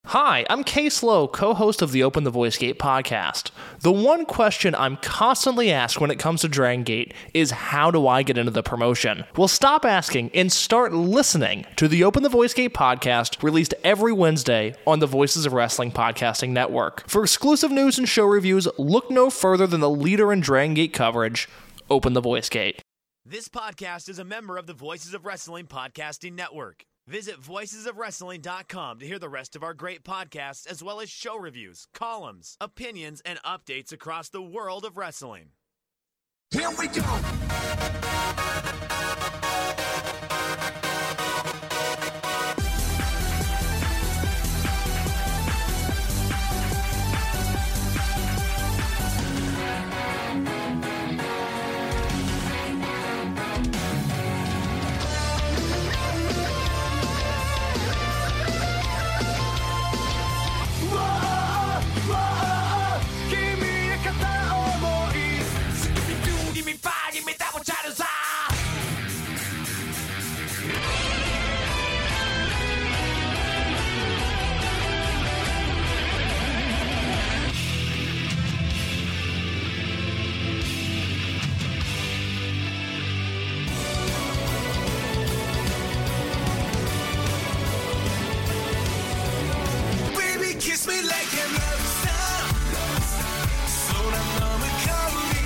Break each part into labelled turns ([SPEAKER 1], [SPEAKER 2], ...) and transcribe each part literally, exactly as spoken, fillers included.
[SPEAKER 1] Hi, I'm Case Lowe, co-host of the Open the Voice Gate podcast. The one question I'm constantly asked when it comes to Dragon Gate is, how do I get into the promotion? Well, stop asking and start listening to the Open the Voice Gate podcast, released every Wednesday on the Voices of Wrestling podcasting network. For exclusive news and show reviews, look no further than the leader in Dragon Gate coverage, Open the Voice Gate.
[SPEAKER 2] This podcast is a member of the Voices of Wrestling podcasting network. Visit voices of wrestling dot com to hear the rest of our great podcasts, as well as show reviews, columns, opinions, and updates across the world of wrestling.
[SPEAKER 3] Here we go! Kiss me like a love star. So that mama call me.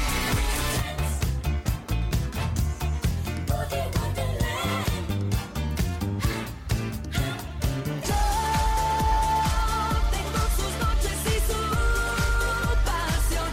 [SPEAKER 3] Boogie Wonderland. Yo tengo sus noches y su pasión.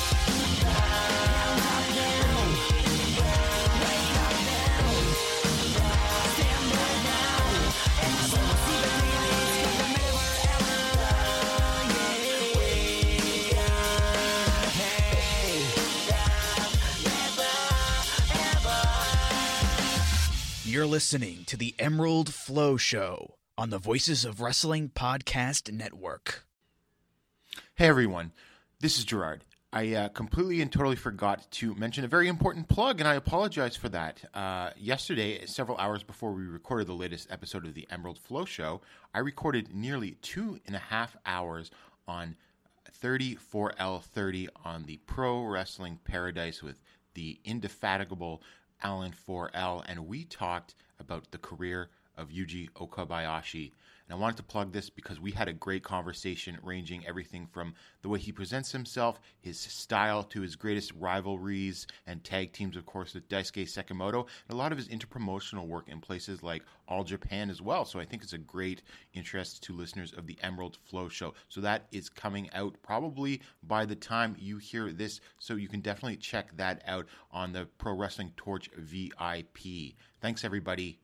[SPEAKER 4] You're listening to the Emerald Flow Show on the Voices of Wrestling podcast network.
[SPEAKER 5] Hey everyone, this is Gerard. I uh, completely and totally forgot to mention a very important plug, and I apologize for that. Uh, yesterday, several hours before we recorded the latest episode of the Emerald Flow Show, I recorded nearly two and a half hours on thirty-four L thirty on the Pro Wrestling Paradise with the indefatigable Alan four L, and we talked about the career of Yuji Okabayashi. And I wanted to plug this because we had a great conversation ranging everything from the way he presents himself, his style, to his greatest rivalries and tag teams, of course, with Daisuke Sekimoto, and a lot of his interpromotional work in places like All Japan as well. So I think it's a great interest to listeners of the Emerald Flow Show. So that is coming out probably by the time you hear this, so you can definitely check that out on the Pro Wrestling Torch V I P. Thanks, everybody.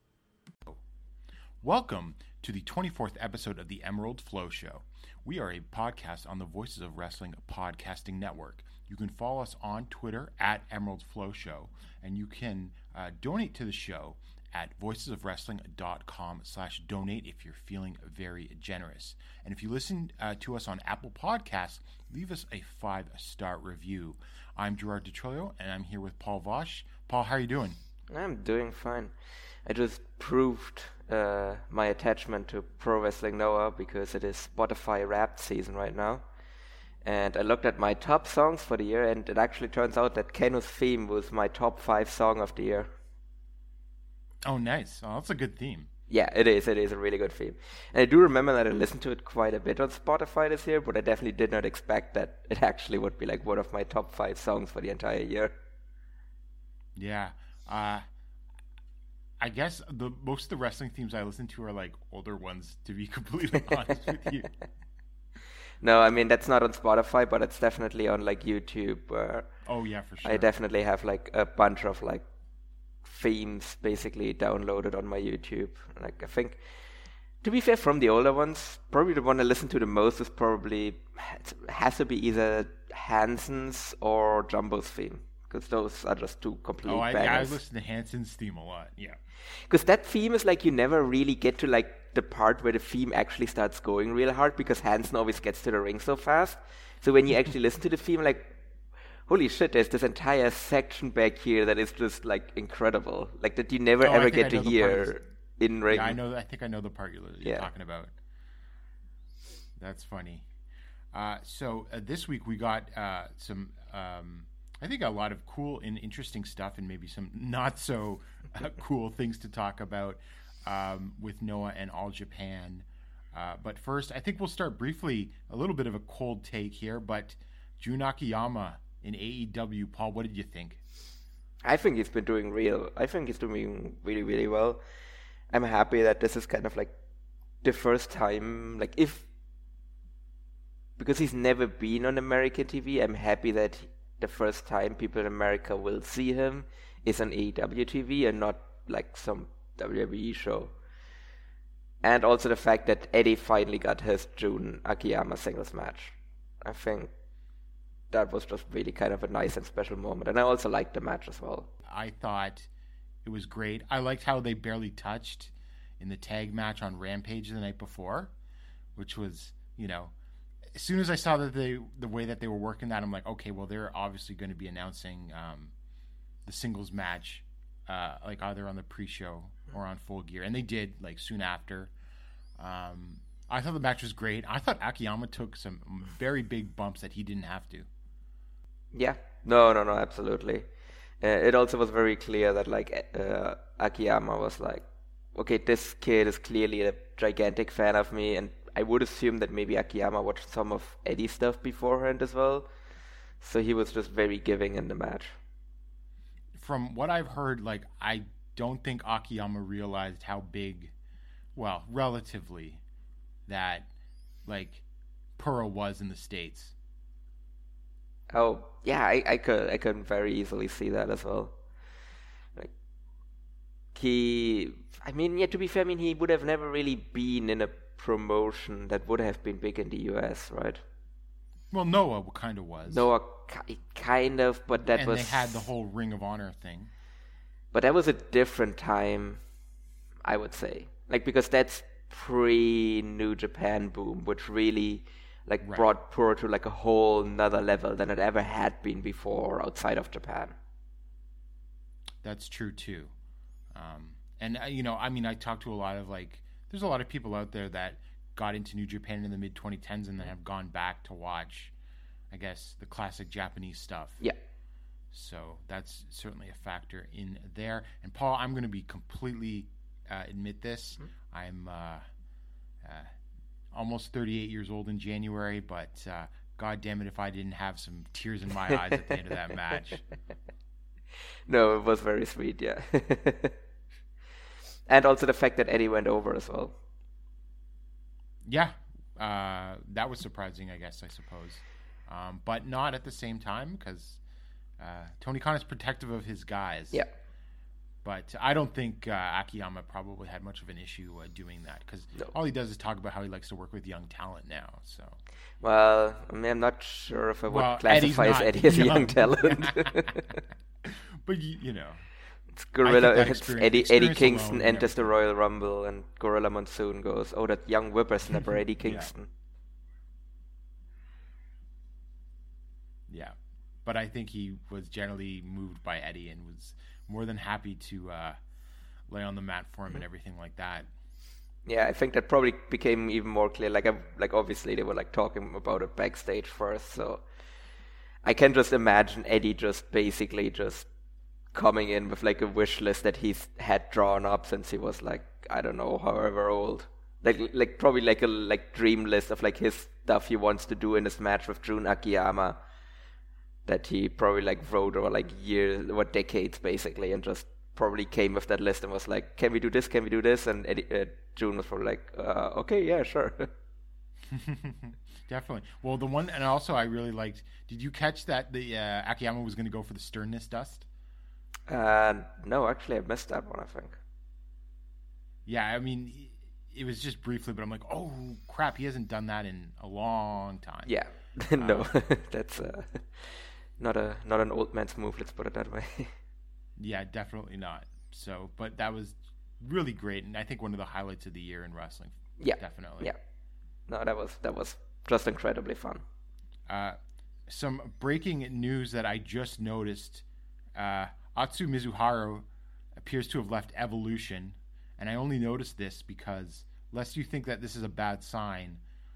[SPEAKER 5] Welcome to the twenty-fourth episode of the Emerald Flow Show. We are a podcast on the Voices of Wrestling podcasting network. You can follow us on Twitter at Emerald Flow Show, and you can uh, donate to the show at voices of wrestling dot com slash donate if you're feeling very generous. And if you listen uh, to us on Apple Podcasts, leave us a five-star review. I'm Gerard DiTrolio, and I'm here with Paul Vosh. Paul, how are you doing?
[SPEAKER 6] I'm doing fine. I just proved uh, my attachment to Pro Wrestling Noah because it is Spotify Wrapped season right now. And I looked at my top songs for the year, and it actually turns out that Keno's theme was my top five song of the year.
[SPEAKER 5] Oh, nice. Oh, that's a good theme.
[SPEAKER 6] Yeah, it is. It is a really good theme. And I do remember that I listened to it quite a bit on Spotify this year, but I definitely did not expect that it actually would be like one of my top five songs for the entire year.
[SPEAKER 5] Yeah. Uh, I guess the most of the wrestling themes I listen to are like older ones, to be completely honest with you.
[SPEAKER 6] No, I mean, that's not on Spotify, but it's definitely on like YouTube. Where
[SPEAKER 5] oh, yeah, for sure.
[SPEAKER 6] I definitely have like a bunch of like themes basically downloaded on my YouTube. Like, I think, to be fair, from the older ones, probably the one I listen to the most is probably, it has to be either Hansen's or Jumbo's theme. Because those are just two complete
[SPEAKER 5] oh, I,
[SPEAKER 6] bangers.
[SPEAKER 5] yeah, I listen to Hansen's theme a lot, yeah.
[SPEAKER 6] Because that theme is like you never really get to like the part where the theme actually starts going real hard, because Hansen always gets to the ring so fast. So when you actually listen to the theme, like, holy shit, there's this entire section back here that is just like incredible. Like that you never
[SPEAKER 5] oh,
[SPEAKER 6] ever get to hear in ring.
[SPEAKER 5] Yeah, I know. I think I know the part you're, you're
[SPEAKER 6] yeah.
[SPEAKER 5] talking about. That's funny. Uh, so uh, this week we got uh, some, um, I think, a lot of cool and interesting stuff, and maybe some not so uh, cool things to talk about um, with Noah and All Japan. Uh, but first, I think we'll start briefly, a little bit of a cold take here, but Jun Akiyama in A E W. Paul, what did you think?
[SPEAKER 6] I think he's been doing real. I think he's doing really, really well. I'm happy that this is kind of like the first time, like if, because he's never been on American T V, I'm happy that the first time people in America will see him is on A E W T V and not like some W W E show. And also the fact that Eddie finally got his Jun Akiyama singles match. I think that was just really kind of a nice and special moment. And I also liked the match as well.
[SPEAKER 5] I thought it was great. I liked how they barely touched in the tag match on Rampage the night before, which was, you know, as soon as I saw that they, the way that they were working that, I'm like, okay, well, they're obviously going to be announcing um, the singles match, uh, like either on the pre-show or on Full Gear. And they did, like, soon after. Um, I thought the match was great. I thought Akiyama took some very big bumps that he didn't have to.
[SPEAKER 6] Yeah. No, no, no, absolutely. Uh, it also was very clear that, like, uh, Akiyama was like, okay, this kid is clearly a gigantic fan of me, and I would assume that maybe Akiyama watched some of Eddie's stuff beforehand as well. So he was just very giving in the match.
[SPEAKER 5] From what I've heard, like, I don't think Akiyama realized how big, well, relatively, that, like, Puro was in the States.
[SPEAKER 6] Oh, yeah, I, I could I could very easily see that as well. Like, he, I mean, yeah, to be fair, I mean, he would have never really been in a promotion that would have been big in the U S, right?
[SPEAKER 5] Well, Noah kind of was.
[SPEAKER 6] Noah, ki- kind of, but that
[SPEAKER 5] and
[SPEAKER 6] was...
[SPEAKER 5] And they had the whole Ring of Honor thing.
[SPEAKER 6] But that was a different time, I would say. Like, because that's pre-New Japan boom, which really, like,
[SPEAKER 5] right.
[SPEAKER 6] brought Puro to, like, a whole nother level than it ever had been before outside of Japan.
[SPEAKER 5] That's true, too. Um, and, uh, you know, I mean, I talked to a lot of, like, there's a lot of people out there that got into New Japan in the mid twenty tens and then have gone back to watch, I guess, the classic Japanese stuff.
[SPEAKER 6] Yeah.
[SPEAKER 5] So that's certainly a factor in there. And Paul, I'm going to be completely uh, admit this. Mm-hmm. I'm uh, uh, almost thirty-eight years old in January, but uh, God damn it if I didn't have some tears in my eyes at the end of that match.
[SPEAKER 6] No, it was very sweet, yeah. And also the fact that Eddie went over as well.
[SPEAKER 5] Yeah, uh, that was surprising, I guess, I suppose. Um, but not at the same time, because uh, Tony Khan is protective of his guys.
[SPEAKER 6] Yeah.
[SPEAKER 5] But I don't think uh, Akiyama probably had much of an issue uh, doing that, because no. all he does is talk about how he likes to work with young talent now. So,
[SPEAKER 6] well, I mean, I'm not sure if I would
[SPEAKER 5] well,
[SPEAKER 6] classify as Eddie as a young talent.
[SPEAKER 5] But, you, you know.
[SPEAKER 6] It's Gorilla. It's Eddie, Eddie Kingston enters the Royal Rumble, and Gorilla Monsoon goes, "Oh, that young whippersnapper, Eddie Kingston."
[SPEAKER 5] Yeah. yeah, but I think he was generally moved by Eddie and was more than happy to uh, lay on the mat for him mm-hmm. and everything like that.
[SPEAKER 6] Yeah, I think that probably became even more clear. Like, I, like obviously they were like talking about it backstage first, so I can just imagine Eddie just basically just coming in with like a wish list that he's had drawn up since he was like, I don't know, however old. Like like probably like a like dream list of like his stuff he wants to do in this match with Jun Akiyama that he probably like wrote over like years or decades basically, and just probably came with that list and was like, can we do this, can we do this? And Eddie, uh, Jun was probably like, uh, okay, yeah, sure.
[SPEAKER 5] Definitely. Well, the one, and also I really liked, did you catch that the uh, Akiyama was going to go for the sternness dust?
[SPEAKER 6] Uh, no, actually, I missed that one, I think.
[SPEAKER 5] Yeah, I mean, it was just briefly, but I'm like, oh, crap, he hasn't done that in a long time.
[SPEAKER 6] Yeah, no, um, that's uh, not a not an old man's move, let's put it that way.
[SPEAKER 5] Yeah, definitely not. So, but that was really great, and I think one of the highlights of the year in wrestling.
[SPEAKER 6] Yeah,
[SPEAKER 5] definitely.
[SPEAKER 6] Yeah, no, that was that was just incredibly fun.
[SPEAKER 5] Uh, some breaking news that I just noticed. Uh, Atsu Mizuharu appears to have left Evolution, and I only noticed this because, lest you think that this is a bad sign,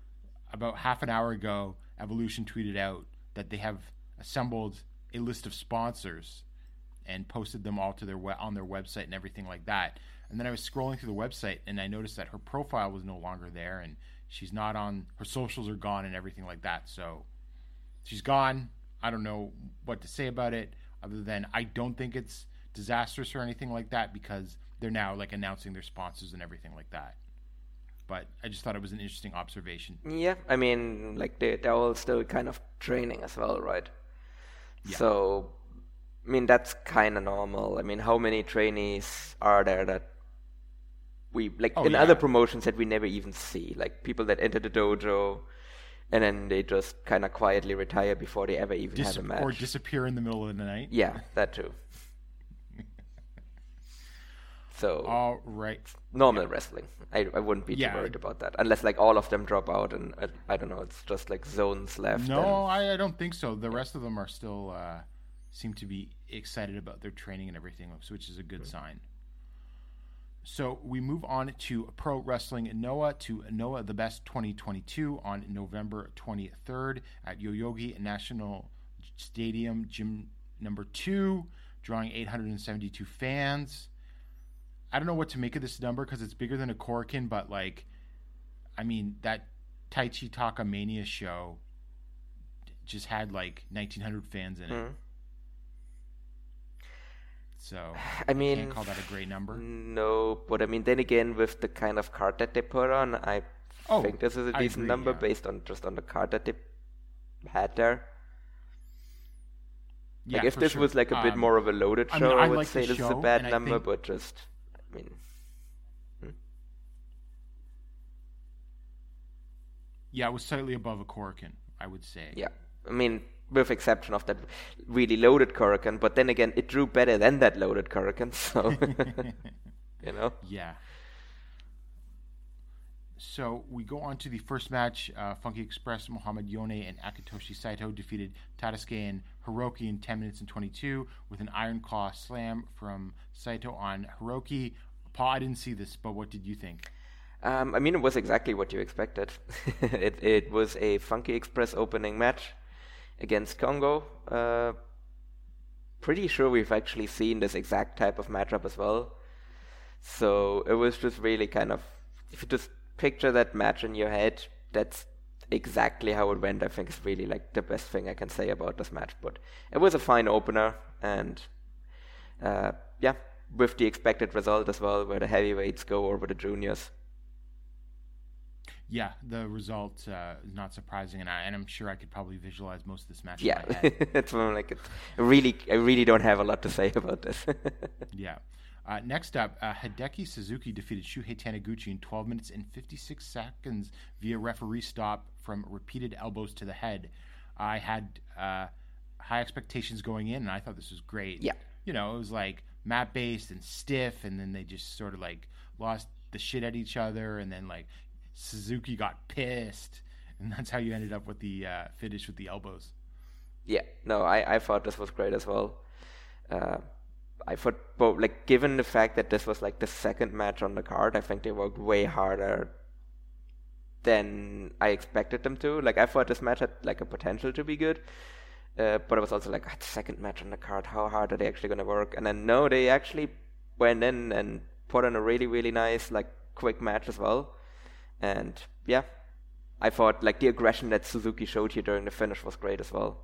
[SPEAKER 5] about half an hour ago, Evolution tweeted out that they have assembled a list of sponsors and posted them all to their we- on their website and everything like that. And then I was scrolling through the website and I noticed that her profile was no longer there and she's not on, her socials are gone and everything like that. So she's gone. I don't know what to say about it other than I don't think it's disastrous or anything like that because they're now like announcing their sponsors and everything like that. But I just thought it was an interesting observation.
[SPEAKER 6] Yeah, I mean, like they, they're all still kind of training as well, right?
[SPEAKER 5] Yeah.
[SPEAKER 6] So, I mean, that's kind of normal. I mean, how many trainees are there that we, like
[SPEAKER 5] Oh,
[SPEAKER 6] in
[SPEAKER 5] yeah.
[SPEAKER 6] other promotions that we never even see? Like people that enter the dojo and then they just kind of quietly retire before they ever even
[SPEAKER 5] Dis-
[SPEAKER 6] have a match.
[SPEAKER 5] or disappear in the middle of the night.
[SPEAKER 6] Yeah, that too. So,
[SPEAKER 5] All right.
[SPEAKER 6] normal wrestling. I, I wouldn't be
[SPEAKER 5] Yeah.
[SPEAKER 6] too worried about that. Unless, like, all of them drop out and, uh, I don't know, it's just, like, zones left.
[SPEAKER 5] No,
[SPEAKER 6] and-
[SPEAKER 5] I, I don't think so. The rest of them are still uh, seem to be excited about their training and everything, which is a good sign. So we move on to Pro Wrestling Noah to Noah the Best twenty twenty-two on November twenty-third at Yoyogi National Stadium, Gym Number Two, drawing eight hundred seventy-two fans. I don't know what to make of this number because it's bigger than a Korakuen, but like, I mean, that Taichi Taka Mania show just had like nineteen hundred fans in it.
[SPEAKER 6] Mhm.
[SPEAKER 5] So
[SPEAKER 6] I mean,
[SPEAKER 5] can't call that a great number.
[SPEAKER 6] No, but I mean, then again, with the kind of card that they put on, I
[SPEAKER 5] Oh,
[SPEAKER 6] think this is a
[SPEAKER 5] I
[SPEAKER 6] decent
[SPEAKER 5] agree,
[SPEAKER 6] number
[SPEAKER 5] yeah.
[SPEAKER 6] based on just on the card that they had there. Like
[SPEAKER 5] Yeah,
[SPEAKER 6] if
[SPEAKER 5] for
[SPEAKER 6] this
[SPEAKER 5] sure.
[SPEAKER 6] was like a bit
[SPEAKER 5] Um,
[SPEAKER 6] more of a loaded
[SPEAKER 5] I
[SPEAKER 6] show,
[SPEAKER 5] mean,
[SPEAKER 6] I,
[SPEAKER 5] I
[SPEAKER 6] would
[SPEAKER 5] like
[SPEAKER 6] say
[SPEAKER 5] the
[SPEAKER 6] this is a
[SPEAKER 5] show,
[SPEAKER 6] bad
[SPEAKER 5] and I
[SPEAKER 6] number,
[SPEAKER 5] think-
[SPEAKER 6] but just, I mean,
[SPEAKER 5] Yeah, it was slightly above a Korakuen, I would say.
[SPEAKER 6] yeah. I mean, with exception of that really loaded Korakuen, but then again, it drew better than that loaded Korakuen, so, you know?
[SPEAKER 5] Yeah. So we go on to the first match. Uh, Funky Express, Muhammad Yone and Akitoshi Saito defeated Tadasuke and Hiroki in ten minutes and twenty-two with an Iron Claw slam from Saito on Hiroki. Paul, I didn't see this, but what did you think?
[SPEAKER 6] Um, I mean, it was exactly what you expected. it, it was a Funky Express opening match against Kongo. Uh, pretty sure we've actually seen this exact type of matchup as well. So it was just really kind of, if you just picture that match in your head, that's exactly how it went. I think is really like the best thing I can say about this match. But it was a fine opener, and uh, yeah, with the expected result as well, where the heavyweights go over the juniors.
[SPEAKER 5] Yeah, the result uh, is not surprising, and, I, and I'm sure I could probably visualize most of this match
[SPEAKER 6] Yeah,
[SPEAKER 5] in my head.
[SPEAKER 6] it's more like it. I really, I really don't have a lot to say about this.
[SPEAKER 5] Yeah. Uh, next up, uh, Hideki Suzuki defeated Shuhei Taniguchi in twelve minutes and fifty-six seconds via referee stop from repeated elbows to the head. I had uh, high expectations going in, and I thought this was great.
[SPEAKER 6] Yeah.
[SPEAKER 5] You know, it was like mat-based and stiff, and then they just sort of like lost the shit at each other, and then like Suzuki got pissed, and that's how you ended up with the uh, finish with the elbows.
[SPEAKER 6] Yeah, no, I, I thought this was great as well. Uh, I thought, but like, given the fact that this was like the second match on the card, I think they worked way harder than I expected them to. Like, I thought this match had like a potential to be good, uh, but I was also like, ah, the second match on the card, how hard are they actually going to work? And then no, they actually went in and put on a really, really nice, like, quick match as well. And yeah, I thought like the aggression that Suzuki showed here during the finish was great as well.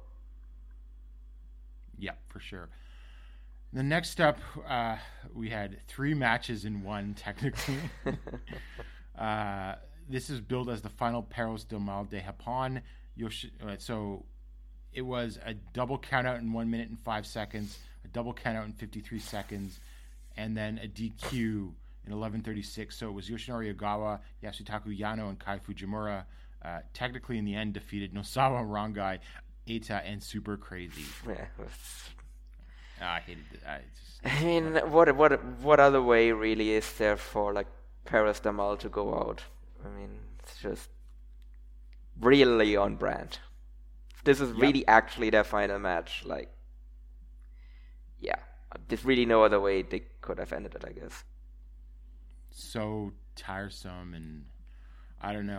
[SPEAKER 5] Yeah, for sure. The next up, uh, we had three matches in one, technically. uh, this is billed as the final Perros del Mal de Japón. Yoshi- uh, so it was a double countout in one minute and five seconds, a double countout in fifty-three seconds, and then a D Q in eleven thirty-six. So it was Yoshinori Ogawa, Yasutaku Yano, and Kai Fujimura. Uh, technically, in the end, defeated Nosawa Rangai, Eita, and Super Crazy.
[SPEAKER 6] Yeah, it was-
[SPEAKER 5] Ah, I hated it. I just,
[SPEAKER 6] I mean, what what what other way really is there for like Perros del Mal to go out? I mean, it's just really on brand. This is really actually their final match. Like, yeah, there's really no other way they could have ended it, I guess.
[SPEAKER 5] so tiresome, and I don't know.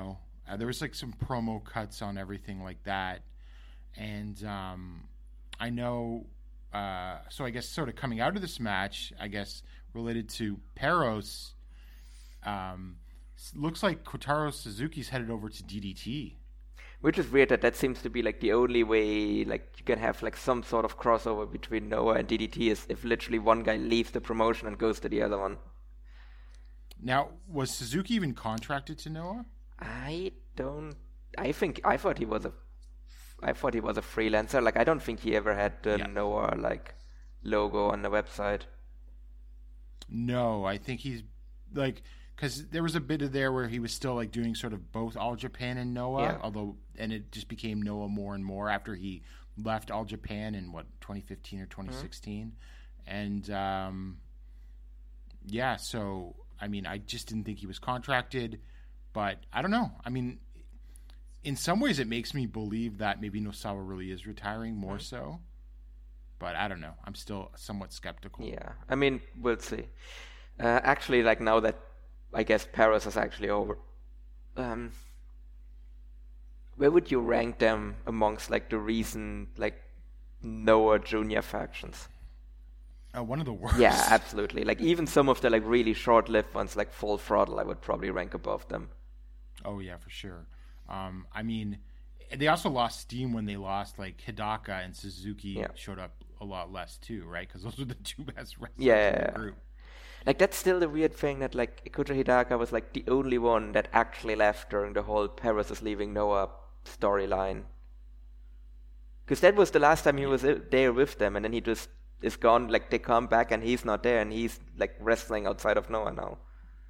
[SPEAKER 5] Uh, there was like some promo cuts on everything like that. And um, I know, uh, so I guess sort of coming out of this match, I guess related to Perros, um, looks like Kotaro Suzuki's headed over to D D T.
[SPEAKER 6] Which is weird that that seems to be like the only way like you can have like some sort of crossover between Noah and D D T is if literally one guy leaves the promotion and goes to the other one.
[SPEAKER 5] Now, was Suzuki even contracted to Noah?
[SPEAKER 6] I don't. I think I thought he was a. I thought he was a freelancer. Like I don't think he ever had the
[SPEAKER 5] Yeah.
[SPEAKER 6] Noah like logo on the website.
[SPEAKER 5] No, I think he's like because there was a bit of there where he was still like doing sort of both All Japan and Noah,
[SPEAKER 6] Yeah.
[SPEAKER 5] although and it just became Noah more and more after he left All Japan in what twenty fifteen or twenty sixteen, mm-hmm. and um, yeah, so I mean, I just didn't think he was contracted, but I don't know. I mean, in some ways, it makes me believe that maybe Nosawa really is retiring more mm-hmm. so. But I don't know. I'm still somewhat skeptical.
[SPEAKER 6] Yeah, I mean, we'll see. Uh, actually, like now that I guess Paris is actually over, um, where would you rank them amongst like the recent like Noah Junior factions?
[SPEAKER 5] Uh, one of the worst.
[SPEAKER 6] Yeah, absolutely. Like even some of the like really short-lived ones, like Full Throttle, I would probably rank above them.
[SPEAKER 5] Oh yeah, for sure. Um, I mean, they also lost steam when they lost like Hidaka and Suzuki
[SPEAKER 6] Yeah.
[SPEAKER 5] showed up a lot less too, right? Because those were the two best wrestlers
[SPEAKER 6] Yeah,
[SPEAKER 5] in
[SPEAKER 6] yeah,
[SPEAKER 5] the
[SPEAKER 6] yeah.
[SPEAKER 5] group.
[SPEAKER 6] Like that's still the weird thing that like Ikuto Hidaka was like the only one that actually left during the whole Paris is leaving Noah storyline. Because that was the last time he was uh, there with them, and then he just is gone. Like they come back and he's not there, and he's like wrestling outside of Noah now.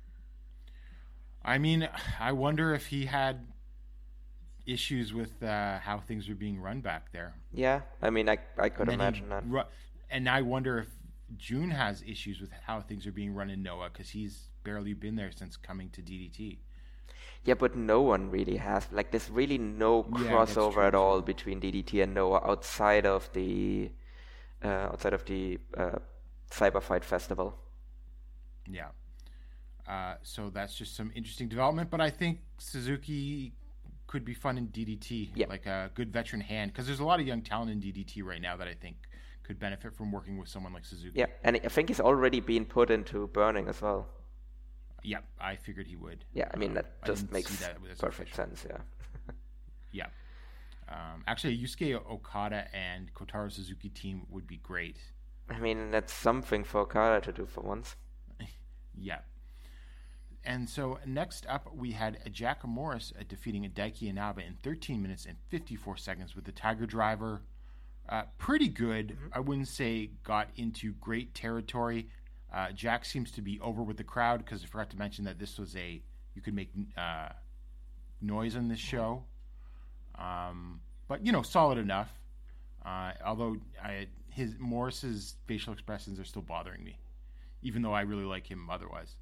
[SPEAKER 5] I mean, I wonder if he had issues with uh, how things were being run back there.
[SPEAKER 6] Yeah, I mean, I I could
[SPEAKER 5] And then he
[SPEAKER 6] imagine that.
[SPEAKER 5] ru- and I wonder if June has issues with how things are being run in Noah because he's barely been there since coming to D D T.
[SPEAKER 6] Yeah, but no one really has. Like, there's really no
[SPEAKER 5] Yeah, that's
[SPEAKER 6] crossover
[SPEAKER 5] true,
[SPEAKER 6] at all
[SPEAKER 5] true.
[SPEAKER 6] between D D T and Noah outside of the uh, outside of the uh, Cyberfight Festival.
[SPEAKER 5] Yeah. Uh, so that's just some interesting development, but I think Suzuki could be fun in D D T,
[SPEAKER 6] Yeah.
[SPEAKER 5] like a good veteran hand, because there's a lot of young talent in D D T right now that I think could benefit from working with someone like Suzuki.
[SPEAKER 6] Yeah, and I think he's already been put into Burning as well.
[SPEAKER 5] Yep, I figured he would.
[SPEAKER 6] Yeah, I mean,
[SPEAKER 5] Um,
[SPEAKER 6] that
[SPEAKER 5] I
[SPEAKER 6] just
[SPEAKER 5] didn't
[SPEAKER 6] makes
[SPEAKER 5] see that as
[SPEAKER 6] perfect
[SPEAKER 5] official.
[SPEAKER 6] sense, yeah.
[SPEAKER 5] Yeah. Um, actually, a Yusuke Okada and Kotaro Suzuki team would be great.
[SPEAKER 6] I mean, that's something for Okada to do for once.
[SPEAKER 5] Yeah. And so next up, we had Jack Morris uh, defeating Daiki Inaba in thirteen minutes and fifty-four seconds with the Tiger Driver. Uh, pretty good.
[SPEAKER 6] Mm-hmm.
[SPEAKER 5] I wouldn't say got into great territory. Uh, Jack seems to be over with the crowd because I forgot to mention that this was a, you could make uh, noise on this show. Um, but, you know, solid enough. Uh, although I, his Morris's facial expressions are still bothering me, even though I really like him otherwise.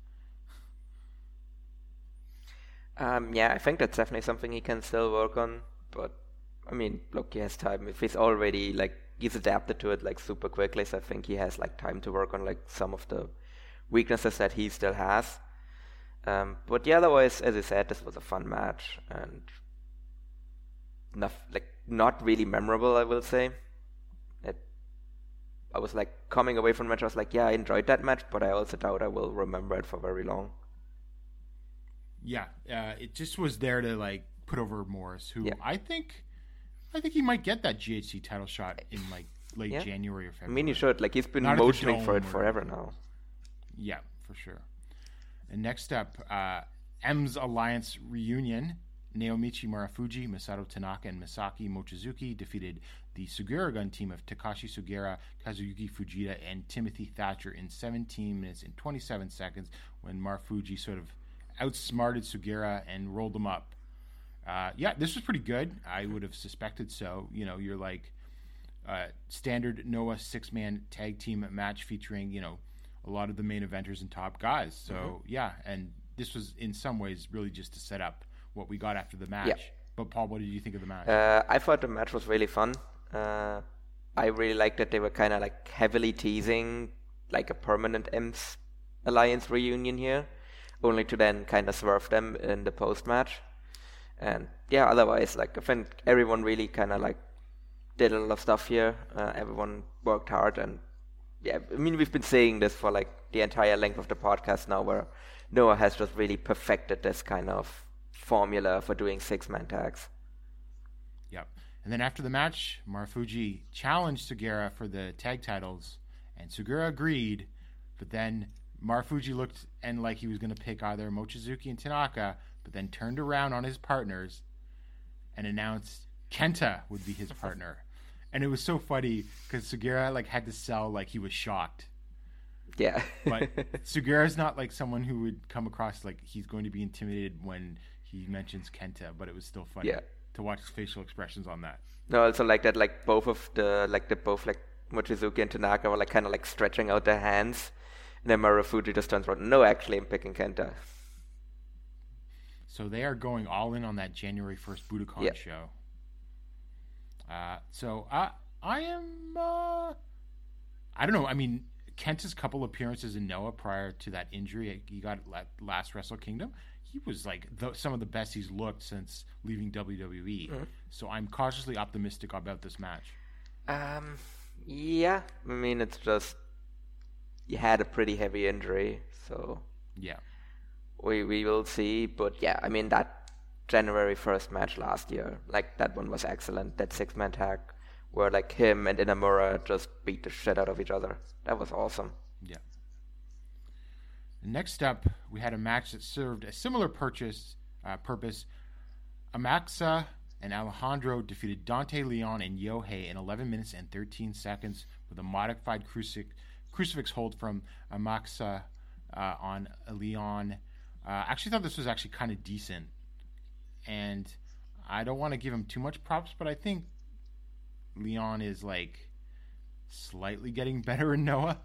[SPEAKER 6] Um, yeah, I think that's definitely something he can still work on. But, I mean, look, he has time. If he's already, like, he's adapted to it, like, super quickly, so I think he has, like, time to work on, like, some of the weaknesses that he still has. Um, but, yeah, otherwise, as I said, this was a fun match. And, not, like, not really memorable, I will say. It, I was, like, coming away from the match, I was like, yeah, I enjoyed that match, but I also doubt I will remember it for very long.
[SPEAKER 5] Yeah, uh, it just was there to like put over Morris, who
[SPEAKER 6] Yeah.
[SPEAKER 5] I think, I think he might get that G H C title shot in like late
[SPEAKER 6] Yeah.
[SPEAKER 5] January or
[SPEAKER 6] I
[SPEAKER 5] February.
[SPEAKER 6] mean, he should. Like, he's been
[SPEAKER 5] Not at the
[SPEAKER 6] motioning for
[SPEAKER 5] Dome
[SPEAKER 6] it
[SPEAKER 5] or-
[SPEAKER 6] forever now.
[SPEAKER 5] Yeah, for sure. And next up, uh, M's Alliance reunion: Naomichi Marufuji, Masato Tanaka, and Misaki Mochizuki defeated the Sugiura Gun team of Takashi Sugiura, Kazuyuki Fujita, and Timothy Thatcher in seventeen minutes and twenty-seven seconds when Marufuji sort of outsmarted Sugiura and rolled him up. Uh, yeah, this was pretty good. I would have suspected so. You know, you're like uh, standard Noah six-man tag team match featuring, you know, a lot of the main eventers and top guys. So, mm-hmm. yeah, and this was in some ways really just to set up what we got after the match.
[SPEAKER 6] Yeah.
[SPEAKER 5] But, Paul, what did you think of the match?
[SPEAKER 6] Uh, I thought the match was really fun. Uh, I really liked that they were kind of like heavily teasing like a permanent M's Alliance reunion here, only to then kind of swerve them in the post-match. And yeah, otherwise, like I think everyone really kind of like did a lot of stuff here. Uh, everyone worked hard, and yeah, I mean we've been saying this for like the entire length of the podcast now, where Noah has just really perfected this kind of formula for doing six-man tags.
[SPEAKER 5] Yep. And then after the match, Marufuji challenged Sugiura for the tag titles, and Sugiura agreed, but then Marufuji looked and like he was going to pick either Mochizuki and Tanaka, but then turned around on his partners and announced Kenta would be his partner. And it was so funny because Sugiura like had to sell like he was shocked.
[SPEAKER 6] Yeah.
[SPEAKER 5] But Sugiura's not like someone who would come across like he's going to be intimidated when he mentions Kenta, but it was still funny
[SPEAKER 6] Yeah.
[SPEAKER 5] to watch his facial expressions on that.
[SPEAKER 6] No, also like that, like both of the, like the both like Mochizuki and Tanaka were like kind of like stretching out their hands, and then Marufuji just turns around. No, actually, I'm picking Kenta.
[SPEAKER 5] So they are going all in on that January first Budokan
[SPEAKER 6] Yep.
[SPEAKER 5] show. Uh, so I I am uh, I don't know. I mean, Kenta's couple appearances in Noah prior to that injury he got at last Wrestle Kingdom, he was like the, some of the best he's looked since leaving W W E.
[SPEAKER 6] Mm-hmm.
[SPEAKER 5] So I'm cautiously optimistic about this match.
[SPEAKER 6] Um, yeah, I mean it's just he had a pretty heavy injury, so
[SPEAKER 5] Yeah.
[SPEAKER 6] we we will see. But yeah, I mean that January first match last year, like that one was excellent. That six-man tag where like him and Inamura just beat the shit out of each other. That was awesome.
[SPEAKER 5] Yeah. Next up, we had a match that served a similar purchase, uh, purpose. Amaxa and Alejandro defeated Dante Leon and Yohei in eleven minutes and thirteen seconds with a modified crucif- crucifix hold from Amaxa uh, on Leon. I uh, actually thought this was actually kind of decent. And I don't want to give him too much props, but I think Leon is like slightly getting better in Noah.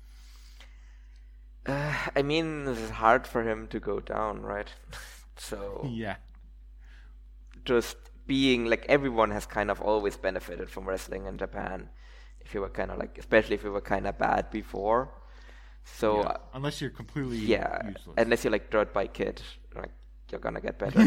[SPEAKER 6] Uh, I mean, it's hard for him to go down, right? So
[SPEAKER 5] Yeah.
[SPEAKER 6] just being like everyone has kind of always benefited from wrestling in Japan. If you were kind of like, especially if you were kind of bad before. So
[SPEAKER 5] Yeah.
[SPEAKER 6] uh,
[SPEAKER 5] Unless you're completely
[SPEAKER 6] yeah,
[SPEAKER 5] useless.
[SPEAKER 6] unless you're like Dirt Bike Kid, like you're gonna get better.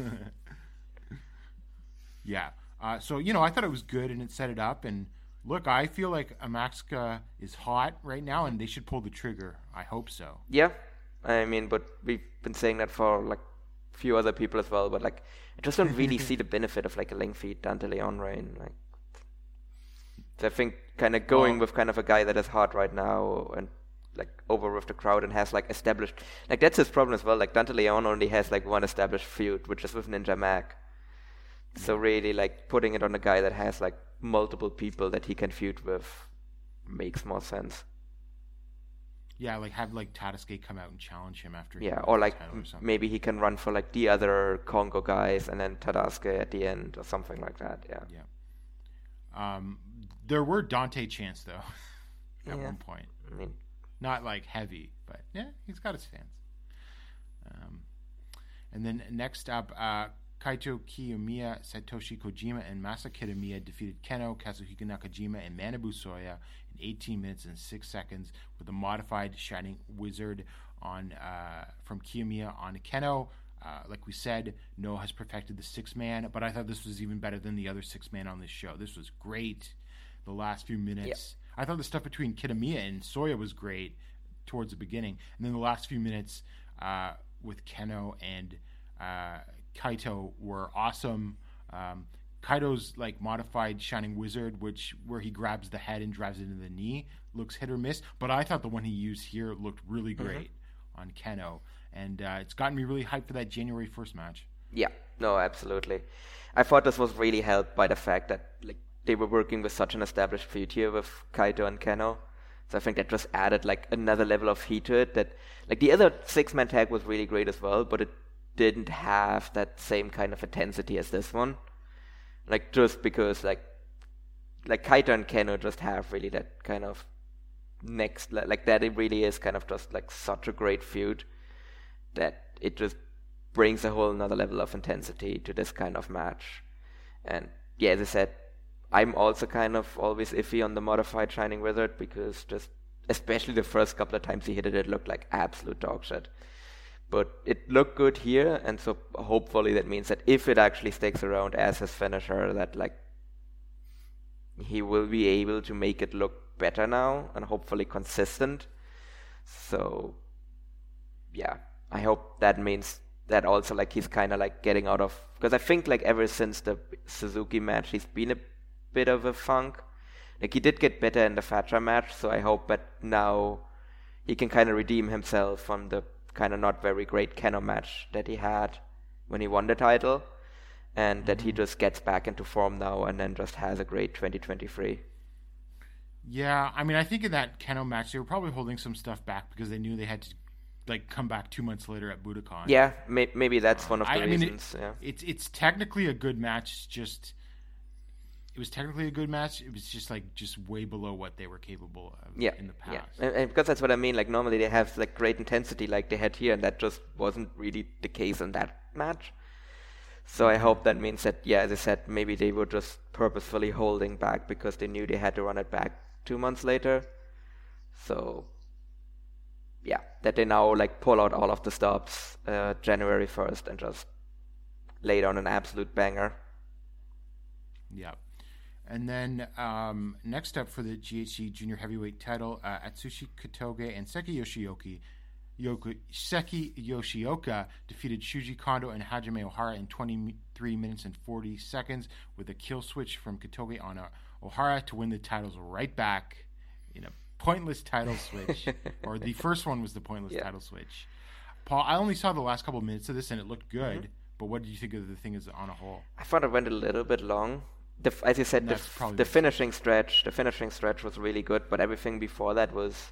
[SPEAKER 5] Yeah. Uh, so, you know, I thought it was good and it set it up. And look, I feel like Amaxka is hot right now and they should pull the trigger. I hope so.
[SPEAKER 6] Yeah, I mean, but we've been saying that for like a few other people as well. But like, I just don't really see the benefit of like a lengthy Dante Leon reign. Like, so I think kind of going
[SPEAKER 5] Well-
[SPEAKER 6] with kind of a guy that is hot right now and like over with the crowd and has like established, like that's his problem as well. Like Dante Leon only has like one established feud, which is with Ninja Mac. So really, like putting it on a guy that has like multiple people that he can feud with makes more sense.
[SPEAKER 5] Yeah, like have like Tadasuke come out and challenge him after. he
[SPEAKER 6] Yeah,
[SPEAKER 5] wins
[SPEAKER 6] or
[SPEAKER 5] the
[SPEAKER 6] like
[SPEAKER 5] title
[SPEAKER 6] m-
[SPEAKER 5] something.
[SPEAKER 6] maybe he can run for like the other Congo guys and then Tadasuke at the end or something like that. Yeah.
[SPEAKER 5] Yeah. Um, there were Dante chants though at
[SPEAKER 6] Yeah.
[SPEAKER 5] one point.
[SPEAKER 6] I mean,
[SPEAKER 5] Not like heavy, but yeah, he's got his fans. Um, and then next up, uh, Kaito Kiyomiya, Satoshi Kojima, and Masa Kitamiya defeated Keno, Kazuhiko Nakajima, and Manabu Soya in eighteen minutes and six seconds with a modified Shining Wizard on uh, from Kiyomiya on Keno. Uh, like we said, Noah has perfected the six-man, but I thought this was even better than the other six-man on this show. This was great. The last few minutes. I thought the stuff between Kitamiya and Soya was great towards the beginning. And then the last few minutes uh, with Keno and uh, Kaito were awesome. Um, Kaito's like modified Shining Wizard, which where he grabs the head and drives it into the knee, looks hit or miss. But I thought the one he used here looked really great on Keno. And uh, it's gotten me really hyped for that January first match.
[SPEAKER 6] yeah, no, absolutely. I thought this was really helped by the fact that like they were working with such an established feud here with Kaito and Keno. So I think that just added like another level of heat to it. That like the other six-man tag was really great as well, but it didn't have that same kind of intensity as this one. Like just because like like Kaito and Keno just have really that kind of next le- like that it really is kind of just like such a great feud that it just brings a whole another level of intensity to this kind of match. And yeah, as I said, I'm also kind of always iffy on the modified Shining Wizard because just especially the first couple of times he hit it, it looked like absolute dog shit. But it looked good here, and so hopefully that means that if it actually sticks around as his finisher, that like he will be able to make it look better now and hopefully consistent. So yeah, I hope that means that also like he's kind of like getting out of, because I think like ever since the Suzuki match he's been a bit of a funk. Like he did get better in the Fatra match, so I hope that now he can kind of redeem himself from the kind of not very great Keno match that he had when he won the title, and mm-hmm. that he just gets back into form now and then just has a great twenty twenty-three.
[SPEAKER 5] Yeah, I mean, I think in that Keno match they were probably holding some stuff back because they knew they had to like come back two months later at Budokan.
[SPEAKER 6] Yeah, may- maybe that's uh, one of the
[SPEAKER 5] I,
[SPEAKER 6] reasons.
[SPEAKER 5] I mean, it,
[SPEAKER 6] yeah.
[SPEAKER 5] It's it's technically a good match, just it was technically a good match. It was just like just way below what they were capable of
[SPEAKER 6] yeah,
[SPEAKER 5] in the past.
[SPEAKER 6] Yeah, and, and because that's what I mean. Like normally they have like great intensity, like they had here, and that just wasn't really the case in that match. So I hope that means that, yeah, as I said, maybe they were just purposefully holding back because they knew they had to run it back two months later. So yeah, that they now like pull out all of the stops uh, January first and just lay down an absolute banger.
[SPEAKER 5] Yeah. And then um, next up for the G H C Junior Heavyweight title, uh, Atsushi Kotoge and Seki Yoshioka, Yoku, Seki Yoshioka defeated Shuji Kondo and Hajime Ohara in twenty-three minutes and forty seconds with a kill switch from Kotoge on uh, Ohara to win the titles right back in a pointless title switch. Or the first one was the pointless yeah. title switch. Paul, I only saw the last couple of minutes of this and it looked good, mm-hmm. but what did you think of the thing as on a whole?
[SPEAKER 6] I thought it went a little bit long. The, as you said, the, f- the finishing stretch, the finishing stretch was really good, but everything before that was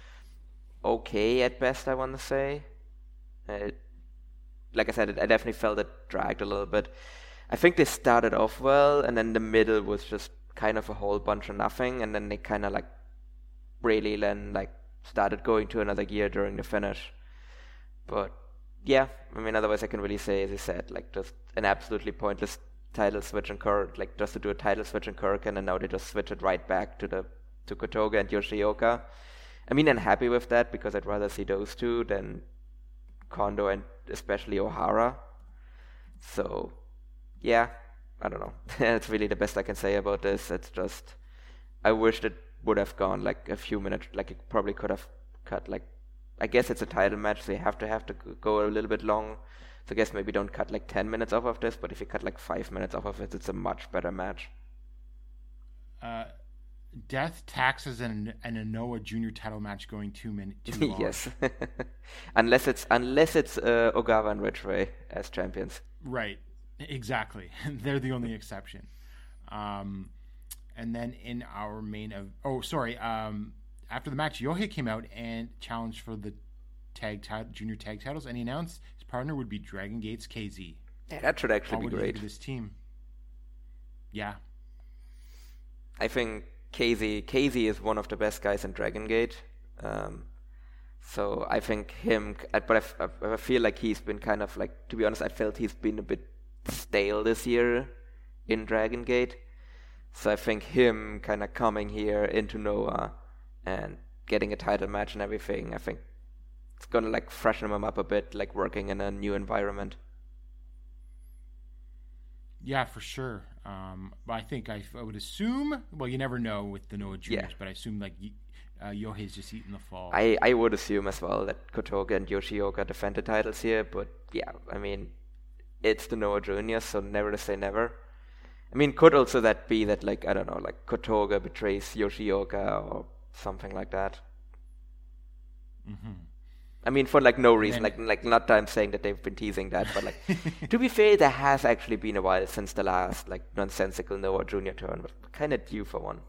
[SPEAKER 6] okay at best, I want to say. It, like I said, it, I definitely felt it dragged a little bit. I think they started off well, and then the middle was just kind of a whole bunch of nothing, and then they kind of like really then like started going to another gear during the finish. But yeah, I mean, otherwise I can really say, as I said, like just an absolutely pointless title switch in Kirk, like just to do a title switch in Kirk, and then now they just switch it right back to the to Kotoge and Yoshioka. I mean, I'm happy with that because I'd rather see those two than Kondo and especially Ohara. So, yeah, I don't know. That's really the best I can say about this. It's just, I wish it would have gone like a few minutes, like it probably could have cut like, I guess it's a title match, so you have to have to go a little bit long. So I guess maybe don't cut like ten minutes off of this, but if you cut like five minutes off of it, it's a much better match.
[SPEAKER 5] Uh, Death, Taxes, and and a Noah Junior title match going two minutes too long.
[SPEAKER 6] Yes, unless it's unless it's uh, Ogawa and Ridgeway as champions.
[SPEAKER 5] Right, exactly. They're the only exception. Um, and then in our main of oh sorry, um, after the match, Yohei came out and challenged for the tag title, junior tag titles, and he announced his partner would be Dragon Gate's K Z.
[SPEAKER 6] Yeah, that should actually
[SPEAKER 5] How
[SPEAKER 6] be
[SPEAKER 5] would
[SPEAKER 6] great.
[SPEAKER 5] This team, yeah,
[SPEAKER 6] I think K Z K Z is one of the best guys in Dragon Gate. Um, so I think him, but I, I feel like he's been kind of like, to be honest, I felt he's been a bit stale this year in Dragon Gate. So I think him kind of coming here into Noah and getting a title match and everything, I think it's gonna like freshen him up a bit, like working in a new environment.
[SPEAKER 5] Yeah, for sure. Um, I think I, I would assume. Well, you never know with the Noah Juniors, yeah. but I assume like uh, Yohei's just eating the fall.
[SPEAKER 6] I, I would assume as well that Kotoge and Yoshioka defend the titles here, but yeah, I mean, it's the Noah Juniors, so never to say never. I mean, could also that be that like I don't know, like Kotoge betrays Yoshioka or something like that.
[SPEAKER 5] Mm-hmm.
[SPEAKER 6] I mean, for like no reason,
[SPEAKER 5] then,
[SPEAKER 6] like like not that I'm saying that they've been teasing that, but like to be fair, there has actually been a while since the last like nonsensical Noah Junior turn, but kind of due for one.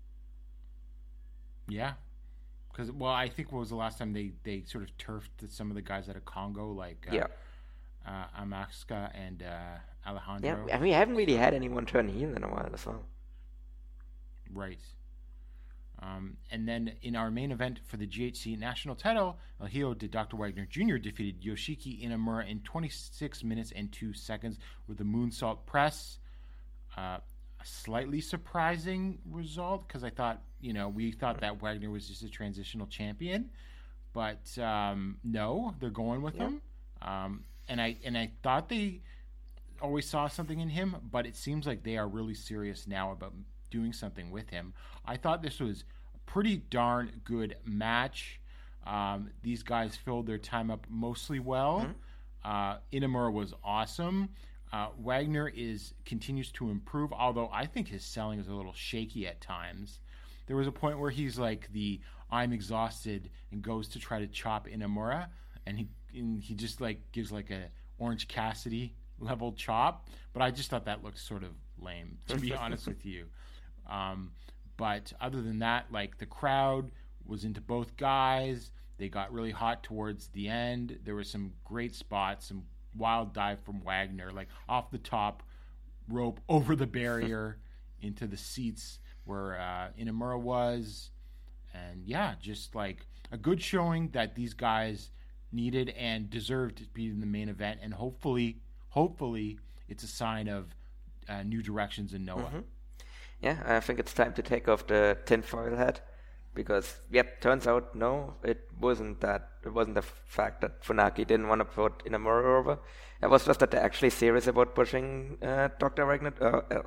[SPEAKER 5] Yeah, because well, I think what was the last time they, they sort of turfed some of the guys out of Congo, like uh,
[SPEAKER 6] yeah,
[SPEAKER 5] uh, Amaska and uh, Alejandro.
[SPEAKER 6] Yeah, I mean, I haven't really had anyone turn heel in a while as well.
[SPEAKER 5] Right. Um, and then in our main event for the G H C national title, El Hijo de Doctor Wagner Junior defeated Yoshiki Inamura in twenty-six minutes and two seconds with the moonsault press. Uh, a slightly surprising result because I thought, you know, we thought that Wagner was just a transitional champion, but um, no, they're going with
[SPEAKER 6] yeah.
[SPEAKER 5] him. Um, and I and I thought they always saw something in him, but it seems like they are really serious now about doing something with him. I thought this was a pretty darn good match. Um, these guys filled their time up mostly well. Mm-hmm. Uh, Inamura was awesome. Uh, Wagner is continues to improve, although I think his selling is a little shaky at times. There was a point where he's like the I'm exhausted and goes to try to chop Inamura, and he and he just like gives like a Orange Cassidy level chop, but I just thought that looked sort of lame, to be honest with you. Um, but other than that, like the crowd was into both guys. They got really hot towards the end. There were some great spots, some wild dive from Wagner, like off the top rope over the barrier into the seats where uh, Inamura was. And yeah, just like a good showing that these guys needed and deserved to be in the main event. And hopefully, hopefully it's a sign of uh, new directions in Noah.
[SPEAKER 6] Mm-hmm. Yeah, I think it's time to take off the tinfoil hat. Because, yep, turns out, no, it wasn't that. It wasn't the fact that Funaki didn't want to put Inamura over. It was just that they're actually serious about pushing uh, Doctor Wagner, uh,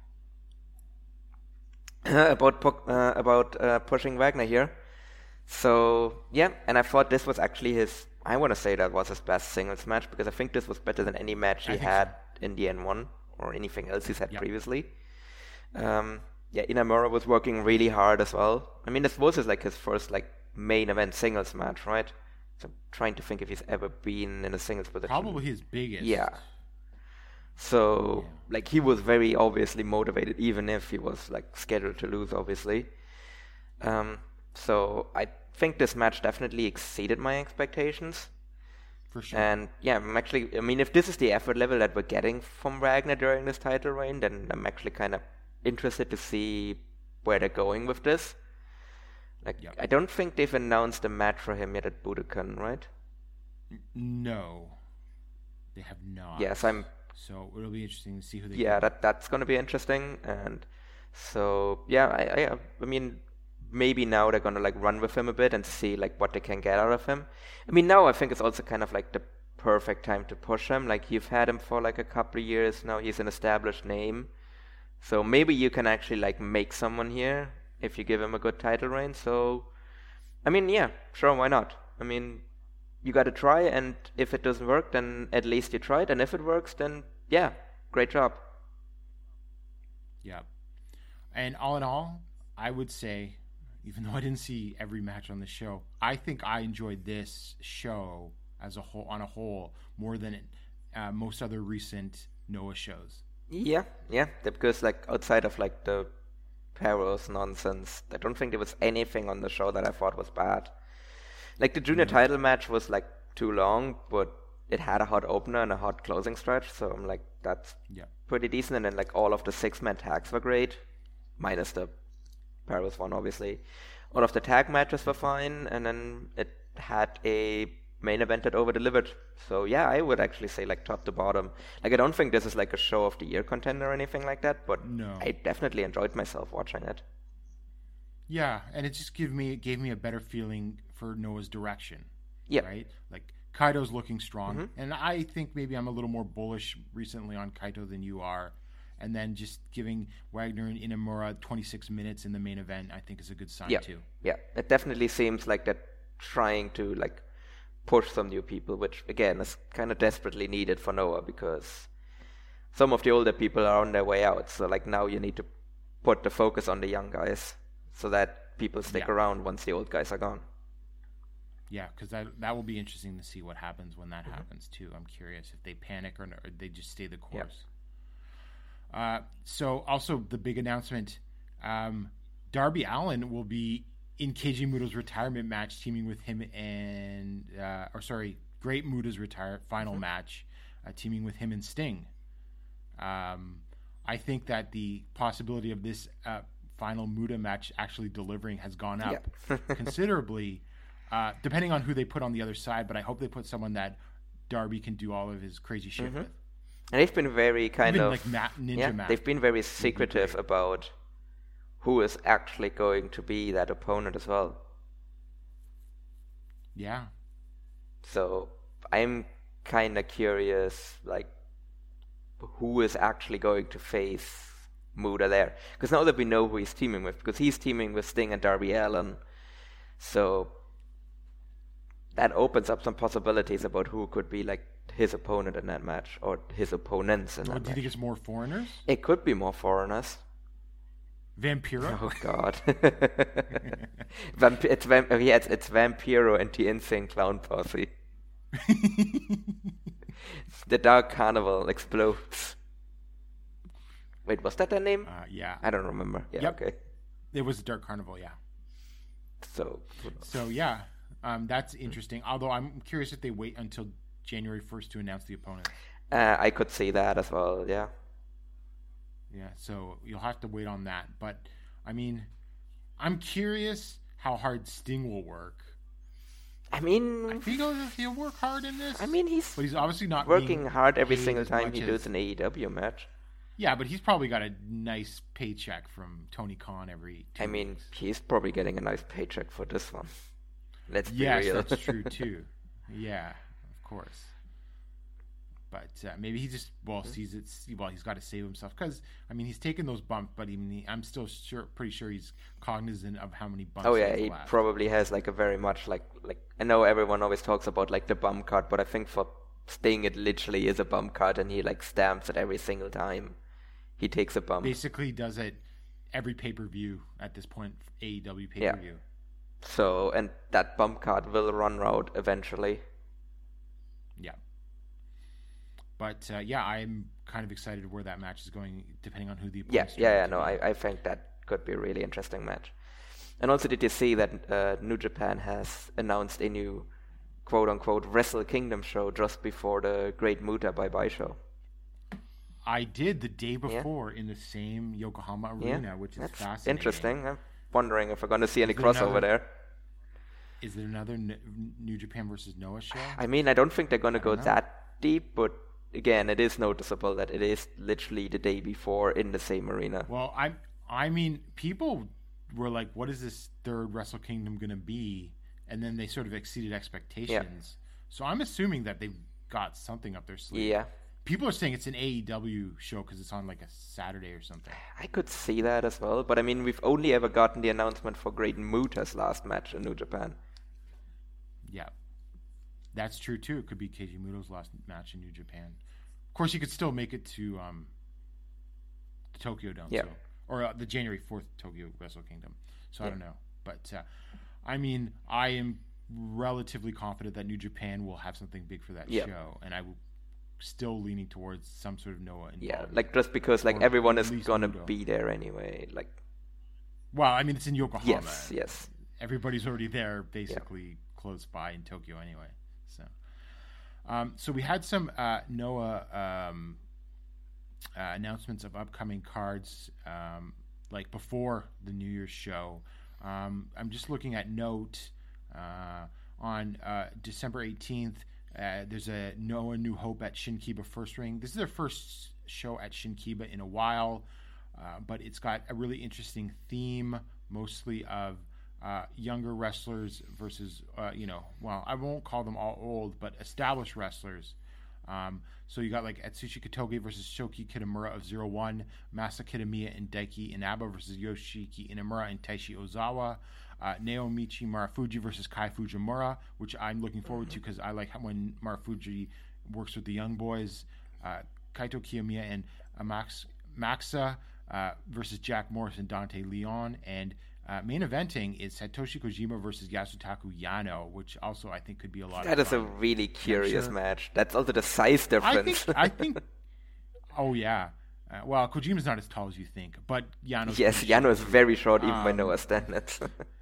[SPEAKER 6] uh, about uh, about uh, pushing Wagner here. So, yeah, and I thought this was actually his, I want to say that was his best singles match, because I think this was better than any match he had so. in the N one, or anything else he's had yep. previously. Um... Yeah, Inamura was working really hard as well. I mean, this was his, like his first like main event singles match, right? So I'm trying to think if he's ever been in a singles position.
[SPEAKER 5] Probably his biggest.
[SPEAKER 6] Yeah. So, yeah. like, he was very obviously motivated, even if he was like scheduled to lose, obviously. Um, so I think this match definitely exceeded my expectations.
[SPEAKER 5] For sure.
[SPEAKER 6] And yeah, I'm actually, I mean, if this is the effort level that we're getting from Wagner during this title reign, then I'm actually kind of interested to see where they're going with this. Like, yep. I don't think they've announced a match for him yet at Budokan, right?
[SPEAKER 5] No, they have not.
[SPEAKER 6] Yes, I'm.
[SPEAKER 5] So it'll be interesting to see who they.
[SPEAKER 6] Yeah, get. that that's going to be interesting, and so yeah, I, I I mean, maybe now they're going to like run with him a bit and see like what they can get out of him. I mean, now I think it's also kind of like the perfect time to push him. Like, you've had him for like a couple of years now. He's an established name. So maybe you can actually like make someone here if you give him a good title reign. So, I mean, yeah, sure, why not? I mean, you got to try, and if it doesn't work, then at least you tried, and if it works, then yeah, great job.
[SPEAKER 5] Yeah, and all in all, I would say, even though I didn't see every match on the show, I think I enjoyed this show as a whole, on a whole, more than uh, most other recent Noah shows.
[SPEAKER 6] Yeah, yeah, because like outside of like the Perros nonsense, I don't think there was anything on the show that I thought was bad. Like the junior mm-hmm. title match was like too long, but it had a hot opener and a hot closing stretch, so I'm like, that's yeah. pretty decent. And then like all of the six-man tags were great, minus the Perros one, obviously. All of the tag matches were fine, and then it had a main event that over-delivered. So yeah, I would actually say like top to bottom. Like, I don't think this is like a show of the year contender or anything like that, but
[SPEAKER 5] no.
[SPEAKER 6] I definitely enjoyed myself watching it.
[SPEAKER 5] Yeah, and it just gave me it gave me a better feeling for Noah's direction.
[SPEAKER 6] Yeah.
[SPEAKER 5] Right? Like, Kaito's looking strong,
[SPEAKER 6] mm-hmm.
[SPEAKER 5] and I think maybe I'm a little more bullish recently on Kaito than you are. And then just giving Wagner and Inamura twenty-six minutes in the main event, I think is a good sign
[SPEAKER 6] yeah.
[SPEAKER 5] too.
[SPEAKER 6] Yeah, it definitely seems like they're trying to like push some new people, which again is kind of desperately needed for Noah, because some of the older people are on their way out. So like now you need to put the focus on the young guys so that people stick
[SPEAKER 5] yeah.
[SPEAKER 6] around once the old guys are gone.
[SPEAKER 5] Yeah, because that that will be interesting to see what happens when that mm-hmm. happens too. I'm curious if they panic or, or they just stay the course. Yeah. Uh, so also the big announcement, um, Darby Allin will be in Keiji Muto's retirement match, teaming with him and, uh, or sorry, Great Muta's retire final mm-hmm. match, uh, teaming with him and Sting. Um, I think that the possibility of this uh, final Muta match actually delivering has gone up
[SPEAKER 6] yeah.
[SPEAKER 5] considerably, uh, depending on who they put on the other side. But I hope they put someone that Darby can do all of his crazy shit
[SPEAKER 6] mm-hmm.
[SPEAKER 5] with.
[SPEAKER 6] And they've been very kind
[SPEAKER 5] Even
[SPEAKER 6] of
[SPEAKER 5] like Matt, Ninja
[SPEAKER 6] yeah,
[SPEAKER 5] Matt.
[SPEAKER 6] They've been very secretive about who is actually going to be that opponent as well.
[SPEAKER 5] Yeah.
[SPEAKER 6] So I'm kind of curious, like, who is actually going to face Muta there. Because now that we know who he's teaming with, because he's teaming with Sting and Darby Allin, so that opens up some possibilities about who could be, like, his opponent in that match, or his opponents in
[SPEAKER 5] Or
[SPEAKER 6] that
[SPEAKER 5] do you
[SPEAKER 6] match.
[SPEAKER 5] think it's more foreigners?
[SPEAKER 6] It could be more foreigners.
[SPEAKER 5] Vampiro?
[SPEAKER 6] Oh God! Vamp- it's Vamp- yeah, it's, it's Vampiro and the Insane Clown Posse. The Dark Carnival explodes. Wait, was that their name?
[SPEAKER 5] Uh, yeah.
[SPEAKER 6] I don't remember. Yeah,
[SPEAKER 5] Yep.
[SPEAKER 6] okay.
[SPEAKER 5] It was the Dark Carnival, yeah.
[SPEAKER 6] So,
[SPEAKER 5] So, yeah, um, that's interesting. Although I'm curious if they wait until January first to announce the opponent.
[SPEAKER 6] uh, I could see that as well. Yeah.
[SPEAKER 5] Yeah, so you'll have to wait on that. But, I mean, I'm curious how hard Sting will work.
[SPEAKER 6] I
[SPEAKER 5] I
[SPEAKER 6] mean,
[SPEAKER 5] think he'll, he'll work hard in this.
[SPEAKER 6] I mean, he's
[SPEAKER 5] but he's obviously not
[SPEAKER 6] working
[SPEAKER 5] being
[SPEAKER 6] hard every
[SPEAKER 5] paid
[SPEAKER 6] single
[SPEAKER 5] as
[SPEAKER 6] time
[SPEAKER 5] much
[SPEAKER 6] he
[SPEAKER 5] as-
[SPEAKER 6] does an A E W match.
[SPEAKER 5] Yeah, but he's probably got a nice paycheck from Tony Khan every two
[SPEAKER 6] I mean,
[SPEAKER 5] weeks.
[SPEAKER 6] he's probably getting a nice paycheck for this one. Let's be
[SPEAKER 5] Yes,
[SPEAKER 6] real.
[SPEAKER 5] that's true too. Yeah, of course. But uh, maybe he just well sees it. Well, he's got to save himself because I mean he's taking those bumps, but he, I'm still sure, pretty sure he's cognizant of how many bumps.
[SPEAKER 6] Oh yeah,
[SPEAKER 5] has
[SPEAKER 6] he
[SPEAKER 5] left.
[SPEAKER 6] probably has like a very much like like I know everyone always talks about like the bump cut, but I think for Sting it literally is a bump cut, and he like stamps it every single time he takes a bump.
[SPEAKER 5] Basically, does it every pay per view at this point. A E W pay per view.
[SPEAKER 6] So and that bump cut will run out eventually.
[SPEAKER 5] Yeah. But uh, yeah, I'm kind of excited where that match is going, depending on who the
[SPEAKER 6] Yeah,
[SPEAKER 5] opponents
[SPEAKER 6] yeah,
[SPEAKER 5] turn
[SPEAKER 6] yeah.
[SPEAKER 5] out to
[SPEAKER 6] No,
[SPEAKER 5] be.
[SPEAKER 6] I, I think that could be a really interesting match. And also, did you see that uh, New Japan has announced a new quote-unquote Wrestle Kingdom show just before the Great Muta Bye Bye show?
[SPEAKER 5] I did the day before in the same Yokohama arena,
[SPEAKER 6] Yeah,
[SPEAKER 5] which is
[SPEAKER 6] that's
[SPEAKER 5] fascinating.
[SPEAKER 6] interesting. I'm wondering if we're going to see any
[SPEAKER 5] Is there
[SPEAKER 6] crossover
[SPEAKER 5] another-
[SPEAKER 6] there.
[SPEAKER 5] Is it another N- New Japan versus Noah show?
[SPEAKER 6] I mean, I don't think they're going to go
[SPEAKER 5] know.
[SPEAKER 6] that deep, but again, it is noticeable that it is literally the day before in the same arena.
[SPEAKER 5] Well, I I mean, people were like, "What is this third Wrestle Kingdom going to be?" And then they sort of exceeded expectations. So I'm assuming that they've got something up their sleeve.
[SPEAKER 6] Yeah,
[SPEAKER 5] People are saying it's an A E W show because it's on like a Saturday or something.
[SPEAKER 6] I could see that as well. But I mean, we've only ever gotten the announcement for Great Muta's last match in New Japan.
[SPEAKER 5] Yeah, that's true too. It could be Keiji Muto's last match in New Japan. Of course, you could still make it to um, the Tokyo Dome,
[SPEAKER 6] Yeah.
[SPEAKER 5] so, or uh, the January fourth Tokyo Wrestle Kingdom. So I
[SPEAKER 6] Yeah.
[SPEAKER 5] don't know, but uh, I mean, I am relatively confident that New Japan will have something big for that
[SPEAKER 6] Yeah.
[SPEAKER 5] show, and I will still leaning towards some sort of Noah involvement.
[SPEAKER 6] Yeah, like just because like
[SPEAKER 5] Or
[SPEAKER 6] everyone
[SPEAKER 5] at
[SPEAKER 6] is
[SPEAKER 5] least
[SPEAKER 6] gonna
[SPEAKER 5] Muto.
[SPEAKER 6] be there anyway. Like
[SPEAKER 5] Well, I mean, it's in Yokohama.
[SPEAKER 6] yes, yes.
[SPEAKER 5] Everybody's already there, basically close by in Tokyo anyway. So, um, so we had some uh, Noah um, uh, announcements of upcoming cards, um, like before the New Year's show. Um, I'm just looking at Note uh, on uh, December eighteenth. Uh, there's a Noah New Hope at Shinkiba First Ring. This is their first show at Shinkiba in a while, uh, but it's got a really interesting theme, mostly of uh, younger wrestlers versus, uh, you know, well, I won't call them all old, but established wrestlers. Um, so you got like Atsushi Katoge versus Shoki Kitamura of zero one, Masa Kitamiya and Daiki Inaba versus Yoshiki Inamura and Taishi Ozawa, uh, Naomichi Marufuji versus Kai Fujimura, which I'm looking forward to because I like how when Marufuji works with the young boys, uh, Kaito Kiyomiya and uh, Max, Maxa uh, versus Jack Morris and Dante Leon, and Uh, main eventing is Satoshi Kojima versus Yasutaku Yano, which also I think could be a lot
[SPEAKER 6] That
[SPEAKER 5] of
[SPEAKER 6] is a
[SPEAKER 5] fun.
[SPEAKER 6] really curious
[SPEAKER 5] sure.
[SPEAKER 6] match. That's also the size
[SPEAKER 5] I
[SPEAKER 6] difference.
[SPEAKER 5] think, I think, oh yeah. Uh, well, Kojima's not as tall as you think, but Yano's
[SPEAKER 6] yes,
[SPEAKER 5] pretty
[SPEAKER 6] Yano
[SPEAKER 5] short,
[SPEAKER 6] is
[SPEAKER 5] too.
[SPEAKER 6] very short even by
[SPEAKER 5] Um,
[SPEAKER 6] Noah standards.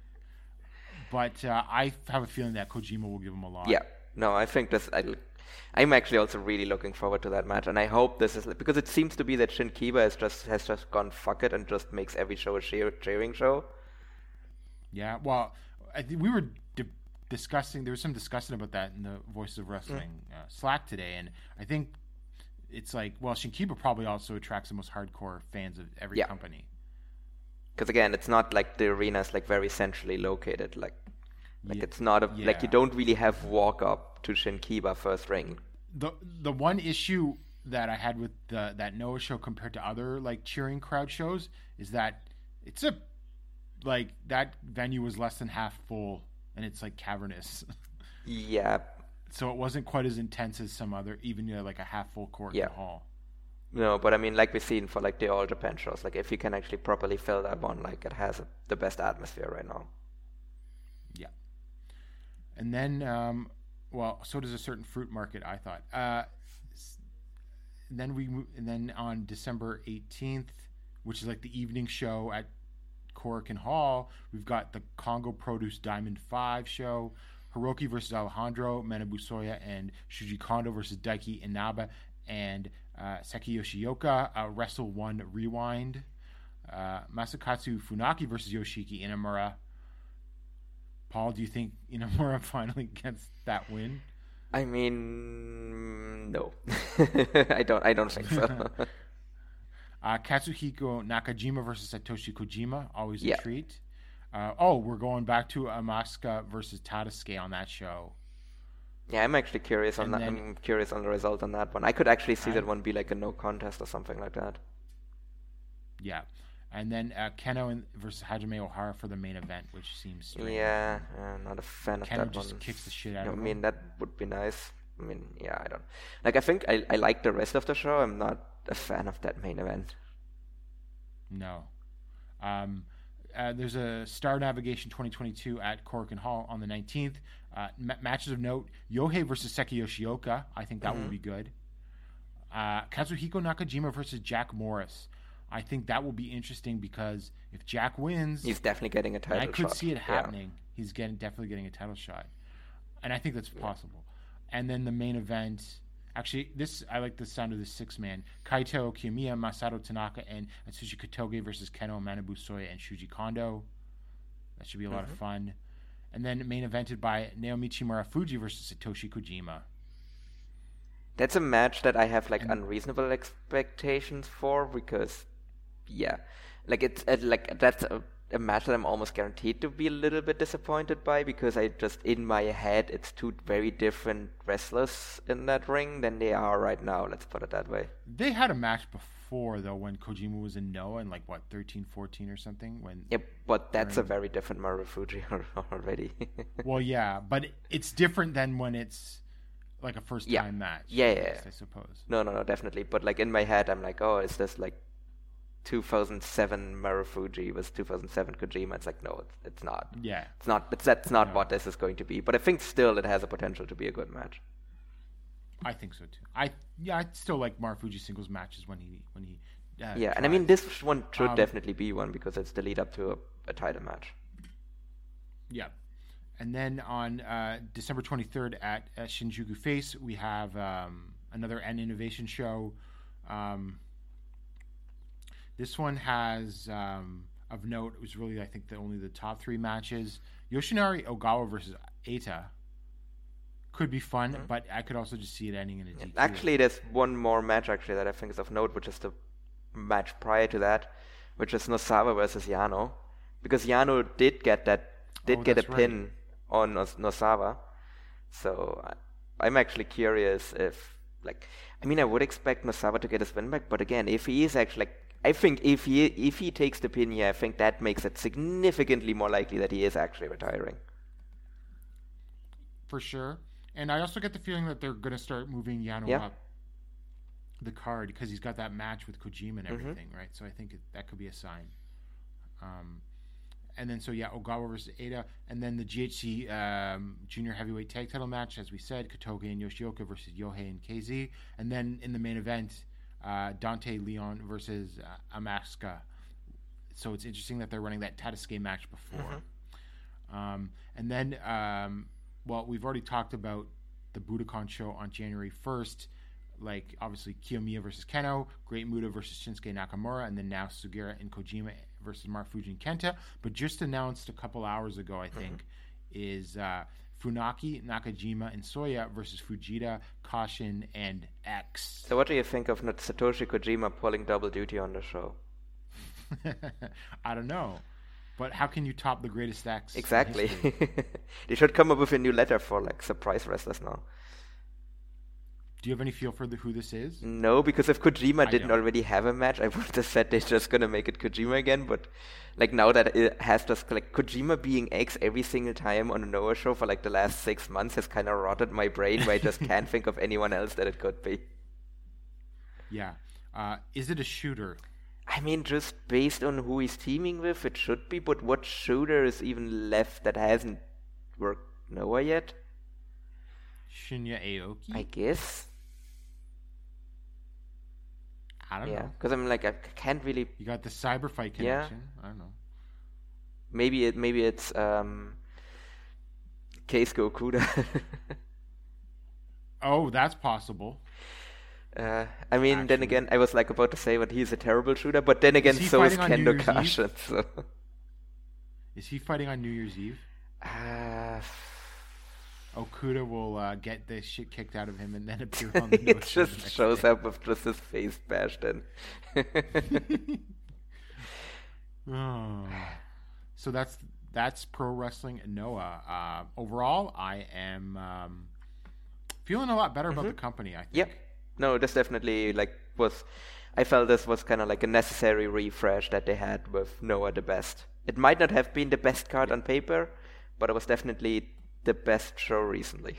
[SPEAKER 5] But uh, I have a feeling that Kojima will give him a lot.
[SPEAKER 6] Yeah, no, I think this. I, I'm actually also really looking forward to that match, and I hope this is because it seems to be that Shinkiba has just has just gone fuck it and just makes every show a cheer, cheering show.
[SPEAKER 5] Yeah, well, I think we were di- discussing, there was some discussion about that in the Voices of Wrestling uh, Slack today, and I think it's like, well, Shinkiba probably also attracts the most hardcore fans of every
[SPEAKER 6] Yeah.
[SPEAKER 5] company.
[SPEAKER 6] Because again, it's not like the arena is like very centrally located. Like, like
[SPEAKER 5] Ye-
[SPEAKER 6] it's not a like you
[SPEAKER 5] yeah.
[SPEAKER 6] don't really have walk up to Shinkiba first ring.
[SPEAKER 5] the the one issue that I had with the that Noah show compared to other like cheering crowd shows is that it's a like that venue was less than half full and it's like cavernous.
[SPEAKER 6] Yeah.
[SPEAKER 5] So it wasn't quite as intense as some other, even you know, like a half full court
[SPEAKER 6] Yeah.
[SPEAKER 5] in the hall.
[SPEAKER 6] No, but I mean, like we've seen for like the All Japan shows, like if you can actually properly fill that one, like it has a, the best atmosphere right now.
[SPEAKER 5] Yeah. And then, um, well, so does a certain fruit market, I thought. Uh, s- then we, mo- and then on December eighteenth, which is like the evening show at Korakuen Hall, we've got the Congo Produce Diamond five show, Hiroki versus Alejandro, Manabu Soya and Shuji Kondo versus Daiki Inaba, and uh, Seki Yoshioka, uh, Wrestle One Rewind, uh, Masakatsu Funaki versus Yoshiki Inamura. Paul, do you think Inamura finally gets that win?
[SPEAKER 6] I mean, no, I don't. I don't think so.
[SPEAKER 5] Uh, Katsuhiko Nakajima versus Satoshi Kojima, always a
[SPEAKER 6] Yeah.
[SPEAKER 5] treat. Uh, oh, we're going back to Amaska versus Tadasuke on that show.
[SPEAKER 6] Yeah, I'm actually curious on
[SPEAKER 5] And
[SPEAKER 6] that.
[SPEAKER 5] then-
[SPEAKER 6] I'm curious on the result on that one. I could actually see
[SPEAKER 5] I'm-
[SPEAKER 6] that one be like a no contest or something like that.
[SPEAKER 5] Yeah. And then uh, Keno in- versus Hajime Ohara for the main event, which seems strange.
[SPEAKER 6] Yeah, uh, not a fan of
[SPEAKER 5] Keno
[SPEAKER 6] that
[SPEAKER 5] just
[SPEAKER 6] one.
[SPEAKER 5] kicks the shit out
[SPEAKER 6] I
[SPEAKER 5] of him.
[SPEAKER 6] mean, that would be nice. I mean, yeah, I don't. Like, I think I, I like the rest of the show. I'm not a fan of that main event.
[SPEAKER 5] No. Um, uh, there's a Star Navigation twenty twenty-two at Korakuen Hall on the nineteenth. Uh, ma- matches of note: Yohei versus Seki Yoshioka. I think that
[SPEAKER 6] Mm-hmm.
[SPEAKER 5] will be good. Uh, Kazuhiko Nakajima versus Jack Morris. I think that will be interesting because if Jack wins,
[SPEAKER 6] He's definitely getting a
[SPEAKER 5] and
[SPEAKER 6] title
[SPEAKER 5] I could
[SPEAKER 6] shot.
[SPEAKER 5] see it
[SPEAKER 6] Yeah.
[SPEAKER 5] happening. He's getting definitely getting a title shot, and I think that's possible. And then the main event. Actually, this I like the sound of the six man: Kaito Kiyomiya, Masato Tanaka, and Atsushi Kotoge versus Keno Manabu Soya and Shuji Kondo. That should be a lot
[SPEAKER 6] Mm-hmm.
[SPEAKER 5] of fun. And then main evented by Naomichi Marufuji versus Satoshi Kojima.
[SPEAKER 6] That's a match that I have like
[SPEAKER 5] And-
[SPEAKER 6] unreasonable expectations for because, yeah, like it's uh, like that's a, a match that I'm almost guaranteed to be a little bit disappointed by because I just in my head it's two very different wrestlers in that ring than they are right now. Let's put it that way.
[SPEAKER 5] They had a match before though when Kojima was in Noah in like what thirteen, fourteen or something. When
[SPEAKER 6] Yep, but that's a very different Marufuji already.
[SPEAKER 5] well, yeah, but it's different than when it's like a first time
[SPEAKER 6] Yeah.
[SPEAKER 5] match.
[SPEAKER 6] Yeah,
[SPEAKER 5] I
[SPEAKER 6] yeah,
[SPEAKER 5] guess,
[SPEAKER 6] yeah.
[SPEAKER 5] I suppose.
[SPEAKER 6] No, no, no, definitely. But like in my head, I'm like, oh, is this like two thousand seven Marufuji was two thousand seven Kojima? It's like, no, it's, it's not.
[SPEAKER 5] Yeah.
[SPEAKER 6] It's not. It's that's not
[SPEAKER 5] No.
[SPEAKER 6] what this is going to be. But I think still it has a potential to be a good match.
[SPEAKER 5] I think so too. I yeah, I still like Marufuji singles matches when he when he. Uh,
[SPEAKER 6] Yeah, and I
[SPEAKER 5] tries.
[SPEAKER 6] mean this one should
[SPEAKER 5] Um,
[SPEAKER 6] definitely be one because it's the lead up to a, a title match.
[SPEAKER 5] Yeah. And then on uh, December twenty-third at uh, Shinjuku Face, we have um, another N Innovation show. Um, this one has, um, of note, it was really, I think, the only the top three matches. Yoshinari Ogawa versus Eita could be fun, but I could also just see it ending in a D Q.
[SPEAKER 6] Actually, there's one more match actually that I think is of note, which is the match prior to that, which is Nosawa versus Yano, because Yano did get that did
[SPEAKER 5] Oh,
[SPEAKER 6] get a
[SPEAKER 5] that's right.
[SPEAKER 6] pin on Nos- Nosawa, so I, I'm actually curious if like I mean I would expect Nosawa to get his win back, but again, if he is actually like I think if he if he takes the pin here, I think that makes it significantly more likely that he is actually retiring.
[SPEAKER 5] For sure. And I also get the feeling that they're going to start moving Yano
[SPEAKER 6] Yeah.
[SPEAKER 5] up the card because he's got that match with Kojima and everything, right? So I think it, that could be a sign. Um, and then, so yeah, Ogawa versus Eita. And then the G H C um, junior heavyweight tag title match, as we said, Kotoge and Yoshioka versus Yohei and K Z. And then in the main event, uh, Dante Leon versus uh, Amaska. So it's interesting that they're running that Tadasuke match before. Um, and then, um, well, we've already talked about the Budokan show on January first. Like, obviously, Kiyomiya versus Keno, Great Muta versus Shinsuke Nakamura, and then now Sugiura and Kojima versus Marufuji and Kenta. But just announced a couple hours ago, I think, is uh, Funaki, Nakajima, and Soya versus Fujita, Kashin, and X.
[SPEAKER 6] So what do you think of Not- Satoshi Kojima pulling double duty on the show?
[SPEAKER 5] I don't know. But how can you top the greatest X? in
[SPEAKER 6] Exactly.
[SPEAKER 5] history?
[SPEAKER 6] They should come up with a new letter for like surprise wrestlers now.
[SPEAKER 5] Do you have any feel for the, who this is?
[SPEAKER 6] No, because if Kojima
[SPEAKER 5] I
[SPEAKER 6] didn't
[SPEAKER 5] don't.
[SPEAKER 6] already have a match, I would have said they're just gonna make it Kojima again. But like now that it has just like Kojima being X every single time on a Noah show for like the last six months has kind of rotted my brain, where I just can't think of anyone else that it could be.
[SPEAKER 5] Yeah. Uh, is it a shooter?
[SPEAKER 6] I mean, just based on who he's teaming with, it should be. But what shooter is even left that hasn't worked Noah yet?
[SPEAKER 5] Shinya Aoki?
[SPEAKER 6] I guess.
[SPEAKER 5] I don't
[SPEAKER 6] Yeah,
[SPEAKER 5] know.
[SPEAKER 6] because I'm like I can't really.
[SPEAKER 5] You got the cyber fight
[SPEAKER 6] Yeah.
[SPEAKER 5] connection. I don't know.
[SPEAKER 6] Maybe it. Maybe it's um. Keisuke Okuda.
[SPEAKER 5] Oh, that's possible.
[SPEAKER 6] uh, I mean, then
[SPEAKER 5] Actually.
[SPEAKER 6] again, I was like about to say that he's a terrible shooter, but then again,
[SPEAKER 5] he
[SPEAKER 6] so is
[SPEAKER 5] fighting on New
[SPEAKER 6] Kendo
[SPEAKER 5] Year's Eve?
[SPEAKER 6] Kashin. So.
[SPEAKER 5] Is he fighting on New Year's Eve?
[SPEAKER 6] Uh,
[SPEAKER 5] Okuda will uh, get the shit kicked out of him and then appear on the
[SPEAKER 6] it
[SPEAKER 5] notes for the
[SPEAKER 6] just
[SPEAKER 5] next
[SPEAKER 6] shows
[SPEAKER 5] day.
[SPEAKER 6] up with just his face bashed in.
[SPEAKER 5] Oh. So that's that's pro wrestling Noah. Uh, overall, I am um, feeling a lot better about the company. I think.
[SPEAKER 6] Yep. No, this definitely like was. I felt this was kind of like a necessary refresh that they had with Noah the best. It might not have been the best card on paper, but it was definitely the best show recently.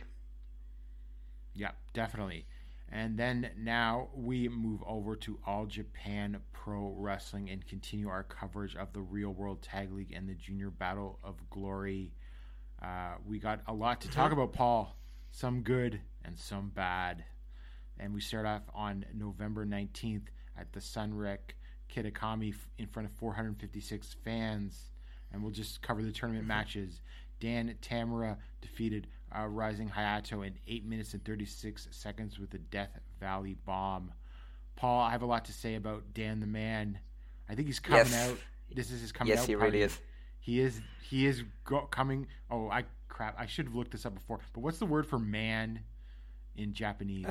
[SPEAKER 5] Yeah, definitely. And then now we move over to All Japan Pro Wrestling and continue our coverage of the Real World Tag League and the Junior Battle of Glory. Uh, we got a lot to talk about, Paul. Some good and some bad. And we start off on November nineteenth at the Sunrek Kitakami in front of four hundred fifty-six fans. And we'll just cover the tournament matches. Dan Tamura defeated uh, Rising Hayato in eight minutes and thirty-six seconds with a Death Valley Bomb. Paul, I have a lot to say about Dan the Man. I think he's coming
[SPEAKER 6] Yes.
[SPEAKER 5] out. This is his coming
[SPEAKER 6] Yes,
[SPEAKER 5] out
[SPEAKER 6] he
[SPEAKER 5] party.
[SPEAKER 6] really is.
[SPEAKER 5] He is. He is go- coming. Oh, I crap! I should have looked this up before. But what's the word for man in Japanese?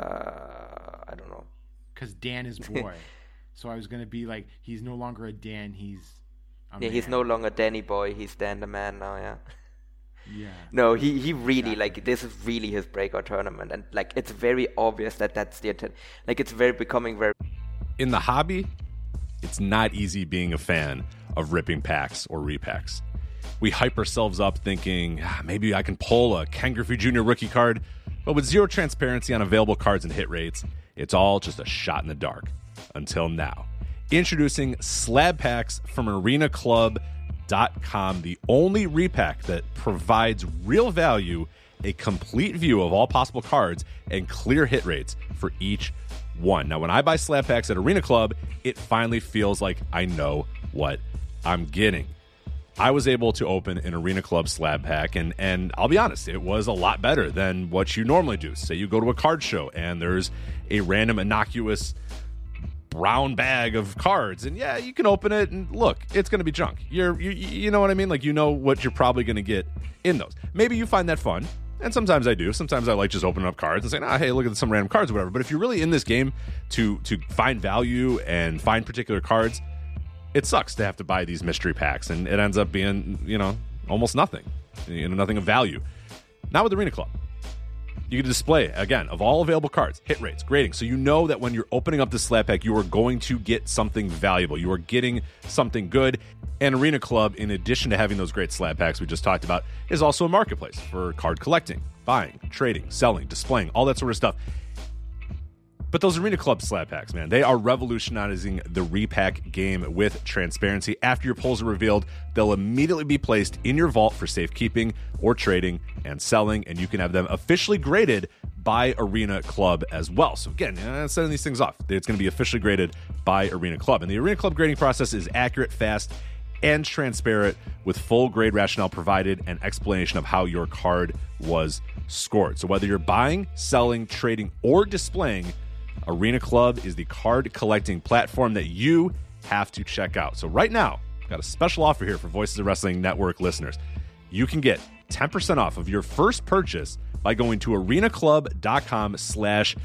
[SPEAKER 6] Uh, I don't know.
[SPEAKER 5] Because Dan is boy. So I was gonna be like, he's no longer a Dan. He's a
[SPEAKER 6] Yeah, he's
[SPEAKER 5] man.
[SPEAKER 6] no longer Danny Boy. He's Dan the Man now. Yeah.
[SPEAKER 5] Yeah.
[SPEAKER 6] No, he, he really,
[SPEAKER 5] Exactly.
[SPEAKER 6] like, this is really his breakout tournament. And, like, it's very obvious that that's the intent. Like, it's very becoming very...
[SPEAKER 7] In the hobby, it's not easy being a fan of ripping packs or repacks. We hype ourselves up thinking, ah, maybe I can pull a Ken Griffey Junior rookie card, but with zero transparency on available cards and hit rates, it's all just a shot in the dark. Until now. Introducing Slab Packs from Arena Club dot com, the only repack that provides real value, a complete view of all possible cards, and clear hit rates for each one. Now, when I buy slab packs at Arena Club, it finally feels like I know what I'm getting. I was able to open an Arena Club slab pack, and, and I'll be honest, it was a lot better than what you normally do. Say you go to a card show, and there's a random innocuous brown bag of cards, and yeah, you can open it and look, it's going to be junk. You're you, you know what I mean? Like, you know what you're probably going to get in those. Maybe you find that fun, and sometimes I do. Sometimes I like just opening up cards and saying, ah, hey, look at some random cards or whatever. But if you're really in this game to to find value and find particular cards, it sucks to have to buy these mystery packs, and it ends up being, you know, almost nothing, you know, nothing of value. Not with Arena Club. You can display, again, of all available cards, hit rates, grading, so you know that when you're opening up this slab pack, you are going to get something valuable. You are getting something good. And Arena Club, in addition to having those great slab packs we just talked about, is also a marketplace for card collecting, buying, trading, selling, displaying, all that sort of stuff. But those Arena Club slab packs, man, they are revolutionizing the repack game with transparency. After your pulls are revealed, they'll immediately be placed in your vault for safekeeping or trading and selling, and you can have them officially graded by Arena Club as well. So again, uh, sending these things off, it's going to be officially graded by Arena Club. And the Arena Club grading process is accurate, fast, and transparent, with full grade rationale provided and explanation of how your card was scored. So whether you're buying, selling, trading, or displaying, Arena Club is the card collecting platform that you have to check out. So right now, I've got a special offer here for Voices of Wrestling Network listeners. You can get ten percent off of your first purchase by going to arenaclub.com slash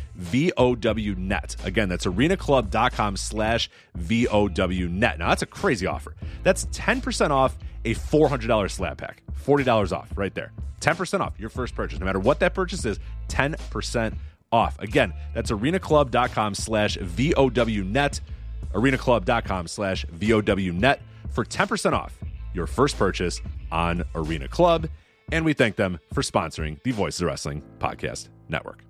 [SPEAKER 7] VOWnet. Again, that's arenaclub.com slash VOWnet. Now, that's a crazy offer. That's ten percent off a four hundred dollars slab pack. forty dollars off right there. ten percent off your first purchase. No matter what that purchase is, ten percent off. Again, that's arenaclub.com slash VOWnet, arenaclub.com slash VOWnet for ten percent off your first purchase on Arena Club. And we thank them for sponsoring the Voices of Wrestling Podcast Network.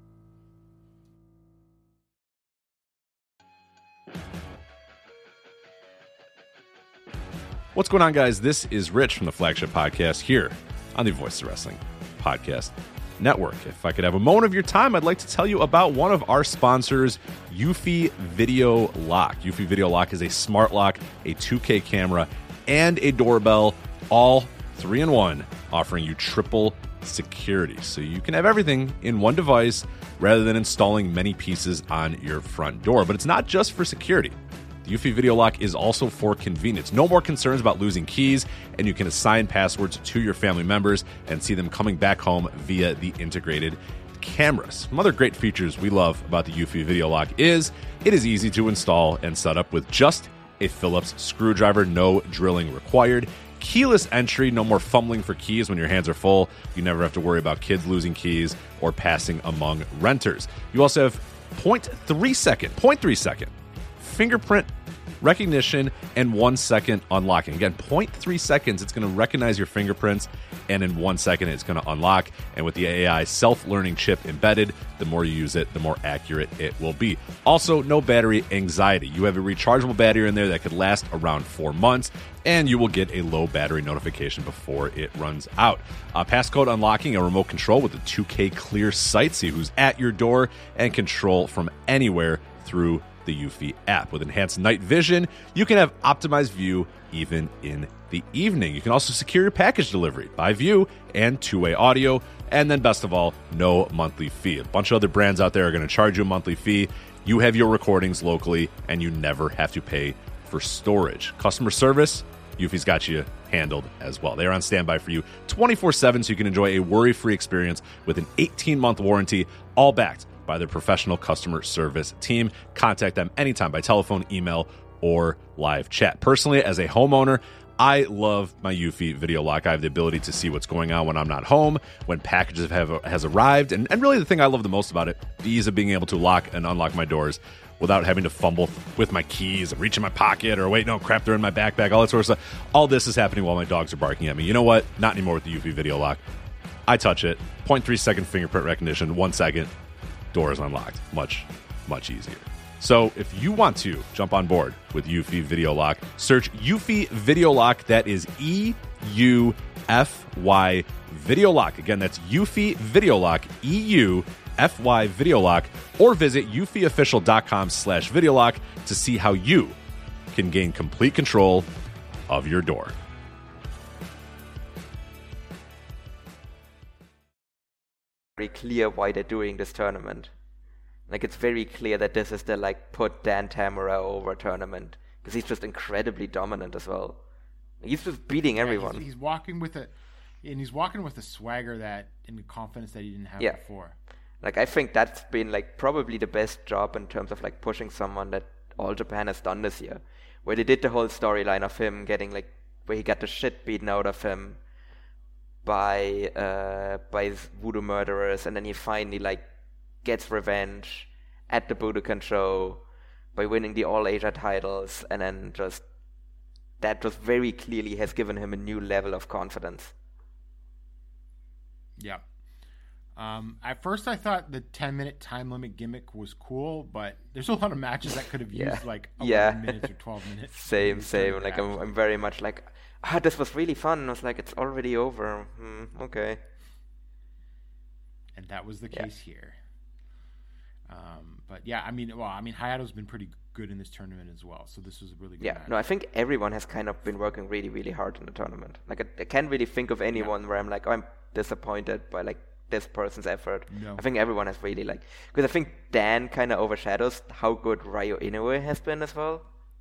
[SPEAKER 7] What's going on, guys? This is Rich from the Flagship Podcast here on the Voices of Wrestling Podcast Network. If I could have a moment of your time, I'd like to tell you about one of our sponsors, Eufy Video Lock. Eufy Video Lock is a smart lock, a two K camera, and a doorbell, all three in one, offering you triple security. So you can have everything in one device rather than installing many pieces on your front door. But it's not just for security. The Eufy Video Lock is also for convenience. No more concerns about losing keys, and you can assign passwords to your family members and see them coming back home via the integrated cameras. Some other great features we love about the Eufy Video Lock is it is easy to install and set up with just a Phillips screwdriver, no drilling required. Keyless entry, no more fumbling for keys when your hands are full. You never have to worry about kids losing keys or passing among renters. You also have zero point three second, zero point three second fingerprint recognition and one second unlocking. Again, zero point three seconds, it's going to recognize your fingerprints, and in one second, it's going to unlock. And with the A I self-learning chip embedded, the more you use it, the more accurate it will be. Also, no battery anxiety. You have a rechargeable battery in there that could last around four months, and you will get a low battery notification before it runs out. Uh, passcode unlocking, a remote control with a two K clear sight, see who's at your door, and control from anywhere through the Eufy app. With enhanced night vision, you can have optimized view even in the evening. You can also secure your package delivery by view and two-way audio. And then best of all, no monthly fee. A bunch of other brands out there are going to charge you a monthly fee. You have your recordings locally, and you never have to pay for storage. Customer service, Eufy's got you handled as well. They are on standby for you twenty-four seven, so you can enjoy a worry-free experience with an eighteen-month warranty, all backed by their professional customer service team. Contact them anytime by telephone, email, or live chat. Personally, as a homeowner, I love my Eufy Video Lock. I have the ability to see what's going on when I'm not home, when packages have has arrived, and, and really the thing I love the most about it, the ease of being able to lock and unlock my doors without having to fumble with my keys and reach in my pocket or wait, no, crap, they're in my backpack, all that sort of stuff. All this is happening while my dogs are barking at me. You know what? Not anymore with the Eufy Video Lock. I touch it, zero point three second fingerprint recognition, one second, door is unlocked. Much, much easier. So if you want to jump on board with Eufy Video Lock, search Eufy Video Lock. That is E U F Y Video Lock. Again, that's Eufy Video Lock, E U F Y Video Lock, or visit eufyofficial.com slash video lock to see how you can gain complete control of your door.
[SPEAKER 6] Very clear why they're doing this tournament. Like, it's very clear that this is the, like, put Dan Tamura over tournament, because he's just incredibly dominant as well. He's just beating everyone.
[SPEAKER 5] Yeah, he's, he's walking with a, and he's walking with a swagger that, and the confidence that he didn't have
[SPEAKER 6] yeah.
[SPEAKER 5] before.
[SPEAKER 6] Like, I think that's been, like, probably the best job in terms of, like, pushing someone that All Japan has done this year, where they did the whole storyline of him getting, like, where he got the shit beaten out of him by uh, by voodoo murderers, and then he finally, like, gets revenge at the Budokan show by winning the All Asia titles, and then just that just very clearly has given him a new level of confidence.
[SPEAKER 5] Yeah. Um, at first, I thought the ten-minute time limit gimmick was cool, but there's a lot of matches that could have used
[SPEAKER 6] yeah.
[SPEAKER 5] like eleven
[SPEAKER 6] yeah.
[SPEAKER 5] minutes or twelve minutes.
[SPEAKER 6] same, same. Like I'm, I'm very much like, ah, this was really fun. I was like, it's already over. Hmm, okay.
[SPEAKER 5] And that was the
[SPEAKER 6] yeah.
[SPEAKER 5] case here. Um, but yeah, I mean, well, I mean, Hayato's been pretty good in this tournament as well, so this was a really good
[SPEAKER 6] yeah.
[SPEAKER 5] match.
[SPEAKER 6] No, I think everyone has kind of been working really, really hard in the tournament. Like, I, I can't really think of anyone yeah. where I'm like, oh, I'm disappointed by like this person's effort.
[SPEAKER 5] No.
[SPEAKER 6] I think everyone has really like, because I think Dan kind of overshadows how good Ryo Inoue has been as well.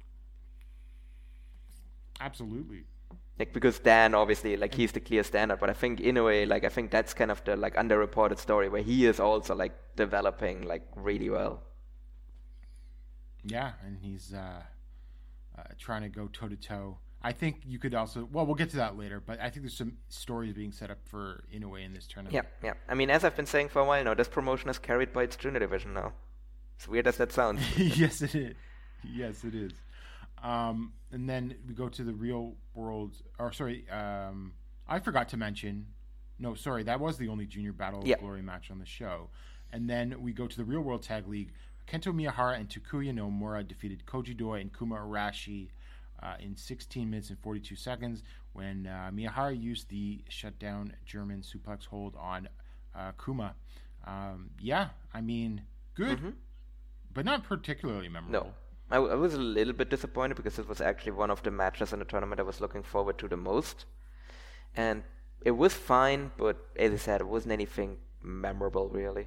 [SPEAKER 5] Absolutely.
[SPEAKER 6] Like, because Dan obviously, like, he's the clear standard, but I think Inoue, like, I think that's kind of the like underreported story where he is also like developing like really well.
[SPEAKER 5] Yeah, and he's uh, uh, trying to go toe to toe. I think you could also. Well, we'll get to that later, but I think there's some stories being set up for Inoue in this tournament.
[SPEAKER 6] Yeah, yeah. I mean, as I've been saying for a while now, this promotion is carried by its junior division now. As weird as that sounds.
[SPEAKER 5] Yes, it is. Yes, it is. Um, and then we go to the real world. Or sorry, um, I forgot to mention. No, sorry, that was the only junior Battle of
[SPEAKER 6] Yeah.
[SPEAKER 5] Glory match on the show. And then we go to the real world tag league. Kento Miyahara and Takuya Nomura defeated Koji Doi and Kuma Arashi uh, in sixteen minutes and forty-two seconds when uh, Miyahara used the shutdown German suplex hold on uh, Kuma. Um, yeah, I mean, good,
[SPEAKER 6] Mm-hmm.
[SPEAKER 5] but not particularly memorable.
[SPEAKER 6] No. I, I was a little bit disappointed because it was actually one of the matches in the tournament I was looking forward to the most. And it was fine, but as I said, it wasn't anything memorable, really.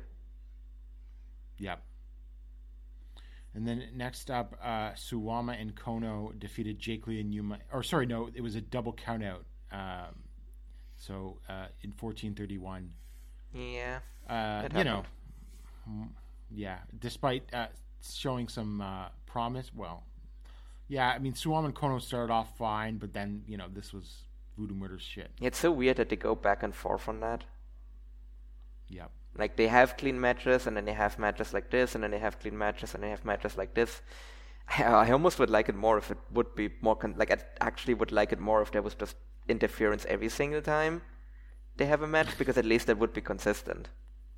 [SPEAKER 5] Yep. And then next up, uh, Suwama and Kono defeated Jake Lee and Yuma. Or sorry, no, it was a double countout. Um, so uh, in fourteen thirty-one.
[SPEAKER 6] Yeah.
[SPEAKER 5] Uh,
[SPEAKER 6] it
[SPEAKER 5] you know,
[SPEAKER 6] happened.
[SPEAKER 5] mm, yeah. Despite uh, showing some uh, promise, well, yeah. I mean, Suwama and Kono started off fine, but then you know this was Voodoo Murder's shit.
[SPEAKER 6] It's so weird that they go back and forth on that.
[SPEAKER 5] Yep.
[SPEAKER 6] Like, they have clean matches, and then they have matches like this, and then they have clean matches, and they have matches like this. I, I almost would like it more if it would be more... Con- like, I actually would like it more if there was just interference every single time they have a match, because at least that would be consistent.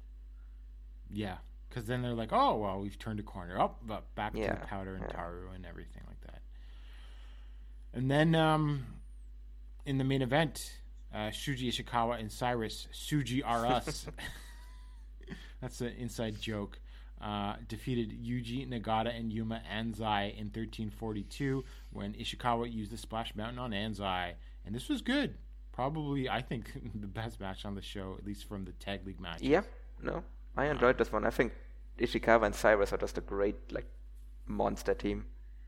[SPEAKER 5] Yeah, because then they're like, oh, well, we've turned a corner. Up, oh, back
[SPEAKER 6] Yeah,
[SPEAKER 5] to the powder and
[SPEAKER 6] yeah.
[SPEAKER 5] Taru and everything like that. And then um, in the main event, uh, Shuji Ishikawa and Cyrus, Suji are us. That's an inside joke. Uh, defeated Yuji Nagata and Yuma Anzai in thirteen forty-two when Ishikawa used the Splash Mountain on Anzai. And this was good. Probably, I think, the best match on the show, at least from the Tag League match.
[SPEAKER 6] Yeah, no, I enjoyed this one. I think Ishikawa and Cyrus are just a great, like, monster team.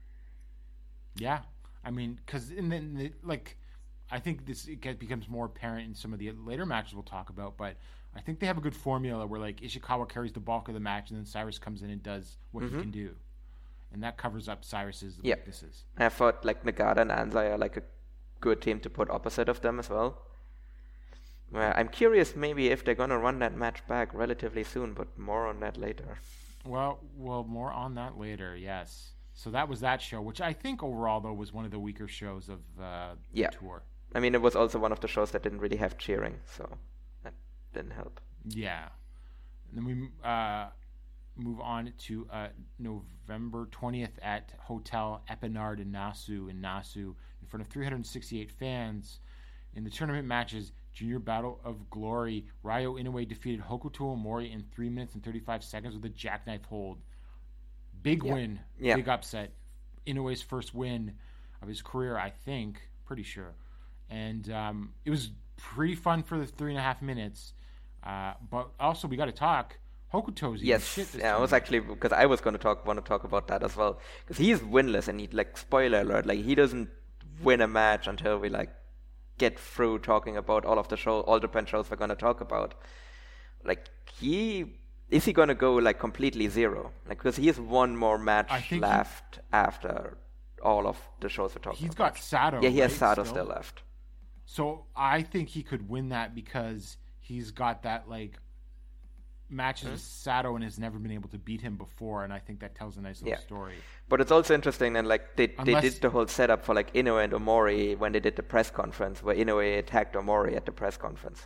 [SPEAKER 5] Yeah. I mean, because in the, in the, like, I think this it get, becomes more apparent in some of the later matches we'll talk about, but I think they have a good formula where, like, Ishikawa carries the bulk of the match and then Cyrus comes in and does what
[SPEAKER 6] Mm-hmm.
[SPEAKER 5] he can do. And that covers up Cyrus's
[SPEAKER 6] Yeah.
[SPEAKER 5] weaknesses.
[SPEAKER 6] I thought, like, Nagata and Anzai are, like, a good team to put opposite of them as well. Well, I'm curious maybe if they're going to run that match back relatively soon, but more on that later.
[SPEAKER 5] Well, well, more on that later, yes. So that was that show, which I think overall, though, was one of the weaker shows of uh,
[SPEAKER 6] Yeah.
[SPEAKER 5] the tour.
[SPEAKER 6] I mean, it was also one of the shows that didn't really have cheering, so that didn't help.
[SPEAKER 5] Yeah. And then we uh, move on to uh, November twentieth at Hotel Epinard in Nasu, in Nasu, in front of three hundred sixty-eight fans. In the tournament matches, Junior Battle of Glory, Ryo Inoue defeated Hokuto Omori in three minutes and thirty-five seconds with a jackknife hold. Big
[SPEAKER 6] Yeah.
[SPEAKER 5] win.
[SPEAKER 6] Yeah.
[SPEAKER 5] Big upset. Inoue's first win of his career, I think. Pretty sure. And um, it was pretty fun for the three and a half minutes. Uh, but also, we got to talk. Hokuto's eating
[SPEAKER 6] Yes,
[SPEAKER 5] shit this
[SPEAKER 6] yeah, I was
[SPEAKER 5] time.
[SPEAKER 6] actually, because I was going to talk, want to talk about that as well. Because he's winless, and he, like, spoiler alert, like, he doesn't win a match until we, like, get through talking about all of the show, all the pen shows we're going to talk about. Like, he, is he going to go, like, completely zero? Like, because he has one more match
[SPEAKER 5] I think he-
[SPEAKER 6] left after all of the shows we're talking
[SPEAKER 5] He's
[SPEAKER 6] about.
[SPEAKER 5] got Sato.
[SPEAKER 6] Yeah, he has
[SPEAKER 5] right,
[SPEAKER 6] Sato
[SPEAKER 5] still?
[SPEAKER 6] still left.
[SPEAKER 5] So I think he could win that because he's got that, like, matches
[SPEAKER 6] Hmm?
[SPEAKER 5] with Sato and has never been able to beat him before. And I think that tells a nice little
[SPEAKER 6] Yeah.
[SPEAKER 5] story.
[SPEAKER 6] But it's also interesting, and like they, they
[SPEAKER 5] Unless-
[SPEAKER 6] did the whole setup for like Inoue and Omori when they did the press conference, where Inoue attacked Omori at the press conference,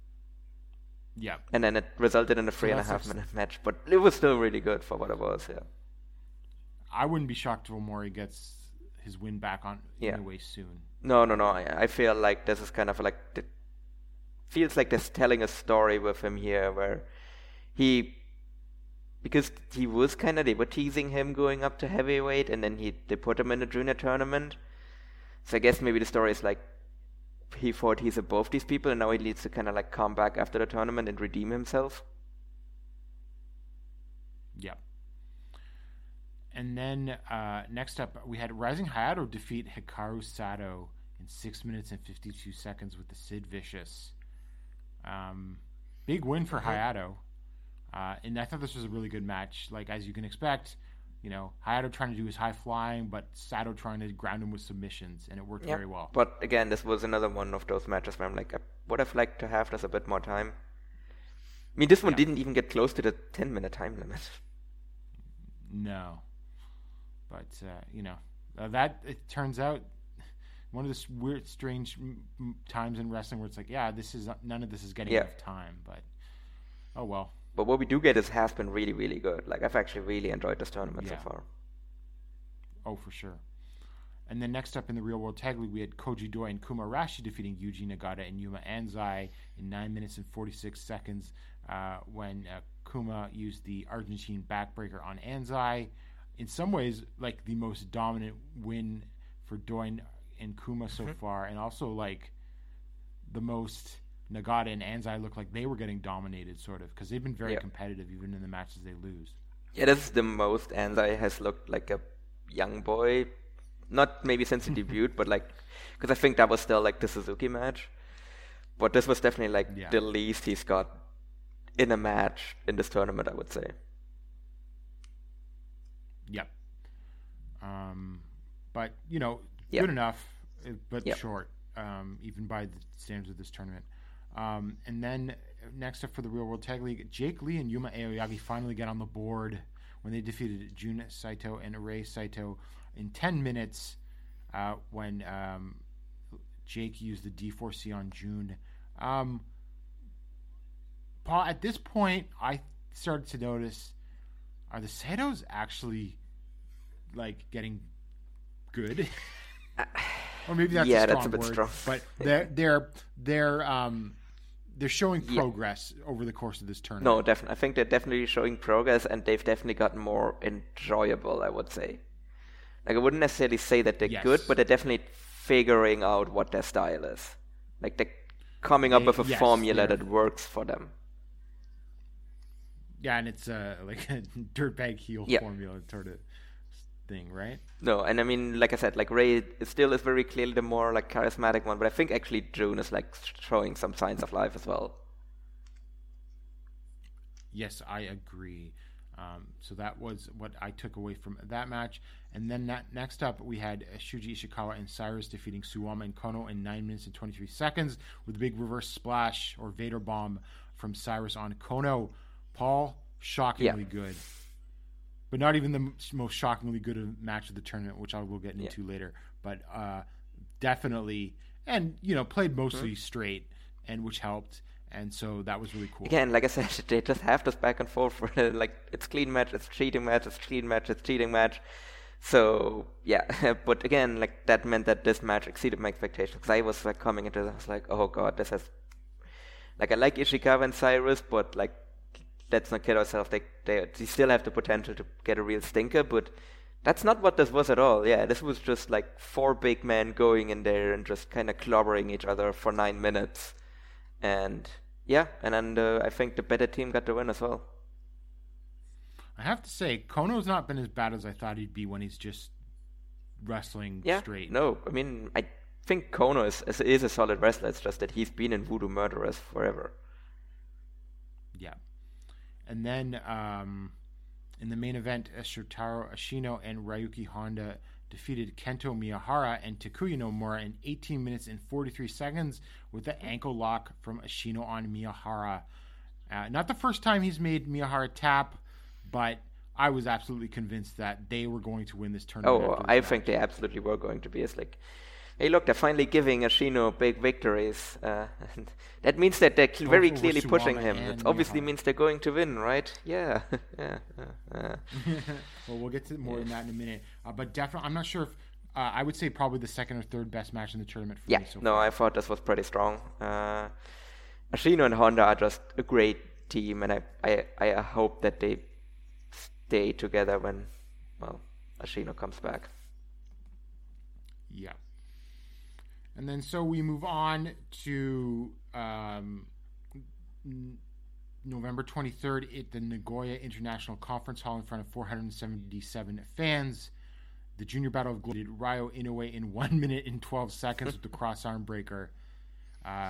[SPEAKER 5] Yeah.
[SPEAKER 6] and then it resulted in a three and a
[SPEAKER 5] that's
[SPEAKER 6] half
[SPEAKER 5] ex-
[SPEAKER 6] minute match. But it was still really good for what it was. Yeah,
[SPEAKER 5] I wouldn't be shocked if Omori gets his win back on
[SPEAKER 6] Yeah.
[SPEAKER 5] Inoue soon.
[SPEAKER 6] no, no, no. I, I feel like this is kind of like the, feels like they're telling a story with him here, where he. Because he was kind of, they were teasing him going up to heavyweight, and then he they put him in a junior tournament. So I guess maybe the story is like, he thought he's above these people, and now he needs to kind of like come back after the tournament and redeem himself.
[SPEAKER 5] Yeah. And then uh, next up, we had Rising Hayato defeat Hikaru Sato in six minutes and fifty-two seconds with the Sid Vicious. Um, big win for Hayato. Uh, and I thought this was a really good match. Like, as you can expect, You know, Hayato trying to do his high flying, but Sato trying to ground him with submissions, and it worked
[SPEAKER 6] Yeah.
[SPEAKER 5] very well.
[SPEAKER 6] But again, this was another one of those matches where I'm like, I would have liked to have this a bit more time. I mean, this one
[SPEAKER 5] Yeah.
[SPEAKER 6] didn't even get close to the ten minute time limit.
[SPEAKER 5] No, but uh, you know uh, that it turns out one of the weird, strange m- m- times in wrestling where it's like, yeah, this is none of this is getting
[SPEAKER 6] Yeah.
[SPEAKER 5] enough time, but oh well.
[SPEAKER 6] But what we do get is has been really, really good. Like, I've actually really enjoyed this tournament
[SPEAKER 5] Yeah.
[SPEAKER 6] so far.
[SPEAKER 5] Oh, for sure. And then next up in the Real World Tag League, we had Koji Doi and Kuma Arashi defeating Yuji Nagata and Yuma Anzai in nine minutes and forty-six seconds uh, when uh, Kuma used the Argentine backbreaker on Anzai. In some ways, like the most dominant win for Doi and Kuma so far, and also like the most Nagata and Anzai look like they were getting dominated, sort of, because they've been very
[SPEAKER 6] Yeah.
[SPEAKER 5] competitive even in the matches they lose.
[SPEAKER 6] Yeah, this is the most Anzai has looked like a young boy. Not maybe since the debut, but like, because I think that was still like the Suzuki match. But this was definitely like
[SPEAKER 5] Yeah.
[SPEAKER 6] the least he's got in a match in this tournament, I would say.
[SPEAKER 5] Yep. Um, but you know,
[SPEAKER 6] Yep.
[SPEAKER 5] good enough, uh, but
[SPEAKER 6] Yep.
[SPEAKER 5] short, um, even by the standards of this tournament. Um, and then next up for the Real World Tag League, Jake Lee and Yuma Aoyagi finally get on the board when they defeated Jun Saito and Rei Saito in ten minutes. Uh, when um, Jake used the D four C on June. Um, Paul, at this point, I started to notice: are the Saitos actually like getting good? Or maybe that's
[SPEAKER 6] Yeah,
[SPEAKER 5] a strong
[SPEAKER 6] that's a bit
[SPEAKER 5] word,
[SPEAKER 6] strong.
[SPEAKER 5] but they're they're they're um they're showing
[SPEAKER 6] Yeah.
[SPEAKER 5] progress over the course of this tournament.
[SPEAKER 6] No, definitely. I think they're definitely showing progress, and they've definitely gotten more enjoyable, I would say. Like, I wouldn't necessarily say that they're
[SPEAKER 5] Yes.
[SPEAKER 6] good, but they're definitely figuring out what their style is. Like, they're coming up
[SPEAKER 5] They-
[SPEAKER 6] with a
[SPEAKER 5] yes,
[SPEAKER 6] formula
[SPEAKER 5] they're-
[SPEAKER 6] that works for them.
[SPEAKER 5] Yeah, and it's uh, like a dirtbag heel
[SPEAKER 6] Yeah.
[SPEAKER 5] formula sort of thing, right?
[SPEAKER 6] No, and I mean, like I said, like Ray is still is very clearly the more like charismatic one, but I think actually June is like showing some signs of life as well.
[SPEAKER 5] Yes, I agree. Um, so that was what I took away from that match. And then that, next up, we had uh, Shuji Ishikawa and Cyrus defeating Suwama and Kono in nine minutes and twenty-three seconds with a big reverse splash or Vader bomb from Cyrus on Kono. Paul, shockingly
[SPEAKER 6] Yeah.
[SPEAKER 5] good. But not even the m- most shockingly good of match of the tournament, which I will get into later. But uh, definitely, and, you know, played mostly
[SPEAKER 6] Mm-hmm.
[SPEAKER 5] straight, and which helped. And so that was really cool.
[SPEAKER 6] Again, like I said, they just have this back and forth. For, like, it's clean match, it's cheating match, it's clean match, it's cheating match. So, yeah. But again, like, that meant that this match exceeded my expectations. Because I was, like, coming into this, I was like, oh god, this has... Like, I like Ishikawa and Cyrus, but, like, let's not kid ourselves. They, they, they still have the potential to get a real stinker, but that's not what this was at all. Yeah, this was just, like, four big men going in there and just kind of clobbering each other for nine minutes. And... yeah, and then uh, I think the better team got the win as well.
[SPEAKER 5] I have to say, Kono's not been as bad as I thought he'd be when he's just wrestling
[SPEAKER 6] Yeah,
[SPEAKER 5] straight.
[SPEAKER 6] no, I mean, I think Kono is, is is a solid wrestler. It's just that he's been in Voodoo Murderers forever.
[SPEAKER 5] Yeah. And then um, in the main event, Shotaro Ashino and Ryuki Honda defeated Kento Miyahara and Takuya Nomura in eighteen minutes and forty-three seconds with the ankle lock from Ashino on Miyahara. Uh, not the first time he's made Miyahara tap, but I was absolutely convinced that they were going to win this tournament.
[SPEAKER 6] Oh,
[SPEAKER 5] after
[SPEAKER 6] I
[SPEAKER 5] this
[SPEAKER 6] think
[SPEAKER 5] match.
[SPEAKER 6] they absolutely were going to be. It's like, hey, look, they're finally giving Ashino big victories. Uh, and that means that they're cl- very
[SPEAKER 5] Both over
[SPEAKER 6] clearly pushing
[SPEAKER 5] Suwama
[SPEAKER 6] him.
[SPEAKER 5] and
[SPEAKER 6] It obviously
[SPEAKER 5] Miyahara.
[SPEAKER 6] means they're going to win, right? Yeah. yeah. yeah, yeah.
[SPEAKER 5] Well, we'll get to more than that in a minute. Uh, but definitely, I'm not sure if uh, I would say probably the second or third best match in the tournament for
[SPEAKER 6] Yeah,
[SPEAKER 5] me so
[SPEAKER 6] no,
[SPEAKER 5] far.
[SPEAKER 6] I thought this was pretty strong. Uh, Ashino and Honda are just a great team, and I, I, I hope that they stay together when, well, Ashino comes back.
[SPEAKER 5] Yeah. And then so we move on to um, n- November twenty-third at the Nagoya International Conference Hall in front of four hundred seventy-seven fans. The Junior Battle of Glory did Ryo Inoue in one minute and twelve seconds with the cross arm breaker. Uh,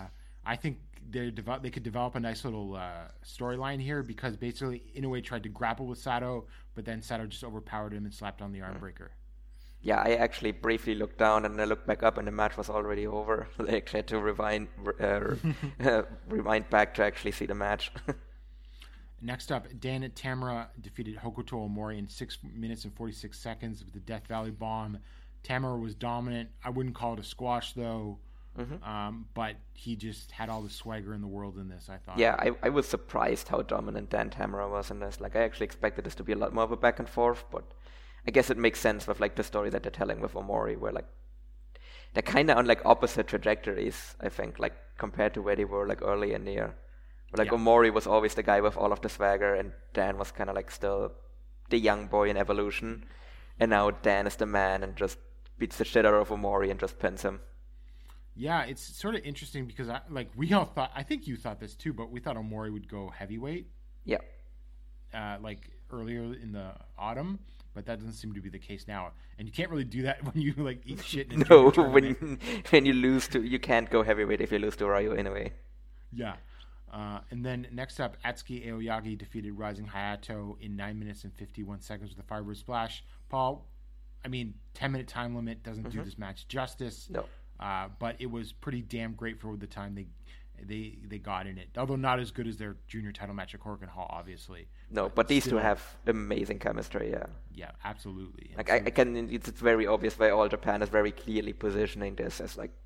[SPEAKER 5] I think they develop, they could develop a nice little uh, storyline here because basically Inoue tried to grapple with Sato, but then Sato just overpowered him and slapped on the arm breaker.
[SPEAKER 6] Yeah, I actually briefly looked down and I looked back up and the match was already over. I actually had to rewind, uh, uh, rewind back to actually see the match.
[SPEAKER 5] Next up, Dan Tamura defeated Hokuto Omori in six minutes and forty-six seconds with the Death Valley Bomb. Tamura was dominant. I wouldn't call it a squash, though, mm-hmm. um, but he just had all the swagger in the world in this, I thought.
[SPEAKER 6] Yeah, I, I was surprised how dominant Dan Tamura was in this. Like, I actually expected this to be a lot more of a back and forth, but I guess it makes sense with, like, the story that they're telling with Omori, where, like, they're kind of on, like, opposite trajectories, I think, like, compared to where they were, like, early in the year. Like, yeah. Omori was always the guy with all of the swagger, and Dan was kind of, like, still the young boy in evolution. And now Dan is the man and just beats the shit out of Omori and just pins him.
[SPEAKER 5] Yeah, it's sort of interesting because, I, like, we all thought, I think you thought this too, but we thought Omori would go heavyweight.
[SPEAKER 6] Yeah.
[SPEAKER 5] Uh, like, earlier in the autumn. But that doesn't seem to be the case now, and you can't really do that when you like eat shit. In a
[SPEAKER 6] no, when you, when you lose to, you can't go heavyweight if you lose to Ryo Inoue.
[SPEAKER 5] Yeah, uh, and then next up, Atsuki Aoyagi defeated Rising Hayato in nine minutes and fifty-one seconds with a Firebird Splash. Paul, I mean, ten minute time limit doesn't mm-hmm. do this match justice.
[SPEAKER 6] No,
[SPEAKER 5] uh, but it was pretty damn great for the time they they they got in it. Although not as good as their junior title match at Korakuen Hall, obviously.
[SPEAKER 6] No, but, but these still, two have amazing chemistry, yeah.
[SPEAKER 5] Yeah, absolutely.
[SPEAKER 6] Like I, I can, it's, it's very obvious why All Japan is very clearly positioning this as like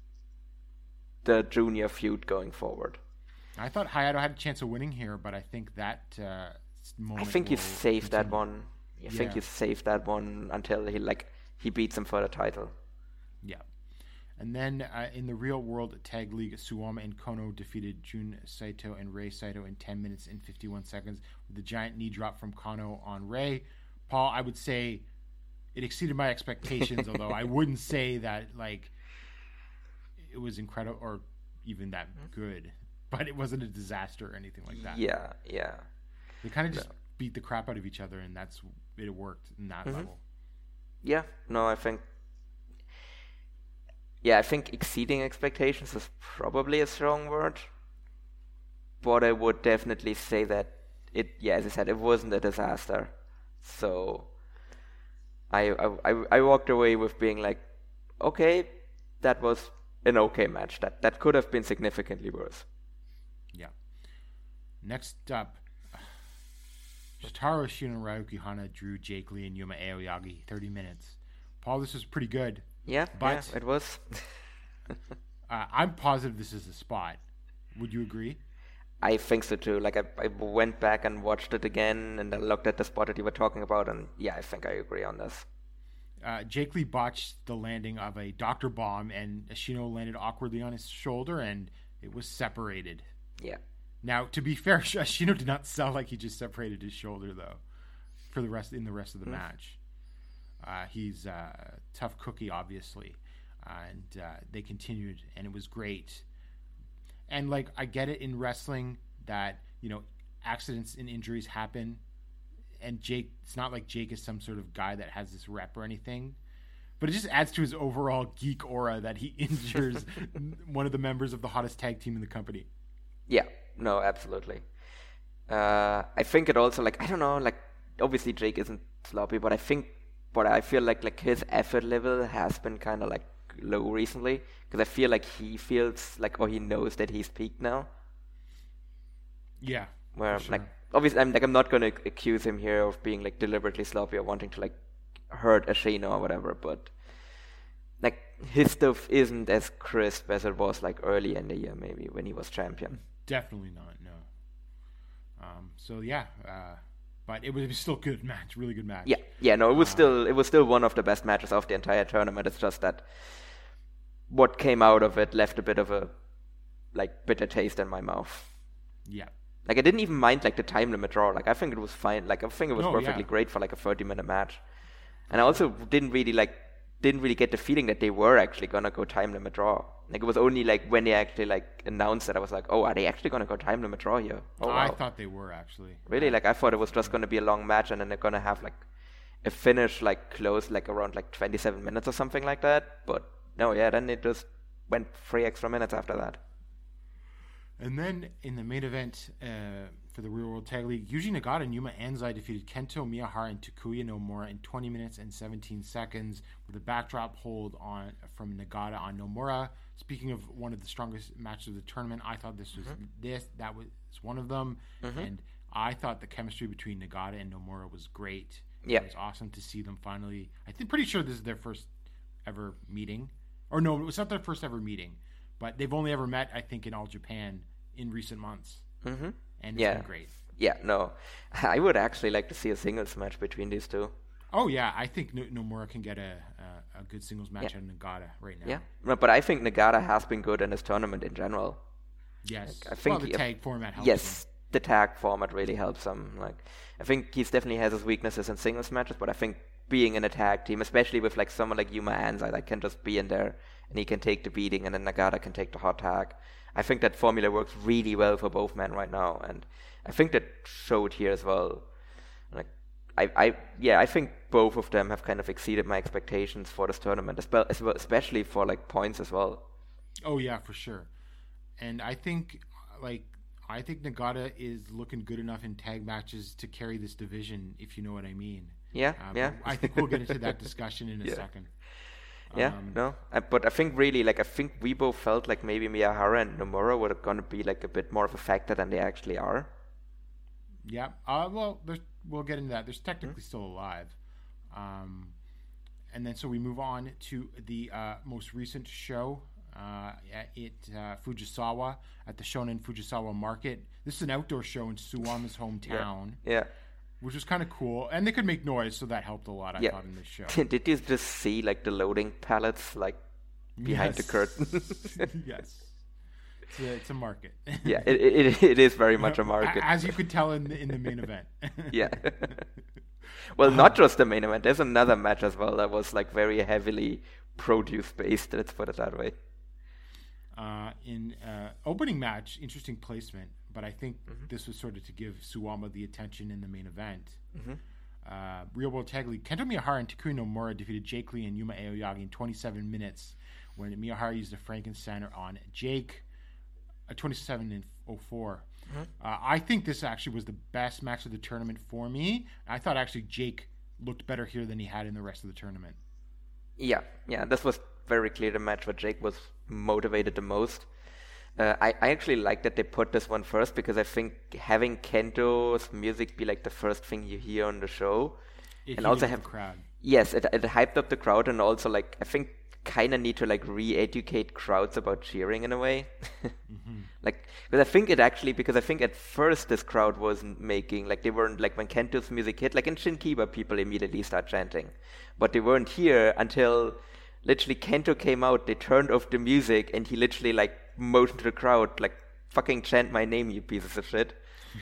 [SPEAKER 6] the junior feud going forward.
[SPEAKER 5] I thought Hayato had a chance of winning here, but I think that uh, moment.
[SPEAKER 6] I think you saved
[SPEAKER 5] continue.
[SPEAKER 6] that one. I
[SPEAKER 5] yeah.
[SPEAKER 6] think you saved that one until he like he beats him for the title.
[SPEAKER 5] Yeah. And then uh, in the Real World Tag League, Suwama and Kono defeated Jun Saito and Rei Saito in ten minutes and fifty-one seconds with the giant knee drop from Kono on Rei. Paul, I would say it exceeded my expectations, although I wouldn't say that like it was incredible or even that good. But it wasn't a disaster or anything like that.
[SPEAKER 6] Yeah, yeah.
[SPEAKER 5] They kind of just no. beat the crap out of each other, and that's it worked in that
[SPEAKER 6] mm-hmm.
[SPEAKER 5] level.
[SPEAKER 6] Yeah, no, I think Yeah, I think exceeding expectations is probably a strong word. But I would definitely say that it, yeah, as I said, it wasn't a disaster. So I, I, I walked away with being like, okay, that was an okay match. That that could have been significantly worse.
[SPEAKER 5] Yeah. Next up, Shotaro Ashino and Ryuki Hana drew Jake Lee and Yuma Aoyagi, thirty minutes. Paul, this was pretty good.
[SPEAKER 6] Yeah,
[SPEAKER 5] but
[SPEAKER 6] yeah, it was.
[SPEAKER 5] uh, I'm positive this is a spot. Would you agree?
[SPEAKER 6] I think so too. Like I, I went back and watched it again, and I looked at the spot that you were talking about, and yeah, I think I agree on this.
[SPEAKER 5] Uh, Jake Lee botched the landing of a Doctor Bomb, and Ashino landed awkwardly on his shoulder, and it was separated.
[SPEAKER 6] Yeah.
[SPEAKER 5] Now, to be fair, Ashino did not sound like he just separated his shoulder, though, for the rest in the rest of the mm. match. Uh, he's a tough cookie, obviously, uh, and uh, they continued, and it was great. And like, I get it in wrestling that, you know, accidents and injuries happen, and Jake, it's not like Jake is some sort of guy that has this rep or anything, but it just adds to his overall geek aura that he injures one of the members of the hottest tag team in the company.
[SPEAKER 6] Yeah, no, absolutely. Uh, I think it also, like, I don't know, like, obviously Jake isn't sloppy, but I think, but I feel like, like his effort level has been kind of, like, low recently, because I feel like he feels like, or he knows that he's peaked now.
[SPEAKER 5] Yeah.
[SPEAKER 6] Where,
[SPEAKER 5] sure.
[SPEAKER 6] like, obviously, I'm, like, I'm not going to accuse him here of being, like, deliberately sloppy or wanting to, like, hurt Ashino or whatever, but, like, his stuff isn't as crisp as it was, like, early in the year, maybe, when he was champion.
[SPEAKER 5] Definitely not, no. Um, so, yeah, uh, but it was, it was still a good match, really good match.
[SPEAKER 6] Yeah, yeah, no, it was
[SPEAKER 5] uh,
[SPEAKER 6] still it was still one of the best matches of the entire tournament. It's just that what came out of it left a bit of a, like, bitter taste in my mouth.
[SPEAKER 5] Yeah.
[SPEAKER 6] Like, I didn't even mind, like, the time limit draw. Like, I think it was fine. Like, I think it was
[SPEAKER 5] no,
[SPEAKER 6] perfectly
[SPEAKER 5] yeah.
[SPEAKER 6] great for, like, a thirty-minute match. And I also didn't really, like, didn't really get the feeling that they were actually gonna go time limit draw. Like, it was only, like, when they actually, like, announced it, I was like, oh, are they actually gonna go time limit draw here? Oh, wow.
[SPEAKER 5] I thought they were, actually.
[SPEAKER 6] Really? Like, I thought it was just gonna be a long match, and then they're gonna have, like, a finish, like, close, like, around, like, twenty-seven minutes or something like that. But, no, yeah, then it just went three extra minutes after that.
[SPEAKER 5] And then in the main event uh, for the Real World Tag League, Yuji Nagata and Yuma Anzai defeated Kento Miyahara and Takuya Nomura in twenty minutes and seventeen seconds with a backdrop hold on from Nagata on Nomura. Speaking of one of the strongest matches of the tournament, I thought this was mm-hmm. this that was one of them, mm-hmm. and I thought the chemistry between Nagata and Nomura was great.
[SPEAKER 6] Yeah,
[SPEAKER 5] it was awesome to see them finally. I think pretty sure this is their first ever meeting, or no, it was not their first ever meeting. But they've only ever met, I think, in All Japan in recent months.
[SPEAKER 6] Mm-hmm.
[SPEAKER 5] And it's
[SPEAKER 6] yeah.
[SPEAKER 5] been great.
[SPEAKER 6] Yeah, no. I would actually like to see a singles match between these two.
[SPEAKER 5] Oh, yeah. I think Nomura can get a a, a good singles match yeah. out of Nagata right now.
[SPEAKER 6] Yeah, no, but I think Nagata has been good in this tournament in general.
[SPEAKER 5] Yes.
[SPEAKER 6] Like, I think
[SPEAKER 5] well, the
[SPEAKER 6] he,
[SPEAKER 5] tag format helps
[SPEAKER 6] Yes,
[SPEAKER 5] him.
[SPEAKER 6] The tag format really helps him. Like, I think he definitely has his weaknesses in singles matches, but I think being in a tag team, especially with like someone like Yuma Anzai that can just be in there and he can take the beating and then Nagata can take the hot tag. I think that formula works really well for both men right now, and I think that showed here as well. Like, I, I, yeah, I think both of them have kind of exceeded my expectations for this tournament, especially for like points as well.
[SPEAKER 5] Oh yeah, for sure. And I think, like, I think Nagata is looking good enough in tag matches to carry this division, if you know what I mean.
[SPEAKER 6] Yeah,
[SPEAKER 5] uh,
[SPEAKER 6] yeah.
[SPEAKER 5] I think we'll get into that discussion in a
[SPEAKER 6] yeah.
[SPEAKER 5] second.
[SPEAKER 6] Yeah,
[SPEAKER 5] um,
[SPEAKER 6] no, I, but I think really, like, I think we both felt like maybe Miyahara and Nomura were going to be like a bit more of a factor than they actually are.
[SPEAKER 5] Yeah, uh, well, we'll get into that. There's technically mm-hmm. still alive. Um, and then so we move on to the uh, most recent show uh, at uh, Fujisawa, at the Shonen Fujisawa Market. This is an outdoor show in Suwama's hometown.
[SPEAKER 6] Yeah. yeah.
[SPEAKER 5] Which was kind of cool. And they could make noise, so that helped a lot, I
[SPEAKER 6] yeah.
[SPEAKER 5] thought, in this show.
[SPEAKER 6] Did you just see, like, the loading pallets, like, behind
[SPEAKER 5] yes.
[SPEAKER 6] the curtain?
[SPEAKER 5] yes. It's a, it's a market.
[SPEAKER 6] yeah, it, it it is very much a market.
[SPEAKER 5] As you could tell in the, in the main event.
[SPEAKER 6] yeah. well, not just the main event. There's another match as well that was, like, very heavily produce-based, let's put it that way.
[SPEAKER 5] Uh, in uh, opening match, interesting placement, but I think mm-hmm. this was sort of to give Suwama the attention in the main event. Mm-hmm. Uh, Real World Tag League, Kento Miyahara and Takuya Nomura defeated Jake Lee and Yuma Aoyagi in twenty-seven minutes when Miyahara used a Frankensteiner on Jake, uh, twenty-seven and oh four. Mm-hmm. Uh, I think this actually was the best match of the tournament for me. I thought actually Jake looked better here than he had in the rest of the tournament.
[SPEAKER 6] Yeah, yeah, this was very clear the match where Jake was motivated the most. Uh, I, I actually like that they put this one first because I think having Kento's music be like the first thing you hear on the show,
[SPEAKER 5] it
[SPEAKER 6] and also have
[SPEAKER 5] the crowd.
[SPEAKER 6] Yes, it it hyped up the crowd, and also like I think kind of need to like re-educate crowds about cheering in a way. mm-hmm. Like because I think it actually because I think at first this crowd wasn't making like they weren't like when Kento's music hit like in Shinkiba people immediately start chanting, but they weren't here until. Literally, Kento came out, they turned off the music, and he literally, like, motioned to the crowd, like, fucking chant my name, you pieces of shit.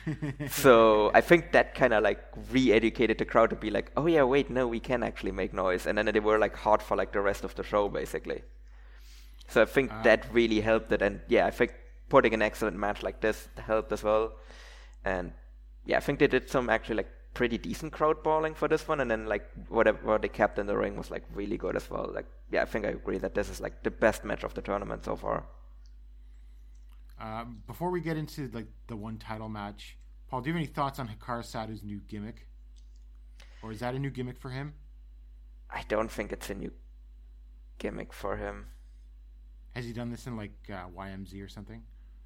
[SPEAKER 6] So I think that kind of, like, re-educated the crowd to be like, oh, yeah, wait, no, we can actually make noise. And then they were, like, hot for, like, the rest of the show, basically. So I think uh, that really helped it. And, yeah, I think putting an excellent match like this helped as well. And, yeah, I think they did some, actually, like, pretty decent crowd balling for this one, and then like whatever what they kept in the ring was like really good as well. Like yeah, I think I agree that this is like the best match of the tournament so far.
[SPEAKER 5] Um, before we get into like the one title match, Paul, do you have any thoughts on Hikaru Sato's new gimmick, or is that a new gimmick for him?
[SPEAKER 6] I don't think it's a new gimmick for him.
[SPEAKER 5] Has he done this in like uh, Y M Z or something?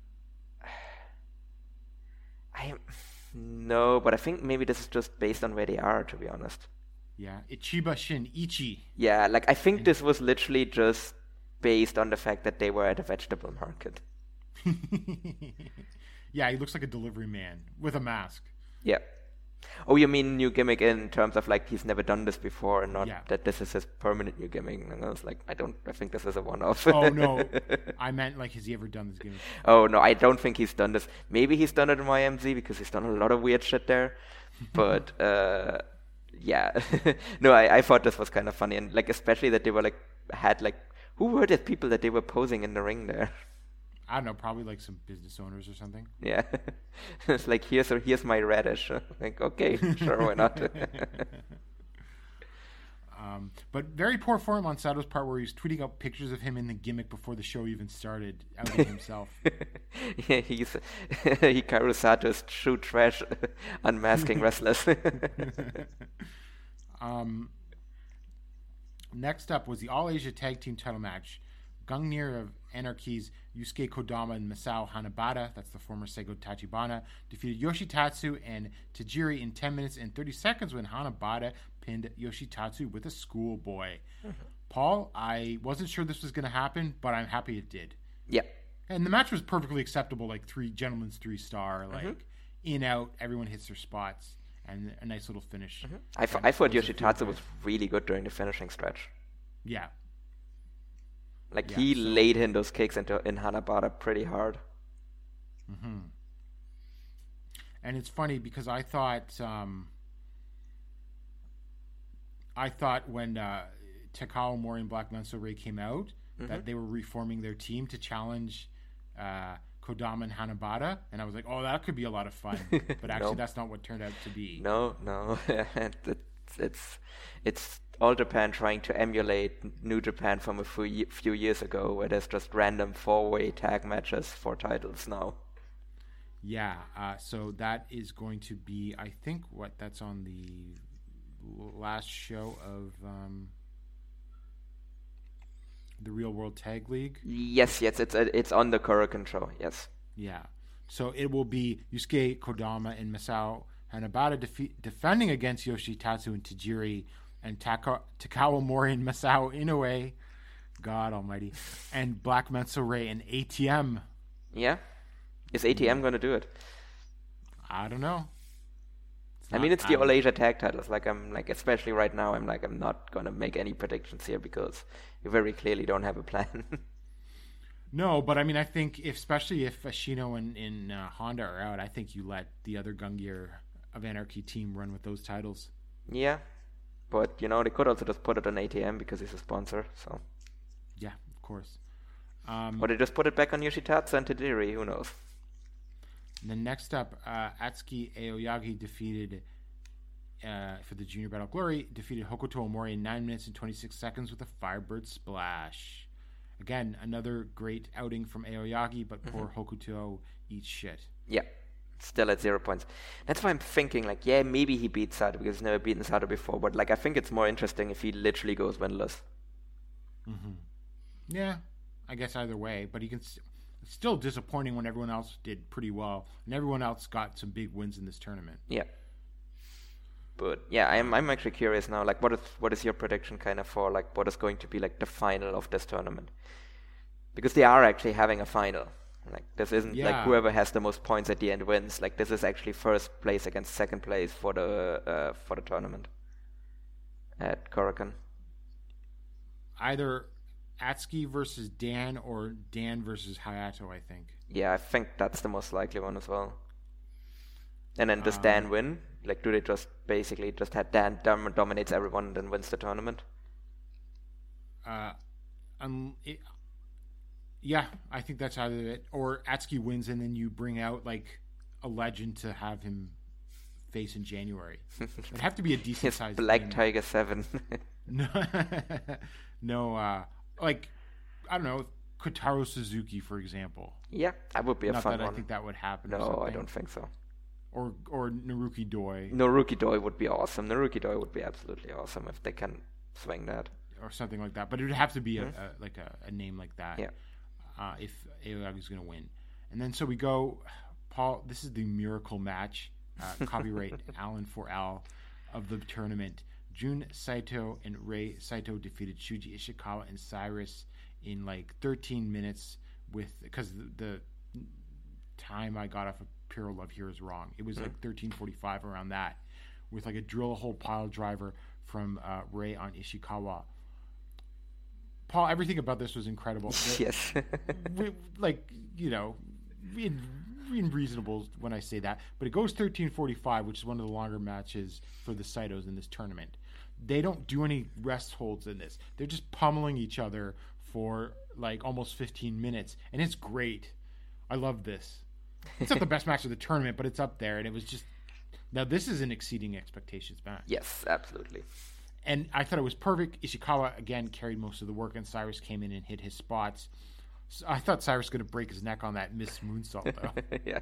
[SPEAKER 6] I. No, but I think maybe this is just based on where they are, to be honest.
[SPEAKER 5] Yeah, Ichiba Shin Ichi.
[SPEAKER 6] Yeah, like I think this was literally just based on the fact that they were at a vegetable market.
[SPEAKER 5] Yeah, he looks like a delivery man with a mask.
[SPEAKER 6] Yeah. Oh, you mean new gimmick in terms of like he's never done this before and not
[SPEAKER 5] yeah.
[SPEAKER 6] that this is his permanent new gimmick? And I was like, I don't, I think this is a one-off.
[SPEAKER 5] Oh, no. I meant like, has he ever done this gimmick?
[SPEAKER 6] Oh, no, I don't think he's done this. Maybe he's done it in Y M Z because he's done a lot of weird shit there. But, uh, yeah. No, I, I thought this was kind of funny. And like, especially that they were like, had like, who were the people that they were posing in the ring there?
[SPEAKER 5] I don't know, probably like some business owners or something.
[SPEAKER 6] Yeah. It's like, here's here's my radish. Like, okay, sure, why not?
[SPEAKER 5] Um, but very poor form on Sato's part, where he was tweeting out pictures of him in the gimmick before the show even started, outing himself.
[SPEAKER 6] Yeah, he's Hikaru Sato's true trash, unmasking wrestlers.
[SPEAKER 5] um, next up was the All Asia Tag Team Title match. Gungnir of Anarchy's Yusuke Kodama and Masao Hanabata, that's the former Seigo Tachibana, defeated Yoshitatsu and Tajiri in ten minutes and thirty seconds when Hanabata pinned Yoshitatsu with a schoolboy. Mm-hmm. Paul, I wasn't sure this was going to happen, but I'm happy it did.
[SPEAKER 6] Yeah.
[SPEAKER 5] And the match was perfectly acceptable, like three gentlemen's three star, like mm-hmm. in, out, everyone hits their spots, and a nice little finish.
[SPEAKER 6] Mm-hmm. I, f- I thought Yoshitatsu was really good during the finishing stretch.
[SPEAKER 5] Yeah.
[SPEAKER 6] Like,
[SPEAKER 5] yeah,
[SPEAKER 6] he
[SPEAKER 5] so.
[SPEAKER 6] laid in those kicks into in Hanabata pretty hard.
[SPEAKER 5] Mm-hmm. And it's funny because I thought, um, I thought when uh, Takao Mori and Black Menso Ray came out, mm-hmm. that they were reforming their team to challenge uh, Kodama and Hanabata, and I was like, oh, that could be a lot of fun. But actually,
[SPEAKER 6] nope.
[SPEAKER 5] that's not what turned out to be.
[SPEAKER 6] No, no, it's it's it's. All Japan trying to emulate New Japan from a few, few years ago, where there's just random four-way tag matches for titles now.
[SPEAKER 5] Yeah, uh, so that is going to be, I think, what that's on the last show of um, the Real World Tag League.
[SPEAKER 6] Yes, yes, it's it's on the Korakuen show. Yes.
[SPEAKER 5] Yeah, so it will be Yusuke Kodama and Masao Hanabata defe- defending against Yoshitatsu and Tajiri. And Taka, Takao Mori and Masao Inoue, God almighty, and Black Menso Ray and A T M.
[SPEAKER 6] Yeah? Is A T M going to do it?
[SPEAKER 5] I don't know.
[SPEAKER 6] It's I mean, it's the All Asia tag titles. Like, I'm like, especially right now, I'm like, I'm not going to make any predictions here because you very clearly don't have a plan.
[SPEAKER 5] No, but I mean, I think, if, especially if Ashino and, and uh, Honda are out, I think you let the other Gungnir of Anarchy team run with those titles.
[SPEAKER 6] Yeah. But, you know, they could also just put it on A T M because he's a sponsor, so.
[SPEAKER 5] Yeah, of course. Um,
[SPEAKER 6] or they just put it back on Yoshitatsu and Tajiri, who knows.
[SPEAKER 5] Then next up, uh, Atsuki Aoyagi defeated, uh, for the Junior Battle Glory, defeated Hokuto Omori in nine minutes and twenty-six seconds with a Firebird Splash. Again, another great outing from Aoyagi, but poor mm-hmm. Hokuto eats shit.
[SPEAKER 6] Yeah. Still at zero points. That's why I'm thinking, like, yeah, maybe he beats Sato because he's never beaten Sato before. But, like, I think it's more interesting if he literally goes winless.
[SPEAKER 5] Mm-hmm. Yeah, I guess either way. But he can. St- it's still disappointing when everyone else did pretty well, and everyone else got some big wins in this tournament.
[SPEAKER 6] Yeah. But yeah, I'm I'm actually curious now. Like, what is what is your prediction kind of for like what is going to be like the final of this tournament? Because they are actually having a final. Like, this isn't
[SPEAKER 5] yeah.
[SPEAKER 6] like whoever has the most points at the end wins. Like, this is actually first place against second place for the uh, for the tournament at Korakuen.
[SPEAKER 5] Either Atsuki versus Dan or Dan versus Hayato, I think.
[SPEAKER 6] Yeah, I think that's the most likely one as well. And then does
[SPEAKER 5] um,
[SPEAKER 6] Dan win? Like, do they just basically just have Dan dom- dominates everyone and then wins the tournament?
[SPEAKER 5] Uh, um, it, yeah, I think that's either it. Or Atsuki wins and then you bring out, like, a legend to have him face in January. It'd have to be a decent size.
[SPEAKER 6] Black
[SPEAKER 5] game.
[SPEAKER 6] Tiger seven.
[SPEAKER 5] no, no uh, like, I don't know, Kotaro Suzuki, for example.
[SPEAKER 6] Yeah, that would be a
[SPEAKER 5] Not
[SPEAKER 6] fun
[SPEAKER 5] that
[SPEAKER 6] one.
[SPEAKER 5] I think that would happen.
[SPEAKER 6] No, I don't think so.
[SPEAKER 5] Or or Naruki Doi.
[SPEAKER 6] Naruki Doi would be awesome. Naruki Doi would be absolutely awesome if they can swing that.
[SPEAKER 5] Or something like that. But it would have to be
[SPEAKER 6] mm-hmm.
[SPEAKER 5] a, a like a, a name like that.
[SPEAKER 6] Yeah.
[SPEAKER 5] Uh, if Aoyagi's going to win. And then so we go, Paul, this is the miracle match. Uh, copyright Alan for Al of the tournament. Jun Saito and Rei Saito defeated Shuji Ishikawa and Cyrus in like thirteen minutes with, because the, the time I got off of Pure Love here is wrong. It was mm-hmm. like thirteen forty-five around that, with like a drill hole pile driver from uh, Rei on Ishikawa. Paul, everything about this was incredible.
[SPEAKER 6] Yes.
[SPEAKER 5] we, like, you know, in, in reasonable when I say that, but it goes thirteen forty-five, which is one of the longer matches for the Saitos in this tournament. They don't do any rest holds in this. They're just pummeling each other for like almost fifteen minutes, and it's great. I love this. It's not the best match of the tournament, but it's up there, and it was just... Now, this is an exceeding expectations match.
[SPEAKER 6] Yes, absolutely.
[SPEAKER 5] and I thought it was perfect. Ishikawa, again, carried most of the work, and Cyrus came in and hit his spots. So I thought Cyrus was going to break his neck on that missed moonsault, though.
[SPEAKER 6] Yeah.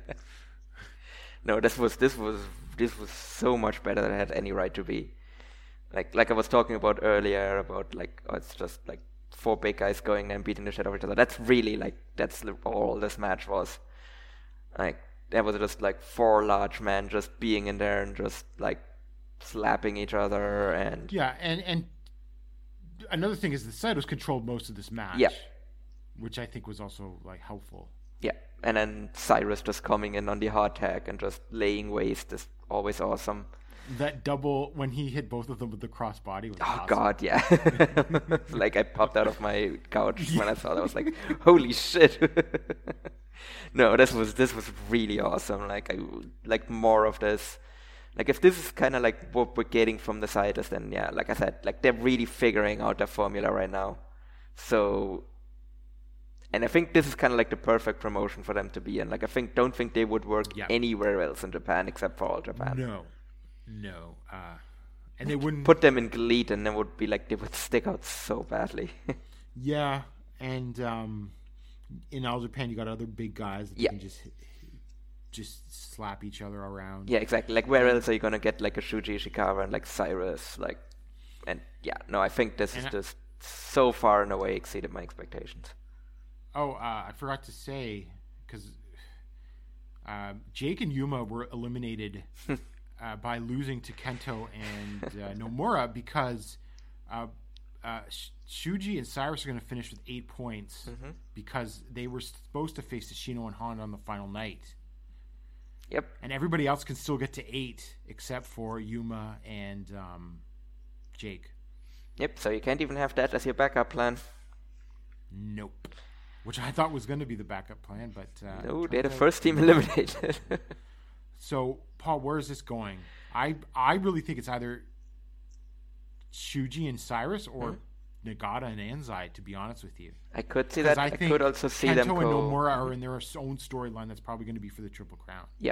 [SPEAKER 6] No, this was this was this was so much better than it had any right to be. Like like I was talking about earlier about like oh, it's just like four big guys going there and beating the shit out of each other. That's really like that's all this match was. Like there was just like four large men just being in there and just like slapping each other and
[SPEAKER 5] yeah, and and another thing is the Saito's controlled most of this match.
[SPEAKER 6] Yeah.
[SPEAKER 5] Which I think was also like helpful.
[SPEAKER 6] Yeah, and then Cyrus just coming in on the hard tag and just laying waste is always awesome.
[SPEAKER 5] That double when he hit both of them with the crossbody was
[SPEAKER 6] oh
[SPEAKER 5] awesome.
[SPEAKER 6] God, yeah. Like I popped out of my couch when I saw that. I was like, holy shit. No, this was this was really awesome. Like I like more of this. Like if this is kind of like what we're getting from the Saito's, then yeah, like I said, like they're really figuring out their formula right now. So. And I think this is kind of like the perfect promotion for them to be in. Like, I think, don't think they would work
[SPEAKER 5] yeah.
[SPEAKER 6] anywhere else in Japan except for All Japan.
[SPEAKER 5] No, no, uh, and they wouldn't
[SPEAKER 6] put them in Elite, and they would be like they would stick out so badly.
[SPEAKER 5] Yeah, and um, in All Japan, you got other big guys that
[SPEAKER 6] yeah.
[SPEAKER 5] you can just just slap each other around.
[SPEAKER 6] Yeah, exactly. Like, where else are you gonna get like a Shuji Ishikawa and like Cyrus? Like, and yeah, no, I think this and is I- just so far and away exceeded my expectations.
[SPEAKER 5] Oh, uh, I forgot to say, because uh, Jake and Yuma were eliminated uh, by losing to Kento and uh, Nomura because uh, uh, Shuji and Cyrus are going to finish with eight points mm-hmm. because they were supposed to face Tashino and Honda on the final night.
[SPEAKER 6] Yep.
[SPEAKER 5] And everybody else can still get to eight except for Yuma and um, Jake.
[SPEAKER 6] Yep, so you can't even have that as your backup plan.
[SPEAKER 5] Nope. Which I thought was going to be the backup plan, but... Uh,
[SPEAKER 6] no, they're the first team eliminated.
[SPEAKER 5] So, Paul, where is this going? I I really think it's either Shuji and Cyrus or mm-hmm. Nagata and Anzai, to be honest with you.
[SPEAKER 6] I could see that. I, I could also see
[SPEAKER 5] Kento
[SPEAKER 6] them
[SPEAKER 5] go...
[SPEAKER 6] go...
[SPEAKER 5] and Nomura are in their own storyline that's probably going to be for the Triple Crown.
[SPEAKER 6] Yeah.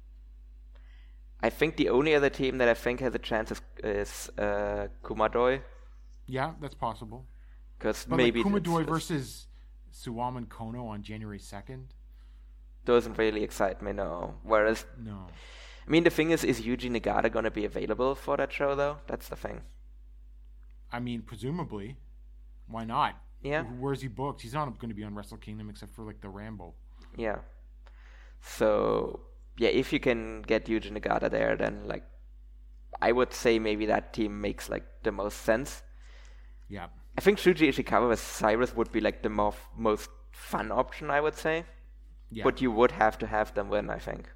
[SPEAKER 6] I think the only other team that I think has a chance is, is uh, Kumadoi.
[SPEAKER 5] Yeah, that's possible.
[SPEAKER 6] Because
[SPEAKER 5] maybe
[SPEAKER 6] like
[SPEAKER 5] Kumadoi versus... Suwama and Kono on January second?
[SPEAKER 6] Doesn't really excite me, no. Whereas,
[SPEAKER 5] no.
[SPEAKER 6] I mean, the thing is, is Yuji Nagata going to be available for that show, though? That's the thing.
[SPEAKER 5] I mean, presumably. Why not?
[SPEAKER 6] Yeah.
[SPEAKER 5] Where's he booked? He's not going to be on Wrestle Kingdom except for, like, the Rambo.
[SPEAKER 6] Yeah. So, yeah, if you can get Yuji Nagata there, then, like, I would say maybe that team makes, like, the most sense.
[SPEAKER 5] Yeah.
[SPEAKER 6] I think Shuji Ishikawa with Cyrus would be like the mo- most fun option, I would say.
[SPEAKER 5] Yeah.
[SPEAKER 6] But you would have to have them win, I think.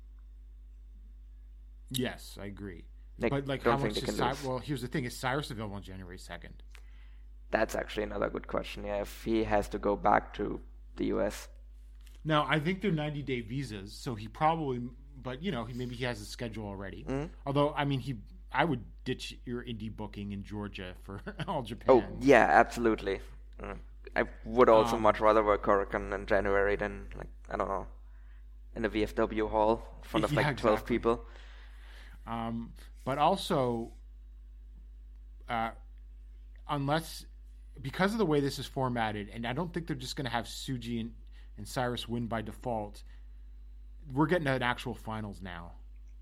[SPEAKER 5] Yes, I agree.
[SPEAKER 6] Like,
[SPEAKER 5] but like, how much is Cyrus? Well, here's the thing: is Cyrus available on January second?
[SPEAKER 6] That's actually another good question. Yeah, if he has to go back to the U S.
[SPEAKER 5] Now, I think they're ninety-day visas, so he probably. But you know, he, maybe he has a schedule already.
[SPEAKER 6] Mm-hmm.
[SPEAKER 5] Although, I mean, he. I would ditch your indie booking in Georgia for All Japan.
[SPEAKER 6] Oh, yeah, absolutely. Mm. I would also
[SPEAKER 5] um,
[SPEAKER 6] much rather work Korakuen in January than, like, I don't know, in a V F W hall in front of,
[SPEAKER 5] yeah,
[SPEAKER 6] like, twelve
[SPEAKER 5] exactly.
[SPEAKER 6] people.
[SPEAKER 5] Um, but also, uh, unless, because of the way this is formatted, and I don't think they're just going to have Shuji and, and Cyrus win by default, we're getting an actual finals now.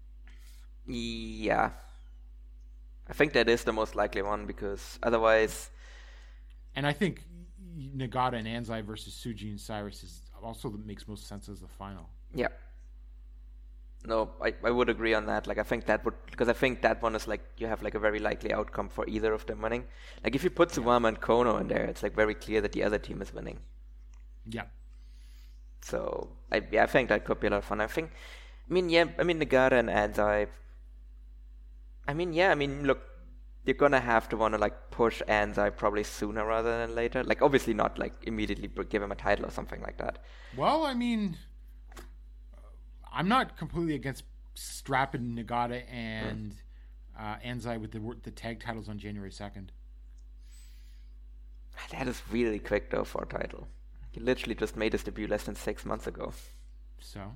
[SPEAKER 6] Yeah. I think that is the most likely one because otherwise...
[SPEAKER 5] And I think Nagata and Anzai versus Shuji and Cyrus is also makes most sense as the final.
[SPEAKER 6] Yeah. No, I, I would agree on that. Like, I think that would... Because I think that one is like, you have like a very likely outcome for either of them winning. Like, if you put Suwama yeah. and Kono in there, it's like very clear that the other team is winning.
[SPEAKER 5] Yeah.
[SPEAKER 6] So, I, yeah, I think that could be a lot of fun. I think... I mean, yeah, I mean, Nagata and Anzai... I mean, yeah, I mean, look, you're gonna have to want to, like, push Anzai probably sooner rather than later. Like, obviously not, like, immediately give him a title or something like that.
[SPEAKER 5] Well, I mean, I'm not completely against strapping Nagata and mm. uh, Anzai with the the tag titles on January second.
[SPEAKER 6] That is really quick, though, for a title. He literally just made his debut less than six months ago.
[SPEAKER 5] So...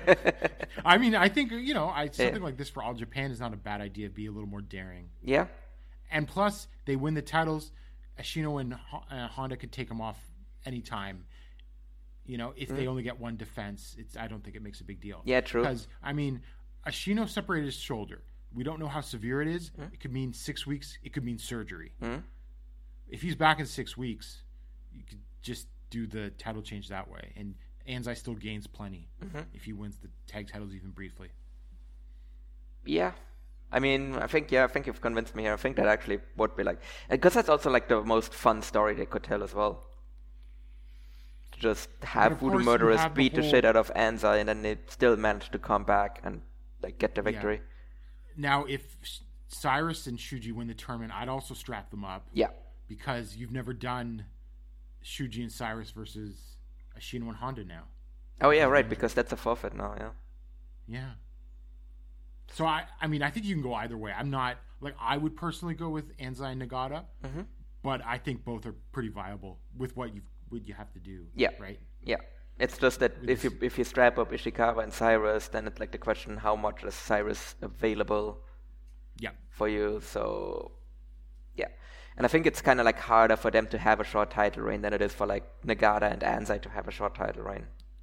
[SPEAKER 5] I mean, I think, you know, I, something yeah. like this for All Japan is not a bad idea. Be a little more daring.
[SPEAKER 6] Yeah.
[SPEAKER 5] And plus, they win the titles. Ashino and uh, Honda could take them off anytime. You know, if mm. they only get one defense, it's I don't think it makes a big deal.
[SPEAKER 6] Yeah, true.
[SPEAKER 5] Because, I mean, Ashino separated his shoulder. We don't know how severe it is. Mm. It could mean six weeks. It could mean surgery. Mm. If he's back in six weeks, you could just do the title change that way. And Anzai still gains plenty mm-hmm. if he wins the tag titles even briefly.
[SPEAKER 6] Yeah. I mean, I think, yeah, I think you've convinced me here. I think that actually would be like... Because that's also like the most fun story they could tell as well. To just have Voodoo Murderers beat the, whole... the shit out of Anzai and then they still manage to come back and like get the victory.
[SPEAKER 5] Yeah. Now, if Cyrus and Shuji win the tournament, I'd also strap them up.
[SPEAKER 6] Yeah.
[SPEAKER 5] Because you've never done Shuji and Cyrus versus Ashino and Honda now.
[SPEAKER 6] Oh, yeah, right, because that's a forfeit now, yeah.
[SPEAKER 5] Yeah. So, I I mean, I think you can go either way. I'm not, like, I would personally go with Anzai and Nagata, mm-hmm. but I think both are pretty viable with what you what you have to do.
[SPEAKER 6] Yeah.
[SPEAKER 5] Right?
[SPEAKER 6] Yeah. It's just that with if you if you strap up Ishikawa and Cyrus, then it's like the question, how much is Cyrus available
[SPEAKER 5] yeah.
[SPEAKER 6] for you? So, yeah. And I think it's kind of like harder for them to have a short title reign than it is for like Nagata and Anzai to have a short title reign.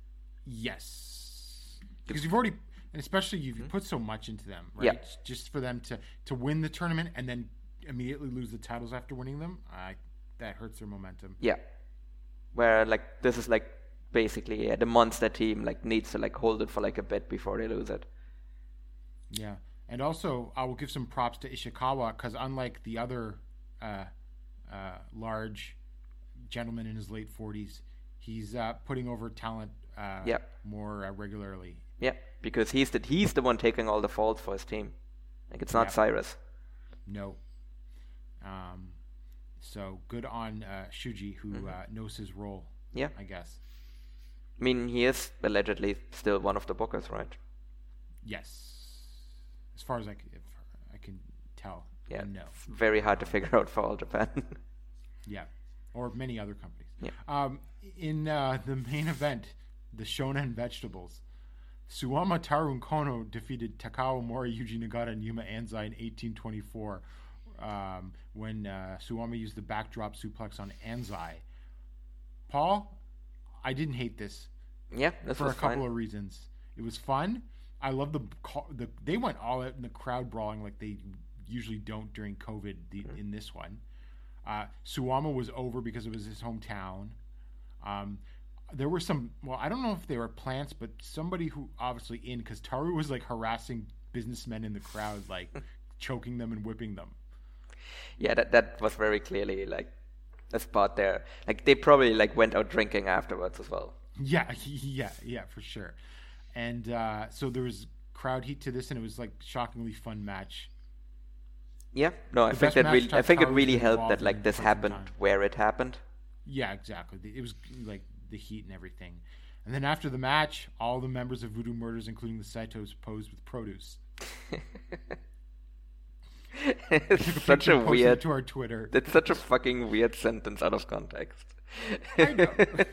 [SPEAKER 5] Yes. Because you've already... And especially you've mm-hmm. put so much into them, right?
[SPEAKER 6] Yeah.
[SPEAKER 5] Just for them to, to win the tournament and then immediately lose the titles after winning them, uh, that hurts their momentum.
[SPEAKER 6] Yeah. Where, like, this is, like, basically yeah, the monster team, like, needs to, like, hold it for, like, a bit before they lose it.
[SPEAKER 5] Yeah. And also, I will give some props to Ishikawa because unlike the other uh, uh, large gentleman in his late forties, he's uh, putting over talent uh,
[SPEAKER 6] yeah.
[SPEAKER 5] more uh, regularly.
[SPEAKER 6] Yeah, because he's the he's the one taking all the faults for his team. Like it's not yeah. Cyrus.
[SPEAKER 5] No. Um. So good on uh, Shuji, who mm-hmm. uh, knows his role.
[SPEAKER 6] Yeah,
[SPEAKER 5] I guess.
[SPEAKER 6] I mean, he is allegedly still one of the bookers, right?
[SPEAKER 5] Yes. As far as I can, I can tell.
[SPEAKER 6] Yeah.
[SPEAKER 5] No.
[SPEAKER 6] It's very hard to figure out for All Japan.
[SPEAKER 5] Yeah, or many other companies.
[SPEAKER 6] Yeah.
[SPEAKER 5] Um. In uh, the main event, the Shonen Vegetables. Suwama Tarun Kono defeated Takao Mori, Yuji Nagata, and Yuma Anzai in eighteen twenty-four um, when uh, Suwama used the backdrop suplex on Anzai. Paul, I didn't hate this.
[SPEAKER 6] Yeah, this
[SPEAKER 5] for
[SPEAKER 6] was
[SPEAKER 5] a couple
[SPEAKER 6] fine.
[SPEAKER 5] of reasons. It was fun. I love the, the they went all out in the crowd brawling like they usually don't during COVID the, mm-hmm. in this one. Uh, Suwama was over because it was his hometown. Um, There were some, well, I don't know if they were plants, but somebody who obviously in, because Taru was like harassing businessmen in the crowd, like choking them and whipping them.
[SPEAKER 6] Yeah, that that was very clearly like a spot there. Like they probably like went out drinking afterwards as well.
[SPEAKER 5] Yeah, yeah, yeah, for sure. And uh, so there was crowd heat to this, and it was like shockingly fun match.
[SPEAKER 6] Yeah, no, I
[SPEAKER 5] The
[SPEAKER 6] think
[SPEAKER 5] best
[SPEAKER 6] that
[SPEAKER 5] match
[SPEAKER 6] really, I think it
[SPEAKER 5] Taru
[SPEAKER 6] really
[SPEAKER 5] was
[SPEAKER 6] helped
[SPEAKER 5] involved
[SPEAKER 6] that like
[SPEAKER 5] in
[SPEAKER 6] this
[SPEAKER 5] for some
[SPEAKER 6] happened
[SPEAKER 5] time.
[SPEAKER 6] where it happened.
[SPEAKER 5] Yeah, exactly. It was like the heat and everything. And then after the match, all the members of Voodoo Murders, including the Saitos, posed with produce.
[SPEAKER 6] It's such a weird.
[SPEAKER 5] To our Twitter.
[SPEAKER 6] It's such a fucking weird sentence out of context.
[SPEAKER 5] I know.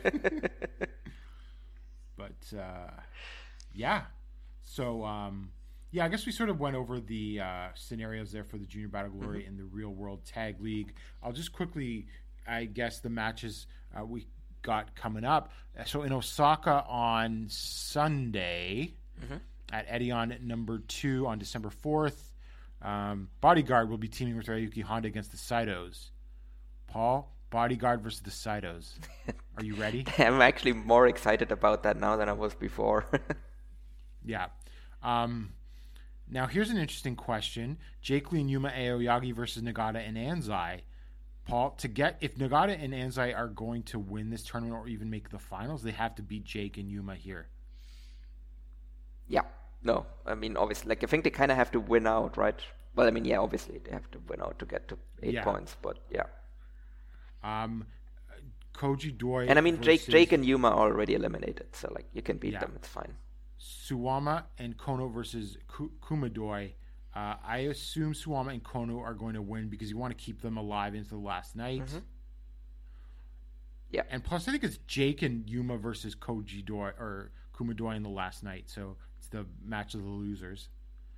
[SPEAKER 5] But uh, yeah, so um, yeah, I guess we sort of went over the uh, scenarios there for the Junior Battle Glory mm-hmm. and the Real World Tag League. I'll just quickly, I guess, the matches uh, we got coming up. So in Osaka on Sunday mm-hmm. at Edion number two on December fourth, um, Bodyguard will be teaming with Ryuki Honda against the Saitos. Paul, Bodyguard versus the Saitos. Are you ready?
[SPEAKER 6] I'm actually more excited about that now than I was before.
[SPEAKER 5] Yeah. Um, now here's an interesting question. Jake Lee and Yuma Aoyagi versus Nagata and Anzai. Paul, to get if Nagata and Anzai are going to win this tournament or even make the finals, they have to beat Jake and Yuma here.
[SPEAKER 6] Yeah. No, I mean, obviously, like I think they kind of have to win out, right? Well, I mean, yeah, obviously they have to win out to get to eight
[SPEAKER 5] yeah.
[SPEAKER 6] points, but yeah.
[SPEAKER 5] Um, Koji Doi
[SPEAKER 6] and I mean,
[SPEAKER 5] versus,
[SPEAKER 6] Jake, Jake and Yuma are already eliminated, so like you can beat
[SPEAKER 5] yeah.
[SPEAKER 6] them, it's fine.
[SPEAKER 5] Suwama and Kono versus Kumadoi. Uh, I assume Suwama and Kono are going to win because you want to keep them alive into the last night.
[SPEAKER 6] Mm-hmm. Yeah.
[SPEAKER 5] And plus, I think it's Jake and Yuma versus Koji Doi or Kumadoi in the last night. So it's the match of the losers.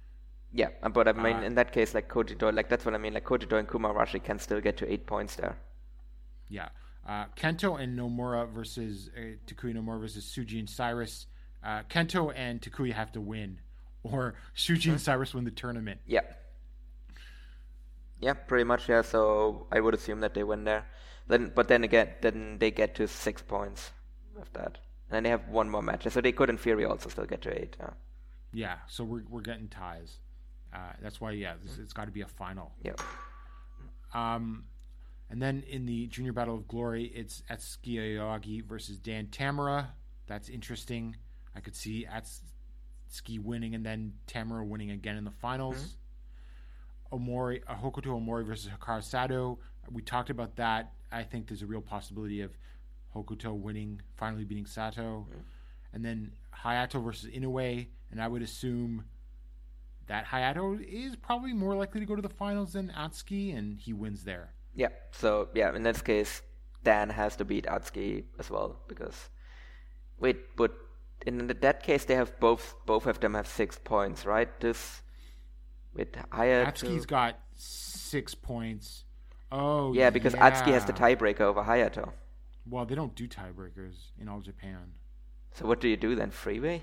[SPEAKER 6] Yeah, uh, but I mean,
[SPEAKER 5] Uh,
[SPEAKER 6] in that case, like Kojito, like that's what I mean. Like Kojito and Kumarashi can still get to eight points there.
[SPEAKER 5] Yeah. Uh, Kento and Nomura versus uh, Takuya Nomura versus Suji and Cyrus. Uh, Kento and Takuya have to win, or Suji and Cyrus win the tournament.
[SPEAKER 6] Yeah. Yeah, pretty much. Yeah. So I would assume that they win there. Then, but then again, then they get to six points of that, and then they have one more match. So they could, in theory, also still get to eight. Yeah.
[SPEAKER 5] Yeah. So we're we're getting ties. Uh, that's why, yeah, this, it's got to be a final.
[SPEAKER 6] Yeah.
[SPEAKER 5] Um, and then in the Junior Battle of Glory, it's Atsuki Aoyagi versus Dan Tamura. That's interesting. I could see Atsuki winning and then Tamura winning again in the finals. Mm-hmm. Omori, uh, Hokuto Omori versus Hikaru Sato. We talked about that. I think there's a real possibility of Hokuto winning, finally beating Sato. Mm-hmm. And then Hayato versus Inoue. And I would assume that Hayato is probably more likely to go to the finals than Atsuki, and he wins there.
[SPEAKER 6] Yeah. So yeah, in this case, Dan has to beat Atsuki as well because wait, but in that case they have both both of them have six points, right? This with Hayato.
[SPEAKER 5] Atsuki's got six points. Oh
[SPEAKER 6] yeah, because
[SPEAKER 5] yeah.
[SPEAKER 6] Atsuki has the tiebreaker over Hayato.
[SPEAKER 5] Well, they don't do tiebreakers in All Japan.
[SPEAKER 6] So what do you do then? Freeway?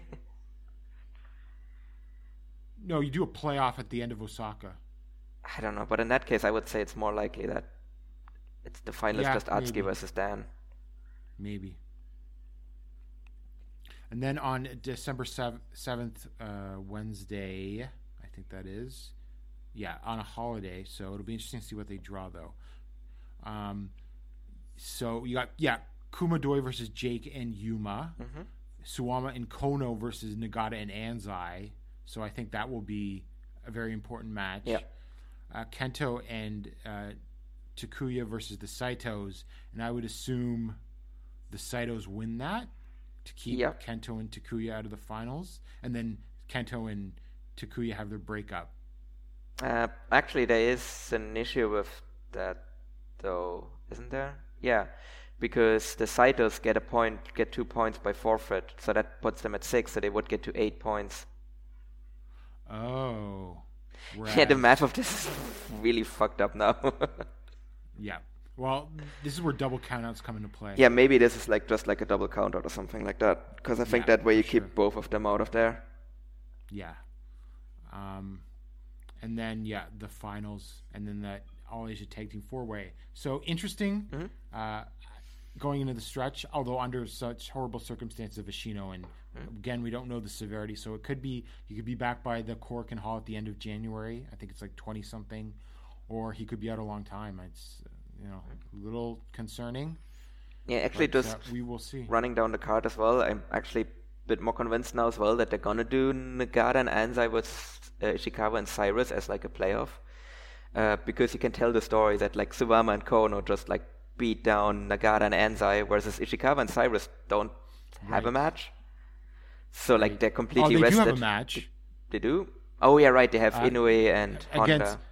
[SPEAKER 5] No, you do a playoff at the end of Osaka.
[SPEAKER 6] I don't know, but in that case, I would say it's more likely that it's the final is
[SPEAKER 5] Yeah,
[SPEAKER 6] just Atsuki
[SPEAKER 5] maybe.
[SPEAKER 6] versus Dan.
[SPEAKER 5] Maybe. And then on December seventh, uh, Wednesday, I think that is. Yeah, on a holiday. So it'll be interesting to see what they draw, though. Um, so you got, yeah, Kumadoi versus Jake and Yuma.
[SPEAKER 6] Mm-hmm.
[SPEAKER 5] Suwama and Kono versus Nagata and Anzai. So I think that will be a very important match.
[SPEAKER 6] Yeah.
[SPEAKER 5] Uh, Kento and uh, Takuya versus the Saitos. And I would assume the Saitos win that to keep
[SPEAKER 6] Yeah.
[SPEAKER 5] Kento and Takuya out of the finals. And then Kento and Takuya have their breakup.
[SPEAKER 6] Uh, actually, there is an issue with that, though, isn't there? Yeah, because the Saitos get a point, get two points by forfeit, so that puts them at six, so they would get to eight points.
[SPEAKER 5] Oh.
[SPEAKER 6] Yeah, the
[SPEAKER 5] Whereas-
[SPEAKER 6] math of this is really fucked up now.
[SPEAKER 5] Yeah. Well, this is where double countouts come into play.
[SPEAKER 6] Yeah, maybe this is like just like a double count out or something like that, because I think
[SPEAKER 5] Yeah,
[SPEAKER 6] that way you
[SPEAKER 5] for
[SPEAKER 6] keep
[SPEAKER 5] sure.
[SPEAKER 6] both of them out of there.
[SPEAKER 5] Yeah. Um, and then, yeah, the finals, and then that All-Asia Tag Team four-way. So, interesting
[SPEAKER 6] Mm-hmm.
[SPEAKER 5] uh, going into the stretch, although under such horrible circumstances of Ishino. And,
[SPEAKER 6] Mm-hmm.
[SPEAKER 5] again, we don't know the severity. So, it could be, he could be back by the Cork and Hall at the end of January. I think it's like twenty-something. Or he could be out a long time. It's, uh, you know, a little concerning.
[SPEAKER 6] Yeah, actually,
[SPEAKER 5] But,
[SPEAKER 6] just
[SPEAKER 5] uh, we will see.
[SPEAKER 6] running down the card as well, I'm actually a bit more convinced now as well that they're gonna do Nagata and Anzai with uh, Ishikawa and Cyrus as like a playoff, uh, because you can tell the story that like Suwama and Kono just like beat down Nagata and Anzai, whereas Ishikawa and Cyrus don't have a
[SPEAKER 5] Right.
[SPEAKER 6] match. So like they're
[SPEAKER 5] Oh,
[SPEAKER 6] completely
[SPEAKER 5] they do
[SPEAKER 6] rested.
[SPEAKER 5] have a match.
[SPEAKER 6] They do? Oh yeah, right. They have
[SPEAKER 5] Uh,
[SPEAKER 6] Inoue and
[SPEAKER 5] Against,
[SPEAKER 6] Honda.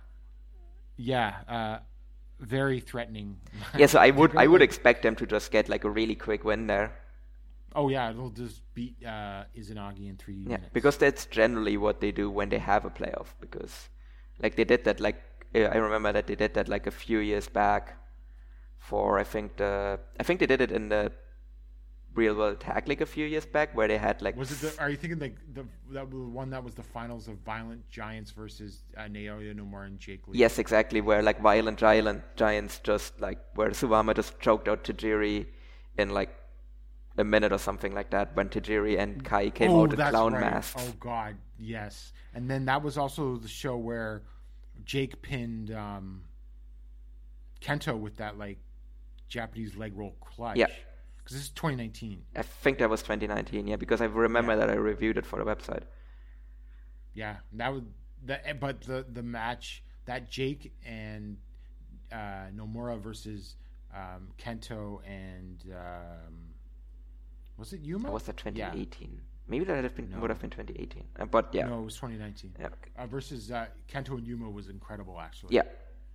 [SPEAKER 5] yeah, uh, very threatening.
[SPEAKER 6] Yeah, so I would
[SPEAKER 5] They're
[SPEAKER 6] I would
[SPEAKER 5] gonna-
[SPEAKER 6] expect them to just get like a really quick win there.
[SPEAKER 5] Oh yeah, they'll just beat uh, Izanagi in three
[SPEAKER 6] Yeah,
[SPEAKER 5] minutes.
[SPEAKER 6] because that's generally what they do when they have a playoff. Because, like, they did that. Like, uh, I remember that they did that like a few years back. For I think the I think they did it in the Real World Tag League a few years back, where they had like.
[SPEAKER 5] Was it the? Are you thinking like the that was the one that was the finals of Violent Giants versus uh, Naoya Nomura and Jake Lee?
[SPEAKER 6] Yes, exactly. Where like Violent Giant Giants just like where Suwama just choked out Tajiri in like a minute or something like that when Tajiri and Kai came
[SPEAKER 5] oh,
[SPEAKER 6] out in
[SPEAKER 5] that's
[SPEAKER 6] clown
[SPEAKER 5] right.
[SPEAKER 6] masks.
[SPEAKER 5] Oh god, yes. And then that was also the show where Jake pinned um, Kento with that like Japanese leg roll clutch.
[SPEAKER 6] Yeah.
[SPEAKER 5] Because this is twenty nineteen.
[SPEAKER 6] I think that was twenty nineteen, yeah, because I remember
[SPEAKER 5] Yeah.
[SPEAKER 6] that I reviewed it for the website.
[SPEAKER 5] Yeah, that was that. But the the match that Jake and uh, Nomura versus um, Kento and um, was it Yuma?
[SPEAKER 6] Or was that twenty
[SPEAKER 5] Yeah.
[SPEAKER 6] eighteen? Maybe that would have been,
[SPEAKER 5] No.
[SPEAKER 6] would have been twenty eighteen. Uh, but yeah.
[SPEAKER 5] No, it was twenty nineteen.
[SPEAKER 6] Yeah.
[SPEAKER 5] Uh, versus uh, Kento and Yuma was incredible, actually.
[SPEAKER 6] Yeah.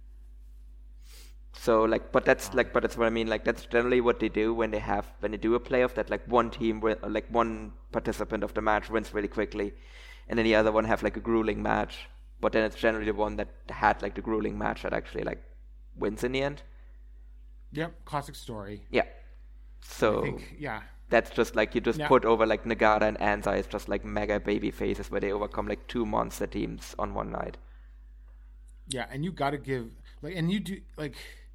[SPEAKER 6] So like, but that's like, but that's what I mean. Like, that's generally what they do when they have when they do a playoff. That like one team, wi- like one participant of the match wins really quickly, and then the other one have like a grueling match, but then it's generally the one that had like the grueling match that actually like wins in the end.
[SPEAKER 5] Yep, classic story.
[SPEAKER 6] Yeah. So
[SPEAKER 5] I think, yeah.
[SPEAKER 6] That's just like you just
[SPEAKER 5] Yeah.
[SPEAKER 6] put over like Nagata and Anzai as just like mega baby faces where they overcome like two monster teams on one night.
[SPEAKER 5] Yeah, and you got to give like, and you do like,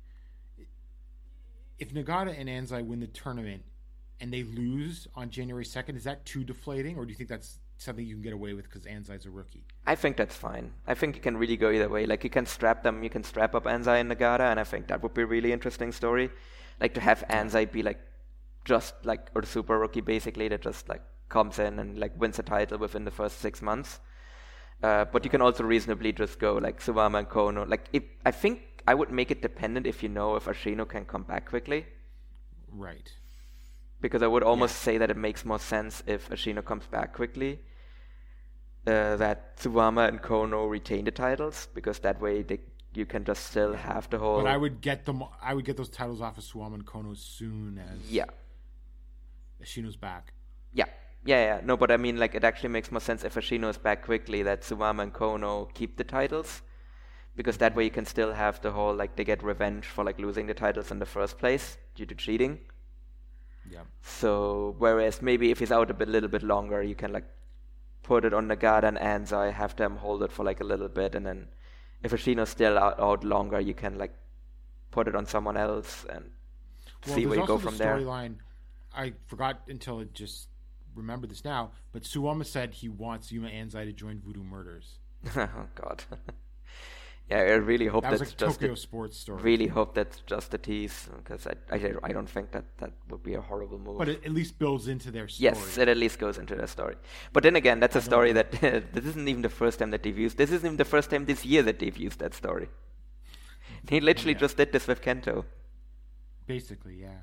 [SPEAKER 5] if Nagata and Anzai win the tournament and they lose on January second, is that too deflating, or do you think that's something you can get away with because Anzai's a rookie?
[SPEAKER 6] I think that's fine. I think you can really go either way. Like you can strap them, you can strap up Anzai and Nagata, and I think that would be a really interesting story. Like to have Anzai be like just like a super rookie basically that just like comes in and like wins a title within the first six months. Uh, but you can also reasonably just go like Suwama and Kono. Like if, I think I would make it dependent if you know if Ashino can come back quickly.
[SPEAKER 5] Right.
[SPEAKER 6] Because I would almost yeah. say that it makes more sense if Ashino comes back quickly. Uh, that Suwama and Kono retain the titles, because that way they, you can just still have the whole.
[SPEAKER 5] But I would get them. I would get those titles off of Suwama and Kono as soon as
[SPEAKER 6] yeah,
[SPEAKER 5] Ashino's back.
[SPEAKER 6] Yeah, yeah, yeah. No, but I mean, like, it actually makes more sense if Ashino is back quickly that Suwama and Kono keep the titles, because that way you can still have the whole like they get revenge for like losing the titles in the first place due to cheating.
[SPEAKER 5] Yeah.
[SPEAKER 6] So whereas maybe if he's out a bit, little bit longer, you can like put it on Nagata and Anzai, have them hold it for like a little bit, and then if Ashino's still out, out longer, you can like put it on someone else and
[SPEAKER 5] well,
[SPEAKER 6] see where you go
[SPEAKER 5] the
[SPEAKER 6] from there.
[SPEAKER 5] Storyline, I forgot until it just remembered this now, but Suwama said he wants Yuma Anzai to join Voodoo Murders.
[SPEAKER 6] Oh God. Yeah, I really hope
[SPEAKER 5] that
[SPEAKER 6] that's
[SPEAKER 5] was like
[SPEAKER 6] just
[SPEAKER 5] Tokyo
[SPEAKER 6] a,
[SPEAKER 5] Sports story.
[SPEAKER 6] Really hope that's just a tease, because I, I, I don't think that that would be a horrible move.
[SPEAKER 5] But it at least builds into their story.
[SPEAKER 6] Yes, it at least goes into their story. But then again, that's a story that this isn't even the first time that they've used. This isn't even the first time this year that they've used that story. He literally
[SPEAKER 5] yeah.
[SPEAKER 6] just did this with Kento.
[SPEAKER 5] Basically, yeah.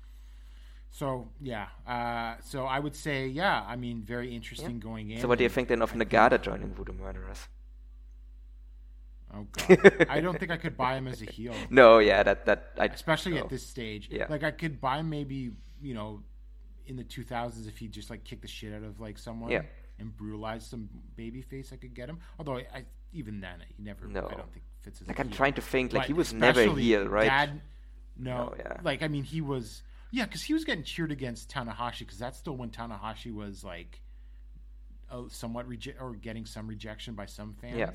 [SPEAKER 5] So yeah, uh, so I would say yeah. I mean, very interesting
[SPEAKER 6] yeah.
[SPEAKER 5] going in.
[SPEAKER 6] So what do you think then of Nagata joining Voodoo Murderers?
[SPEAKER 5] Oh God, I don't think I could buy him as a heel.
[SPEAKER 6] No, yeah, that that I,
[SPEAKER 5] especially
[SPEAKER 6] no.
[SPEAKER 5] at this stage.
[SPEAKER 6] Yeah.
[SPEAKER 5] Like I could buy him maybe you know in the two thousands if he just like kicked the shit out of like someone
[SPEAKER 6] yeah.
[SPEAKER 5] and brutalized some baby face. I could get him. Although I, I even then he never.
[SPEAKER 6] No.
[SPEAKER 5] I don't think fits as
[SPEAKER 6] like
[SPEAKER 5] a
[SPEAKER 6] I'm
[SPEAKER 5] heel.
[SPEAKER 6] trying to think. Like
[SPEAKER 5] but
[SPEAKER 6] he was never a heel, right?
[SPEAKER 5] Dad, no,
[SPEAKER 6] no, yeah.
[SPEAKER 5] Like I mean, he was. Yeah, because he was getting cheered against Tanahashi, because that's still when Tanahashi was like, uh, somewhat reje- or getting some rejection by some fans.
[SPEAKER 6] Yeah.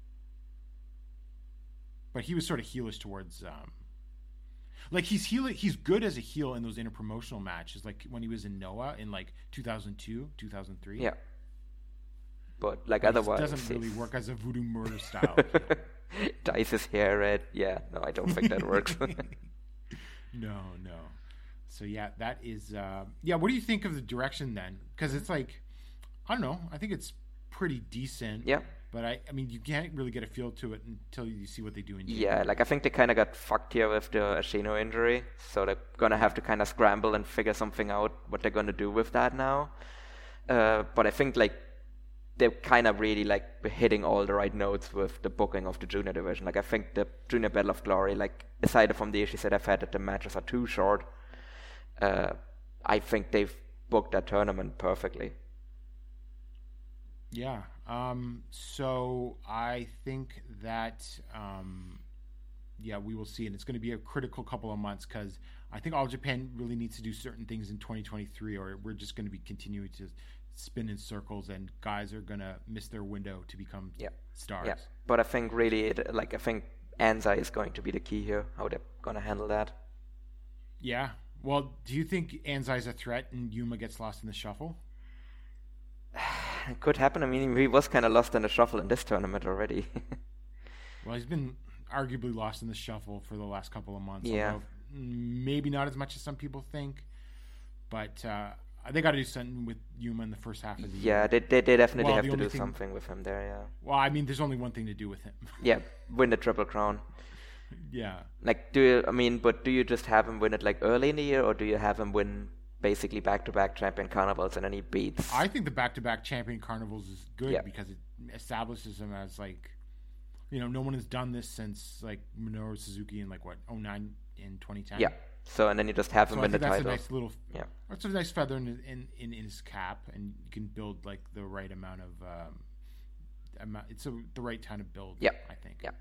[SPEAKER 5] But he was sort of heelish towards, um, like he's heel. He's good as a heel in those interpromotional matches, like when he was in Noah in like two thousand two, two thousand three.
[SPEAKER 6] Yeah. But like
[SPEAKER 5] but
[SPEAKER 6] otherwise,
[SPEAKER 5] it doesn't really work as a Voodoo Murder style.
[SPEAKER 6] Dyes his hair red. Yeah, no, I don't think that works.
[SPEAKER 5] No, no. So yeah, that is uh, yeah. What do you think of the direction then? Because it's like, I don't know. I think it's pretty decent.
[SPEAKER 6] Yeah.
[SPEAKER 5] But I, I mean, you can't really get a feel to it until you see what they do in January.
[SPEAKER 6] Yeah, like I think they kind of got fucked here with the Ashino injury, so they're gonna have to kind of scramble and figure something out what they're gonna do with that now. Uh, but I think like they're kind of really like hitting all the right notes with the booking of the junior division. Like I think the Junior Battle of Glory, like aside from the issues that I've had that the matches are too short. Uh, I think they've booked that tournament perfectly.
[SPEAKER 5] Yeah. Um, so I think that, um, yeah, we will see. And it's going to be a critical couple of months because I think All Japan really needs to do certain things in twenty twenty-three or we're just going to be continuing to spin in circles and guys are going to miss their window to become
[SPEAKER 6] yeah.
[SPEAKER 5] stars.
[SPEAKER 6] Yeah. But I think really, it, like, I think Anzai is going to be the key here, how they're going to handle that.
[SPEAKER 5] Yeah. Well, do you think Anzai's a threat and Yuma gets lost in the shuffle?
[SPEAKER 6] It could happen. I mean, he was kind of lost in the shuffle in this tournament already.
[SPEAKER 5] Well, he's been arguably lost in the shuffle for the last couple of months.
[SPEAKER 6] Yeah.
[SPEAKER 5] Although maybe not as much as some people think. But uh, they got to do something with Yuma in the first half of the
[SPEAKER 6] yeah,
[SPEAKER 5] year.
[SPEAKER 6] they, they they definitely
[SPEAKER 5] well,
[SPEAKER 6] have
[SPEAKER 5] the
[SPEAKER 6] to do
[SPEAKER 5] thing...
[SPEAKER 6] something with him there, yeah.
[SPEAKER 5] Well, I mean, there's only one thing to do with him.
[SPEAKER 6] Yeah, win the Triple Crown.
[SPEAKER 5] Yeah.
[SPEAKER 6] Like, do you, I mean, but do you just have him win it like early in the year, or do you have him win basically back-to-back champion carnivals and then he beats?
[SPEAKER 5] I think the back-to-back champion carnivals is good
[SPEAKER 6] yeah.
[SPEAKER 5] because it establishes him as like, you know, no one has done this since like Minoru Suzuki in like what, oh nine in twenty ten.
[SPEAKER 6] Yeah. So and then you just have him
[SPEAKER 5] so
[SPEAKER 6] win
[SPEAKER 5] I
[SPEAKER 6] the
[SPEAKER 5] think that's
[SPEAKER 6] title.
[SPEAKER 5] a nice little,
[SPEAKER 6] yeah.
[SPEAKER 5] It's a nice feather in, in in his cap, and you can build like the right amount of um, amount. It's a, the right time to build.
[SPEAKER 6] Yeah.
[SPEAKER 5] I think.
[SPEAKER 6] Yeah.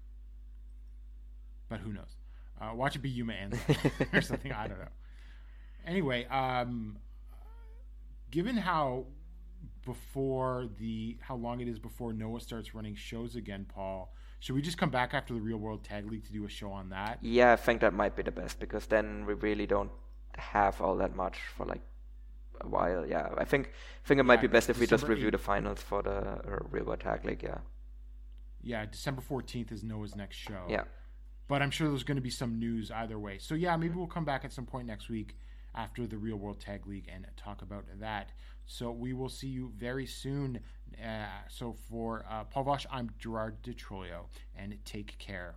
[SPEAKER 5] But who knows? Uh, watch it be Yuma and or something. I don't know. Anyway, um, given how before the how long it is before Noah starts running shows again, Paul, should we just come back after the Real World Tag League to do a show on that?
[SPEAKER 6] Yeah, I think that might be the best because then we really don't have all that much for like a while. Yeah, I think I think it might
[SPEAKER 5] Yeah,
[SPEAKER 6] be best if we just
[SPEAKER 5] December
[SPEAKER 6] review
[SPEAKER 5] eighth.
[SPEAKER 6] the finals for the uh, Real World Tag League. Yeah.
[SPEAKER 5] Yeah, December fourteenth is Noah's next show.
[SPEAKER 6] Yeah.
[SPEAKER 5] But I'm sure there's going to be some news either way. So yeah, maybe we'll come back at some point next week after the Real World Tag League and talk about that. So we will see you very soon. Uh, so for uh, Paul Vosh, I'm Gerard DeTroio, and take care.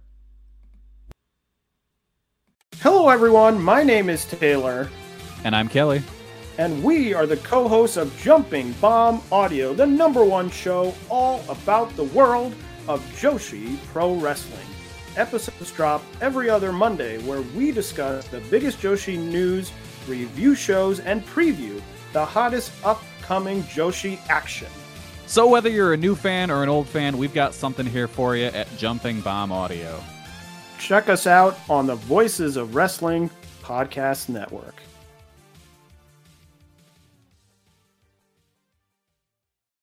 [SPEAKER 8] Hello, everyone. My name is Taylor,
[SPEAKER 9] And I'm Kelly.
[SPEAKER 8] and we are the co-hosts of Jumping Bomb Audio, the number one show all about the world of Joshi Pro Wrestling. Episodes drop every other Monday, where we discuss the biggest Joshi news, review shows, and preview the hottest upcoming Joshi action.
[SPEAKER 9] So whether you're a new fan or an old fan, we've got something here for you at Jumping Bomb Audio.
[SPEAKER 8] Check us out on the Voices of Wrestling Podcast Network.